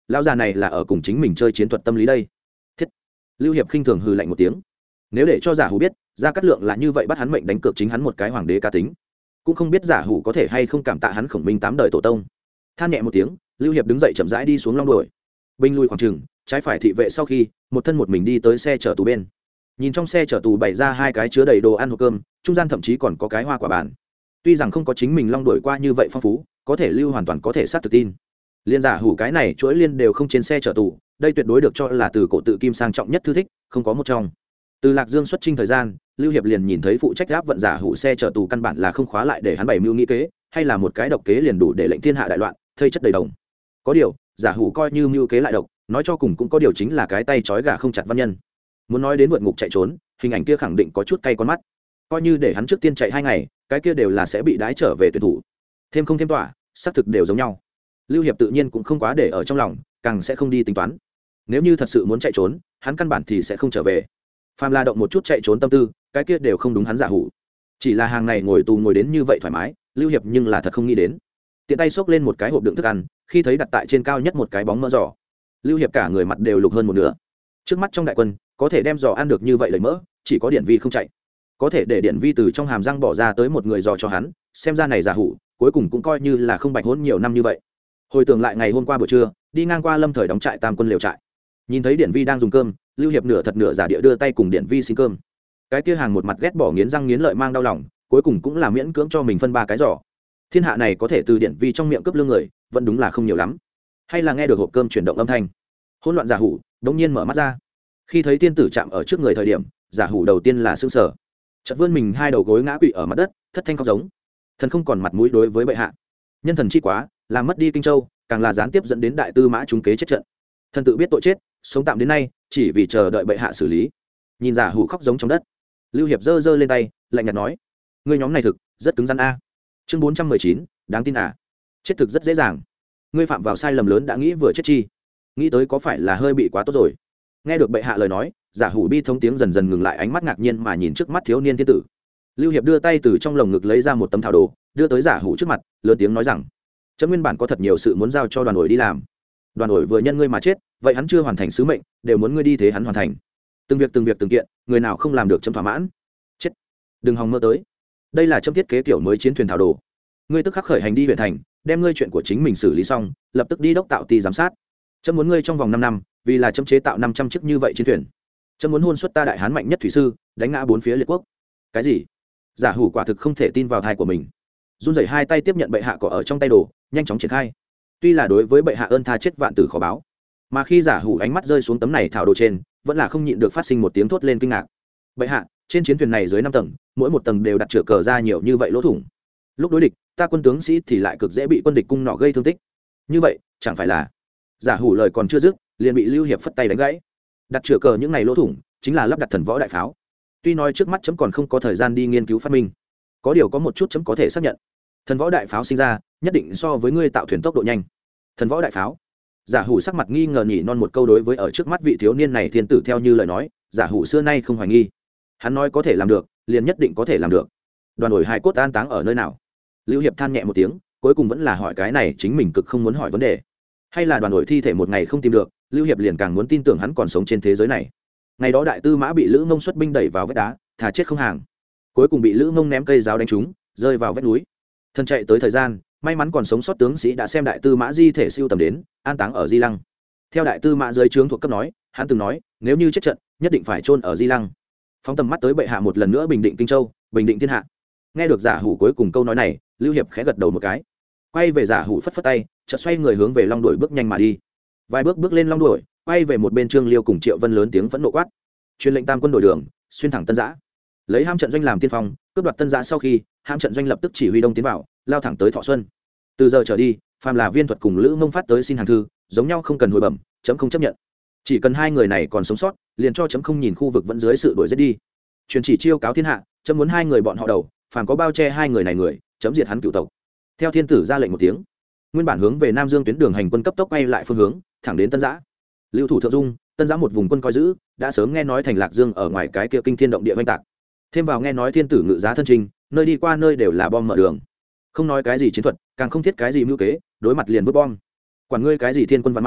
lão già này là ở cùng chính mình chơi chiến thuật tâm lý đây. Thiết. Lưu Hiệp khinh thường hừ lạnh một tiếng. Nếu để cho giả hủ biết Gia Cát Lượng là như vậy bắt hắn mệnh đánh cược chính hắn một cái hoàng đế cá tính, cũng không biết giả hủ có thể hay không cảm tạ hắn Khổng Minh 8 đời tổ tông. Than nhẹ một tiếng, Lưu Hiệp đứng dậy chậm rãi đi xuống long đuổi. Binh lui khoảng chừng, trái phải thị vệ sau khi một thân một mình đi tới xe chở tù bên. Nhìn trong xe chở tù bày ra hai cái chứa đầy đồ ăn hộp cơm, trung gian thậm chí còn có cái hoa quả bàn. Tuy rằng không có chính mình long đuổi qua như vậy phong phú, có thể Lưu hoàn toàn có thể xác thực tin. Liên giả hủ cái này chuỗi liên đều không trên xe chở tù, đây tuyệt đối được cho là từ cổ tự kim sang trọng nhất thư thích, không có một trong. Từ Lạc Dương xuất chinh thời gian, Lưu Hiệp liền nhìn thấy phụ trách áp vận giả hủ xe chở tù căn bản là không khóa lại để hắn bày mưu nghĩ kế, hay là một cái độc kế liền đủ để lệnh thiên hạ đại loạn, thây chất đầy đồng. Có điều, giả hủ coi như mưu kế lại độc, nói cho cùng cũng có điều chính là cái tay trói gà không chặt văn nhân. Muốn nói đến vượt ngục chạy trốn, hình ảnh kia khẳng định có chút cay con mắt. Coi như để hắn trước tiên chạy 2 ngày, cái kia đều là sẽ bị đái trở về tuyển thủ. Thêm không thêm tỏa, xác thực đều giống nhau. Lưu Hiệp tự nhiên cũng không quá để ở trong lòng, càng sẽ không đi tính toán. Nếu như thật sự muốn chạy trốn, hắn căn bản thì sẽ không trở về. Phàm La động một chút chạy trốn tâm tư, cái kia đều không đúng hắn giả hủ. Chỉ là hàng này ngồi tù ngồi đến như vậy thoải mái, Lưu Hiệp nhưng là thật không nghĩ đến. Tiện tay xốc lên một cái hộp đựng thức ăn, khi thấy đặt tại trên cao nhất một cái bóng mỡ giò, Lưu Hiệp cả người mặt đều lục hơn một nửa. Trước mắt trong đại quân, có thể đem giò ăn được như vậy lấy mỡ, chỉ có Điển Vi không chạy. Có thể để Điển Vi từ trong hàm răng bỏ ra tới một người giò cho hắn, xem ra này giả hủ, cuối cùng cũng coi như là không bạch hỗn nhiều năm như vậy. Hồi tưởng lại ngày hôm qua buổi trưa, đi ngang qua Lâm Thời đóng trại Tam quân liều trại, nhìn thấy Điển Vi đang dùng cơm, Lưu Hiệp nửa thật nửa giả địa đưa tay cùng Điển Vi xin cơm. Cái kia hàng một mặt ghét bỏ nghiến răng nghiến lợi mang đau lòng, cuối cùng cũng là miễn cưỡng cho mình phân 3 cái giò. Thiên hạ này có thể từ Điển Vi trong miệng cướp lương người, vẫn đúng là không nhiều lắm. Hay là nghe được hộp cơm chuyển động âm thanh, hỗn loạn giả hủ đống nhiên mở mắt ra. Khi thấy tiên tử chạm ở trước người thời điểm, giả hủ đầu tiên là sững sờ, chợt vươn mình 2 đầu gối ngã quỵ ở mặt đất, thất thanh khóc giống. Thần không còn mặt mũi đối với bệ hạ, nhân thần chi quá, làm mất đi Kinh Châu, càng là gián tiếp dẫn đến đại tư mã trúng kế chết trận. Thần tự biết tội chết, sống tạm đến nay chỉ vì chờ đợi bệ hạ xử lý. Nhìn giả hủ khóc giống trong đất, Lưu Hiệp giơ giơ lên tay, lạnh nhạt nói: ngươi nhóm này thực rất cứng rắn a. Chương 419, đáng tin à? Chết thực rất dễ dàng. Ngươi phạm vào sai lầm lớn đã nghĩ vừa chết chi? Nghĩ tới có phải là hơi bị quá tốt rồi? Nghe được bệ hạ lời nói, giả hủ bi thống tiếng dần dần ngừng lại, ánh mắt ngạc nhiên mà nhìn trước mắt thiếu niên thiên tử. Lưu Hiệp đưa tay từ trong lồng ngực lấy ra một tấm thảo đồ, đưa tới giả hủ trước mặt, lớn tiếng nói rằng: chấm nguyên bản có thật nhiều sự muốn giao cho đoàn ủy đi làm. Đoàn ủy vừa nhân ngươi mà chết, vậy hắn chưa hoàn thành sứ mệnh, đều muốn ngươi đi thế hắn hoàn thành. Từng việc từng kiện, người nào không làm được chấm thỏa mãn. Chết, đừng hòng mơ tới. Đây là chấm thiết kế kiểu mới chiến thuyền thảo đồ. Ngươi tức khắc khởi hành đi huyện thành, đem ngươi chuyện của chính mình xử lý xong, lập tức đi đốc tạo ty giám sát. Chấm muốn ngươi trong vòng 5 năm, vì là chấm chế tạo 500 chiếc như vậy chiến thuyền. Chấm muốn hôn xuất ta đại hán mạnh nhất thủy sư, đánh ngã 4 phía liệt quốc. Cái gì? Giả hủ quả thực không thể tin vào tai của mình, run rẩy 2 tay tiếp nhận bệ hạ cỏ ở trong tay đồ, nhanh chóng triển khai. Tuy là đối với bệ hạ ơn tha chết vạn tử khó báo, mà khi giả hủ ánh mắt rơi xuống tấm này thảo đồ trên, vẫn là không nhịn được phát sinh một tiếng thốt lên kinh ngạc. Bệ hạ, trên chiến thuyền này dưới 5 tầng, mỗi một tầng đều đặt chữa cờ ra nhiều như vậy lỗ thủng. Lúc đối địch, ta quân tướng sĩ thì lại cực dễ bị quân địch cung nỏ gây thương tích. Như vậy, chẳng phải là... Giả hủ lời còn chưa dứt, liền bị Lưu Hiệp phất tay đánh gãy. Đặt chữa cờ những này lỗ thủng, chính là lắp đặt thần võ đại pháo. Tuy nói trước mắt chấm còn không có thời gian đi nghiên cứu phát minh, có điều có một chút chấm có thể xác nhận, thần võ đại pháo sinh ra nhất định so với ngươi tạo thuyền tốc độ nhanh. Thần võ đại pháo? Giả hủ sắc mặt nghi ngờ nhỉ non một câu. Đối với ở trước mắt vị thiếu niên này thiên tử theo như lời nói, giả hủ xưa nay không hoài nghi. Hắn nói có thể làm được, liền nhất định có thể làm được. Đoàn đổi hài cốt an táng ở nơi nào? Lưu Hiệp than nhẹ một tiếng, cuối cùng vẫn là hỏi cái này chính mình cực không muốn hỏi vấn đề. Hay là đoàn đổi thi thể một ngày không tìm được, Lưu Hiệp liền càng muốn tin tưởng hắn còn sống trên thế giới này. Ngày đó đại tư mã bị Lữ Mông xuất binh đẩy vào vách đá, thà chết không hàng. Cuối cùng bị Lữ Mông ném cây giáo đánh trúng, rơi vào vách núi. Thân chạy tới thời gian, may mắn còn sống sót tướng sĩ đã xem đại tư mã di thể siêu tầm đến, an táng ở Di Lăng. Theo đại tư mã dưới trướng thuộc cấp nói, hắn từng nói, nếu như chết trận, nhất định phải chôn ở Di Lăng. Phóng tầm mắt tới bệ hạ một lần nữa bình định Kinh Châu, bình định thiên hạ. Nghe được giả hủ cuối cùng câu nói này, Lưu Hiệp khẽ gật đầu một cái, quay về giả hủ phất phất tay, chợt xoay người hướng về Long Đuổi bước nhanh mà đi. Vài bước bước lên Long Đuổi, quay về một bên Trương Liêu cùng Triệu Vân lớn tiếng vẫn nộ quát, truyền lệnh tam quân đổi đường, xuyên thẳng Tân Giã. Lấy Ham trận doanh làm tiên phong, cướp đoạt Tân Giã sau khi, Ham trận doanh lập tức chỉ huy đông tiến vào, lao thẳng tới Thọ Xuân. Từ giờ trở đi, phàm là Viên Thuật cùng Lữ Mông phát tới xin hàng thư, giống nhau không cần hồi bẩm, chấm không chấp nhận. Chỉ cần 2 người này còn sống sót, liền cho chấm không nhìn khu vực vẫn dưới sự đuổi giết đi. Truyền chỉ chiêu cáo thiên hạ, chấm muốn 2 người bọn họ đầu, phàm có bao che 2 người này người, chấm diệt hắn cửu tộc. Theo thiên tử ra lệnh một tiếng, nguyên bản hướng về Nam Dương tuyến đường hành quân cấp tốc quay lại phương hướng, thẳng đến Tân Giã. Lưu thủ thượng dung, Tân Giã một vùng quân coi giữ, đã sớm nghe nói thành Lạc Dương ở ngoài cái kia kinh thiên động địa oanh tạc. Thêm vào nghe nói thiên tử ngự giá thân trình, nơi đi qua nơi đều là bom mở đường. Không nói cái gì chiến thuật, càng không thiết cái gì mưu kế, đối mặt liền vứt bom. Quản ngươi cái gì thiên quân văn mã,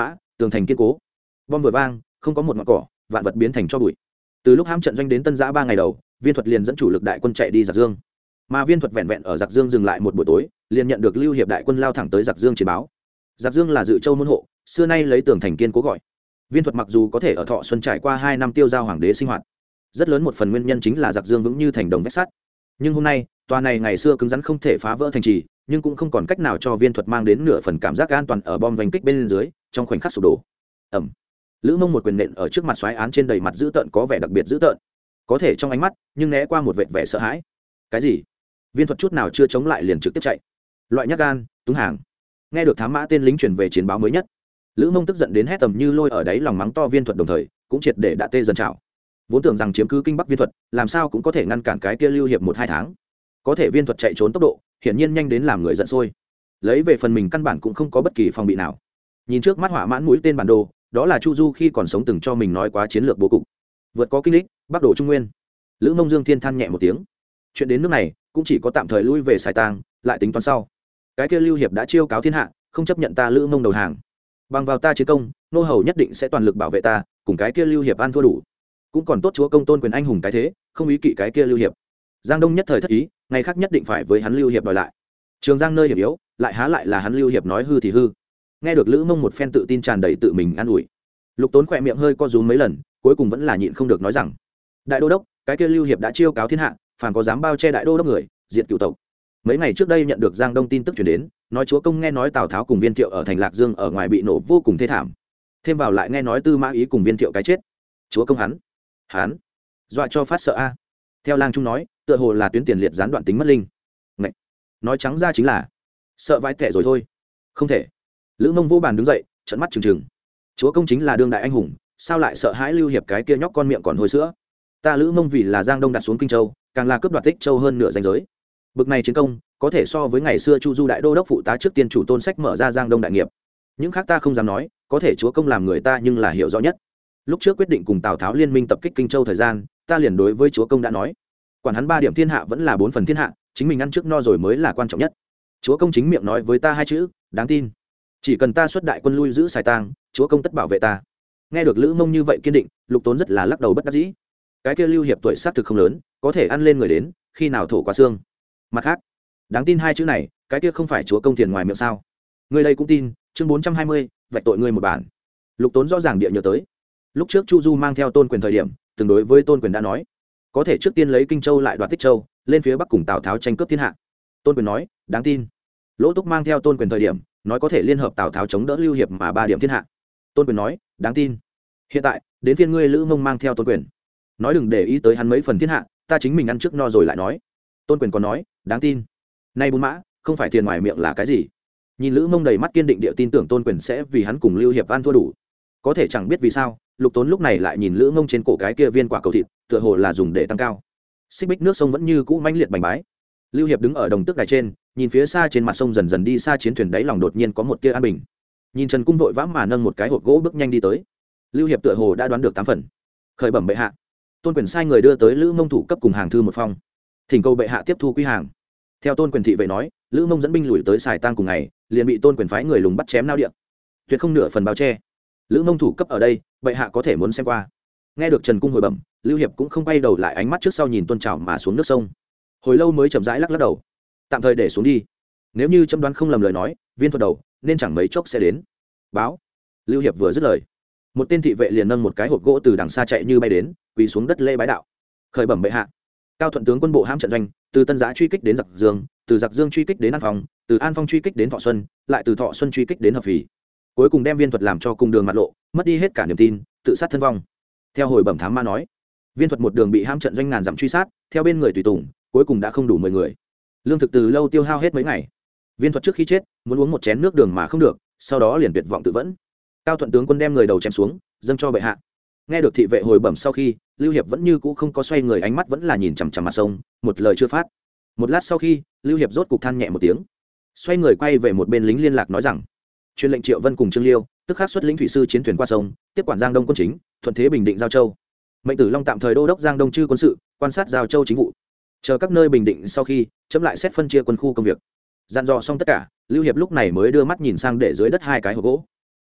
tường thành kiên cố, bom vừa vang không có một ngọn cỏ, vạn vật biến thành cho bụi. Từ lúc hãm trận doanh đến Tân Giã 3 ngày đầu, Viên Thuật liền dẫn chủ lực đại quân chạy đi Giặc Dương, mà Viên Thuật vẹn vẹn ở Giặc Dương dừng lại một buổi tối, liền nhận được Lưu Hiệp đại quân lao thẳng tới Giặc Dương chiến báo. Giặc Dương là Dự Châu môn hộ, xưa nay lấy tường thành kiên cố gọi. Viên Thuật mặc dù có thể ở Thọ Xuân trải qua 2 năm tiêu giao hoàng đế sinh hoạt, rất lớn một phần nguyên nhân chính là Giặc Dương vững như thành đồng vách sắt. Nhưng hôm nay, tòa này ngày xưa cứng rắn không thể phá vỡ thành trì, nhưng cũng không còn cách nào cho Viên Thuật mang đến nửa phần cảm giác an toàn ở bom vành kích bên dưới, trong khoảnh khắc sụp đổ. Ầm. Lữ Mông một quyền nện ở trước mặt soái án trên đầy mặt dữ tợn, có vẻ đặc biệt dữ tợn. Có thể trong ánh mắt, nhưng né qua một vệt vẻ sợ hãi. Cái gì? Viên Thuật chút nào chưa chống lại liền trực tiếp chạy. Loại nhát gan, túng hàng. Nghe được thám mã tên lính truyền về chiến báo mới nhất, Lữ Mông tức giận đến hét tầm như lôi ở đáy lòng mắng to Viên Thuật, đồng thời cũng triệt để đã tê dần trào. Vốn tưởng rằng chiếm cứ kinh Bắc Viên Thuật, làm sao cũng có thể ngăn cản cái kia Lưu Hiệp 1-2 tháng. Có thể Viên Thuật chạy trốn tốc độ, hiển nhiên nhanh đến làm người giận sôi. Lấy về phần mình căn bản cũng không có bất kỳ phòng bị nào. Nhìn trước mắt hỏa mãn mũi tên bản đồ, đó là Chu Du khi còn sống từng cho mình nói quá chiến lược bố cục. Vượt có kinh lịch, Bắc đổ Trung Nguyên. Lữ Mông Dương Thiên than nhẹ một tiếng. Chuyện đến nước này, cũng chỉ có tạm thời lui về Sài Tang, lại tính toán sau. Cái kia Lưu Hiệp đã chiêu cáo thiên hạ, không chấp nhận ta Lữ Mông đầu hàng. Bằng vào ta chiến công, nô hầu nhất định sẽ toàn lực bảo vệ ta, cùng cái kia Lưu Hiệp an thua đủ. Cũng còn tốt chúa công tôn quyền anh hùng cái thế, không ý kỵ cái kia Lưu Hiệp. Giang Đông nhất thời thất ý, ngày khác nhất định phải với hắn Lưu Hiệp đòi lại. Trường Giang nơi hiểm yếu, lại há lại là hắn Lưu Hiệp nói hư thì hư. Nghe được Lữ Mông một phen tự tin tràn đầy tự mình an ủi, Lục Tốn khỏe miệng hơi co rúm mấy lần, cuối cùng vẫn là nhịn không được nói rằng: đại đô đốc, cái kia Lưu Hiệp đã chiêu cáo thiên hạ, phàm có dám bao che đại đô đốc người, diệt cửu tộc. Mấy ngày trước đây nhận được Giang Đông tin tức truyền đến, nói chúa công nghe nói Tào Tháo cùng Viên Thiệu ở thành Lạc Dương ở ngoài bị nổ vô cùng thê thảm, thêm vào lại nghe nói Tư Mã Ý cùng Viên Thiệu cái chết. Chúa công hắn dọa cho phát sợ a. Theo Lang Trung nói, tựa hồ là tuyến tiền liệt gián đoạn tính mất linh. Ngậy. Nói trắng ra chính là sợ vãi tệ rồi thôi. Không thể. Lữ Mông vô bàn đứng dậy, trợn mắt trừng trừng. Chúa công chính là đương đại anh hùng, sao lại sợ hãi Lưu Hiệp cái kia nhóc con miệng còn hôi sữa? Ta Lữ Mông vì là Giang Đông đặt xuống Kinh Châu, càng là cướp đoạt Tích Châu hơn nửa danh giới. Bực này chiến công, có thể so với ngày xưa Chu Du đại đô đốc phụ tá trước tiên chủ Tôn Sách mở ra Giang Đông đại nghiệp. Những khác ta không dám nói, có thể chúa công làm người ta nhưng là hiểu rõ nhất. Lúc trước quyết định cùng Tào Tháo liên minh tập kích Kinh Châu thời gian, ta liền đối với chúa công đã nói, quản hắn 3 điểm thiên hạ vẫn là 4 phần thiên hạ, chính mình ăn trước no rồi mới là quan trọng nhất. Chúa công chính miệng nói với ta 2 chữ, đáng tin. Chỉ cần ta xuất đại quân lui giữ Sài Tang, chúa công tất bảo vệ ta. Nghe được Lữ Mông như vậy kiên định, Lục Tốn rất là lắc đầu bất đắc dĩ. Cái kia Lưu Hiệp tuổi xác thực không lớn, có thể ăn lên người đến, khi nào thổ qua xương. Mặt khác, đáng tin 2 chữ này, cái kia không phải chúa công tiền ngoài miệng sao? Người đây cũng tin. Chương 420, vạch tội ngươi một bản. Lục Tốn rõ ràng địa nhớ tới, lúc trước Chu Du mang theo Tôn Quyền thời điểm, từng đối với Tôn Quyền đã nói, có thể trước tiên lấy Kinh Châu lại đoạt Tích Châu, lên phía Bắc cùng Tào Tháo tranh cướp thiên hạ. Tôn Quyền nói, đáng tin. Lỗ Túc mang theo Tôn Quyền thời điểm, nói có thể liên hợp Tào Tháo chống đỡ Lưu Hiệp mà 3 điểm thiên hạ. Tôn Quyền nói, đáng tin. Hiện tại, đến phiên ngươi Lữ Mông mang theo Tôn Quyền, nói đừng để ý tới hắn mấy phần thiên hạ, ta chính mình ăn trước no rồi lại nói. Tôn Quyền còn nói, đáng tin. Nay Bún Mã, không phải tiền ngoài miệng là cái gì? Nhìn Lữ Mông đầy mắt kiên định địa tin tưởng Tôn Quyền sẽ vì hắn cùng Lưu Hiệp an thua đủ. Có thể chẳng biết vì sao, Lục Tốn lúc này lại nhìn Lữ Mông trên cổ cái kia viên quả cầu thịt, tựa hồ là dùng để tăng cao. Xích bích nước sông vẫn như cũ mãnh liệt bành bái. Lưu Hiệp đứng ở đồng tước đài trên, nhìn phía xa trên mặt sông dần dần đi xa chiến thuyền, đáy lòng đột nhiên có một tia an bình. Nhìn Trần Cung vội vã mà nâng một cái hộp gỗ bước nhanh đi tới. Lưu Hiệp tựa hồ đã đoán được 8 phần. Khởi bẩm bệ hạ, Tôn Quyền sai người đưa tới Lữ Mông thủ cấp cùng hàng thư một phong, thỉnh cầu bệ hạ tiếp thu quy hàng. Theo Tôn Quyền thị vệ nói, Lữ Mông dẫn binh lùi tới Sài Tang cùng ngày, liền bị Tôn Quyền phái người lùng bắt chém nao địa, tuyệt không nửa phần bao che. Lữ Mông thủ cấp ở đây, bệ hạ có thể muốn xem qua. Nghe được Trần Cung hồi bẩm, Lưu Hiệp cũng không quay đầu lại, ánh mắt trước sau nhìn Tôn Trào mà xuống nước sông. Hồi lâu mới chậm rãi lắc đầu, tạm thời để xuống đi. Nếu như chấm đoán không lầm lời nói, Viên Thuật đầu nên chẳng mấy chốc sẽ đến. Báo. Lưu Hiệp vừa dứt lời, một tên thị vệ liền nâng một cái hộp gỗ từ đằng xa chạy như bay đến, quỳ xuống đất lễ bái đạo. Khởi bẩm bệ hạ, Cao Thuận tướng quân bộ hãm trận doanh, từ Tân Giã truy kích đến Giặc Dương, từ Giặc Dương truy kích đến An Phong, từ An Phong truy kích đến Thọ Xuân, lại từ Thọ Xuân truy kích đến Hợp Phì, cuối cùng đem Viên Thuật làm cho cùng đường mặt lộ, mất đi hết cả niềm tin, tự sát thân vong. Theo hồi bẩm thám ma nói, Viên Thuật một đường bị hãm trận doanh ngàn dặm truy sát, theo bên người tùy tùng, cuối cùng đã không đủ 10 người. Lương thực từ lâu tiêu hao hết mấy ngày. Viên Thuật trước khi chết, muốn uống một chén nước đường mà không được, sau đó liền tuyệt vọng tự vẫn. Cao Thuận tướng quân đem người đầu chém xuống, dâng cho bệ hạ. Nghe được thị vệ hồi bẩm sau khi, Lưu Hiệp vẫn như cũ không có xoay người, ánh mắt vẫn là nhìn chằm chằm mặt sông, một lời chưa phát. Một lát sau khi, Lưu Hiệp rốt cục than nhẹ một tiếng, xoay người quay về một bên lính liên lạc nói rằng, truyền lệnh Triệu Vân cùng Trương Liêu tức khắc xuất lĩnh thủy sư chiến thuyền qua sông, tiếp quản Giang Đông quân chính, thuận thế bình định Giao Châu. Mệnh Tử Long tạm thời đô đốc Giang Đông chư quân sự, quan sát Giao Châu chính vụ. Chờ các nơi bình định sau khi, chấm lại xét phân chia quân khu công việc. Dặn dò xong tất cả, Lưu Hiệp lúc này mới đưa mắt nhìn sang để dưới đất 2 cái hộp gỗ.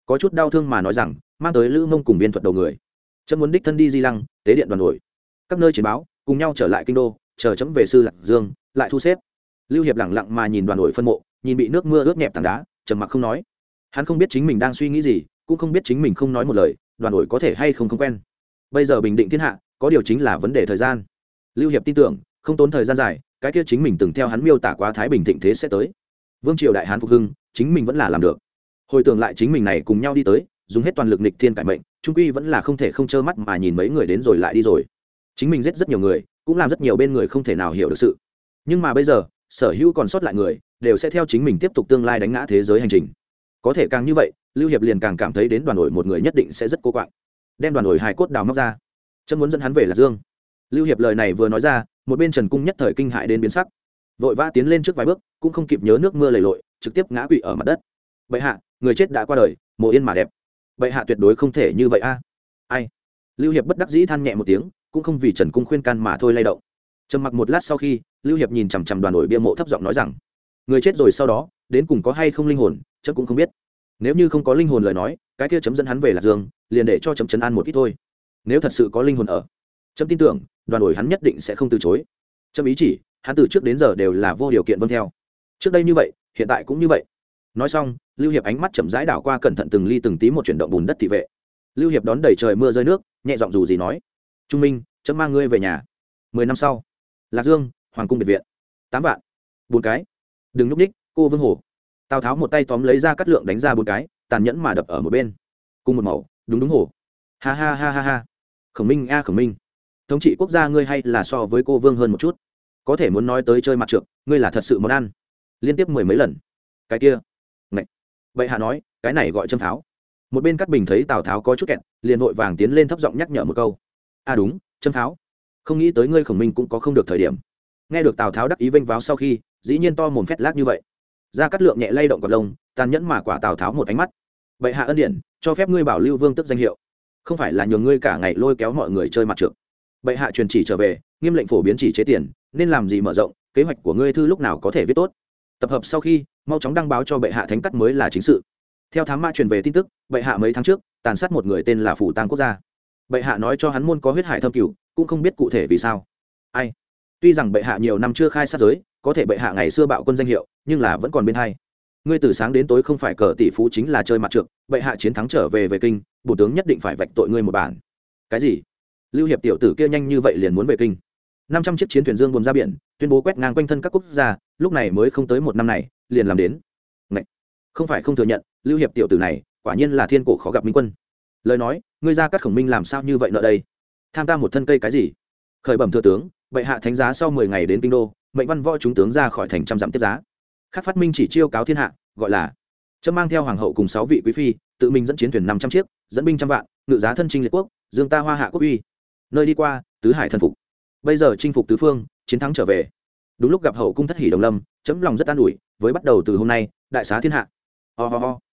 có chút đau thương mà nói rằng mang tới lữ mông cùng viên thuật đầu người. Chấm muốn đích thân đi Di Lăng tế điện đoàn đội các nơi chiến báo, cùng nhau trở lại kinh đô, chờ chấm về Sư Lạc Dương lại thu xếp. Lưu Hiệp lẳng lặng mà nhìn đoàn đội phân mộ, nhìn bị nước mưa ướt nhẹp tảng đá, trầm mặc không nói. Hắn không biết chính mình đang suy nghĩ gì, cũng không biết chính mình không nói một lời đoàn đội có thể hay không quen. Bây giờ bình định thiên hạ, có điều chính là vấn đề thời gian. Lưu Hiệp tin tưởng không tốn thời gian dài, cái kia chính mình từng theo hắn miêu tả quá thái bình thịnh thế sẽ tới. Vương triều đại hán phục hưng, chính mình vẫn là làm được. Hồi tưởng lại chính mình này cùng nhau đi tới, dùng hết toàn lực nghịch thiên cải mệnh, trung quy vẫn là không thể không trơ mắt mà nhìn mấy người đến rồi lại đi rồi. Chính mình giết rất nhiều người, cũng làm rất nhiều bên người không thể nào hiểu được sự. Nhưng mà bây giờ, sở hữu còn sót lại người, đều sẽ theo chính mình tiếp tục tương lai đánh ngã thế giới hành trình. Có thể càng như vậy, Lưu Hiệp liền càng cảm thấy đến đoàn đội một người nhất định sẽ rất cô quạng. Đem đoàn đội hài cốt đào móc ra, chấm muốn dẫn hắn về Lạc Dương. Lưu Hiệp lời này vừa nói ra, một bên Trần Cung nhất thời kinh hãi đến biến sắc, vội vã tiến lên trước vài bước, cũng không kịp nhớ nước mưa lầy lội, trực tiếp ngã quỵ ở mặt đất. Bệ hạ, người chết đã qua đời, mồ yên mà đẹp. Bệ hạ tuyệt đối không thể như vậy a. Ai? Lưu Hiệp bất đắc dĩ than nhẹ một tiếng, cũng không vì Trần Cung khuyên can mà thôi lay động. Trầm mặc một lát sau khi, Lưu Hiệp nhìn chằm chằm đoàn đội bia mộ thấp giọng nói rằng, người chết rồi sau đó, đến cùng có hay không linh hồn, chấm cũng không biết. Nếu như không có linh hồn lời nói, cái kia chấm dẫn hắn về Lạc Dương, liền để cho chấm trấn an một ít thôi. Nếu thật sự có linh hồn ở, chấm tin tưởng, đoàn đội hắn nhất định sẽ không từ chối. Chấm ý chỉ, hắn từ trước đến giờ đều là vô điều kiện vâng theo. Trước đây như vậy, hiện tại cũng như vậy. Nói xong, Lưu Hiệp ánh mắt chậm rãi đảo qua cẩn thận từng ly từng tí một chuyển động bùn đất thị vệ. Lưu Hiệp đón đầy trời mưa rơi nước, nhẹ giọng dù gì nói, Trung Minh, chấm mang ngươi về nhà. 10 năm sau, Lạc Dương, hoàng cung biệt viện. 8 vạn. 4 cái. Đừng nhúc ních, cô Vương Hổ. Tào Tháo một tay tóm lấy ra cắt lượng đánh ra 4 cái, tàn nhẫn mà đập ở một bên. Cùng một màu, đúng đúng hổ. Ha ha ha ha ha. Khổng Minh a Khổng Minh, thống trị quốc gia ngươi hay là so với cô Vương hơn một chút. Có thể muốn nói tới chơi mặt trượng, ngươi là thật sự món ăn. Liên tiếp 10 mấy lần. Cái kia. Ngậy. Vậy hạ nói, cái này gọi châm pháo. Một bên Cát Bình thấy Tào Tháo có chút kẹt, liền vội vàng tiến lên thấp giọng nhắc nhở một câu. À đúng, châm pháo. Không nghĩ tới ngươi Khổng Minh cũng có không được thời điểm. Nghe được Tào Tháo đắc ý vênh váo sau khi, dĩ nhiên to mồm phét lác như vậy. Gia Cát Lượng nhẹ lay động cọt lông, tàn nhẫn mà quả Tào Tháo một ánh mắt. Vậy hạ ân điển, cho phép ngươi bảo Lưu Vương tức danh hiệu, không phải là nhường ngươi cả ngày lôi kéo mọi người chơi mặt trượng. Bệ hạ truyền chỉ trở về, nghiêm lệnh phổ biến chỉ chế tiền, nên làm gì mở rộng, kế hoạch của ngươi thư lúc nào có thể viết tốt. Tập hợp sau khi, mau chóng đăng báo cho bệ hạ thánh cắt mới là chính sự. Theo thám mã truyền về tin tức, bệ hạ mấy tháng trước tàn sát một người tên là Phủ Tang Quốc gia. Bệ hạ nói cho hắn môn có huyết hải thâm cửu, cũng không biết cụ thể vì sao. Ai? Tuy rằng bệ hạ nhiều năm chưa khai sát giới, có thể bệ hạ ngày xưa bạo quân danh hiệu, nhưng là vẫn còn bên hai. Ngươi từ sáng đến tối không phải cờ tỷ phú chính là chơi mặt trượng, bệ hạ chiến thắng trở về kinh, bổ tướng nhất định phải vạch tội ngươi một bản. Cái gì? Lưu Hiệp tiểu tử kia nhanh như vậy liền muốn về kinh? 500 chiếc chiến thuyền dương buồm ra biển, tuyên bố quét ngang quanh thân các quốc gia, lúc này mới không tới một năm này, liền làm đến. Ngậy! Không phải không thừa nhận, Lưu Hiệp tiểu tử này, quả nhiên là thiên cổ khó gặp minh quân. Lời nói, ngươi Gia Cát Khổng Minh làm sao như vậy nợ đây? Tham ta một thân cây cái gì? Khởi bẩm thừa tướng, bệ hạ thánh giá sau 10 ngày đến kinh đô, mệnh văn võ chúng tướng ra khỏi thành trăm dặm tiếp giá. Khắc phát minh chỉ chiêu cáo thiên hạ, gọi là chấm mang theo hoàng hậu cùng 6 vị quý phi, tự mình dẫn chiến thuyền 500 chiếc, dẫn binh trăm vạn, ngự giá thân chinh liệt quốc, dương ta hoa hạ quốc uy. Nơi đi qua, tứ hải thần phục. Bây giờ chinh phục tứ phương, chiến thắng trở về. Đúng lúc gặp hậu cung thất hỷ đồng lâm, chấm lòng rất an ủi, với bắt đầu từ hôm nay, đại xá thiên hạ. Ho ho ho.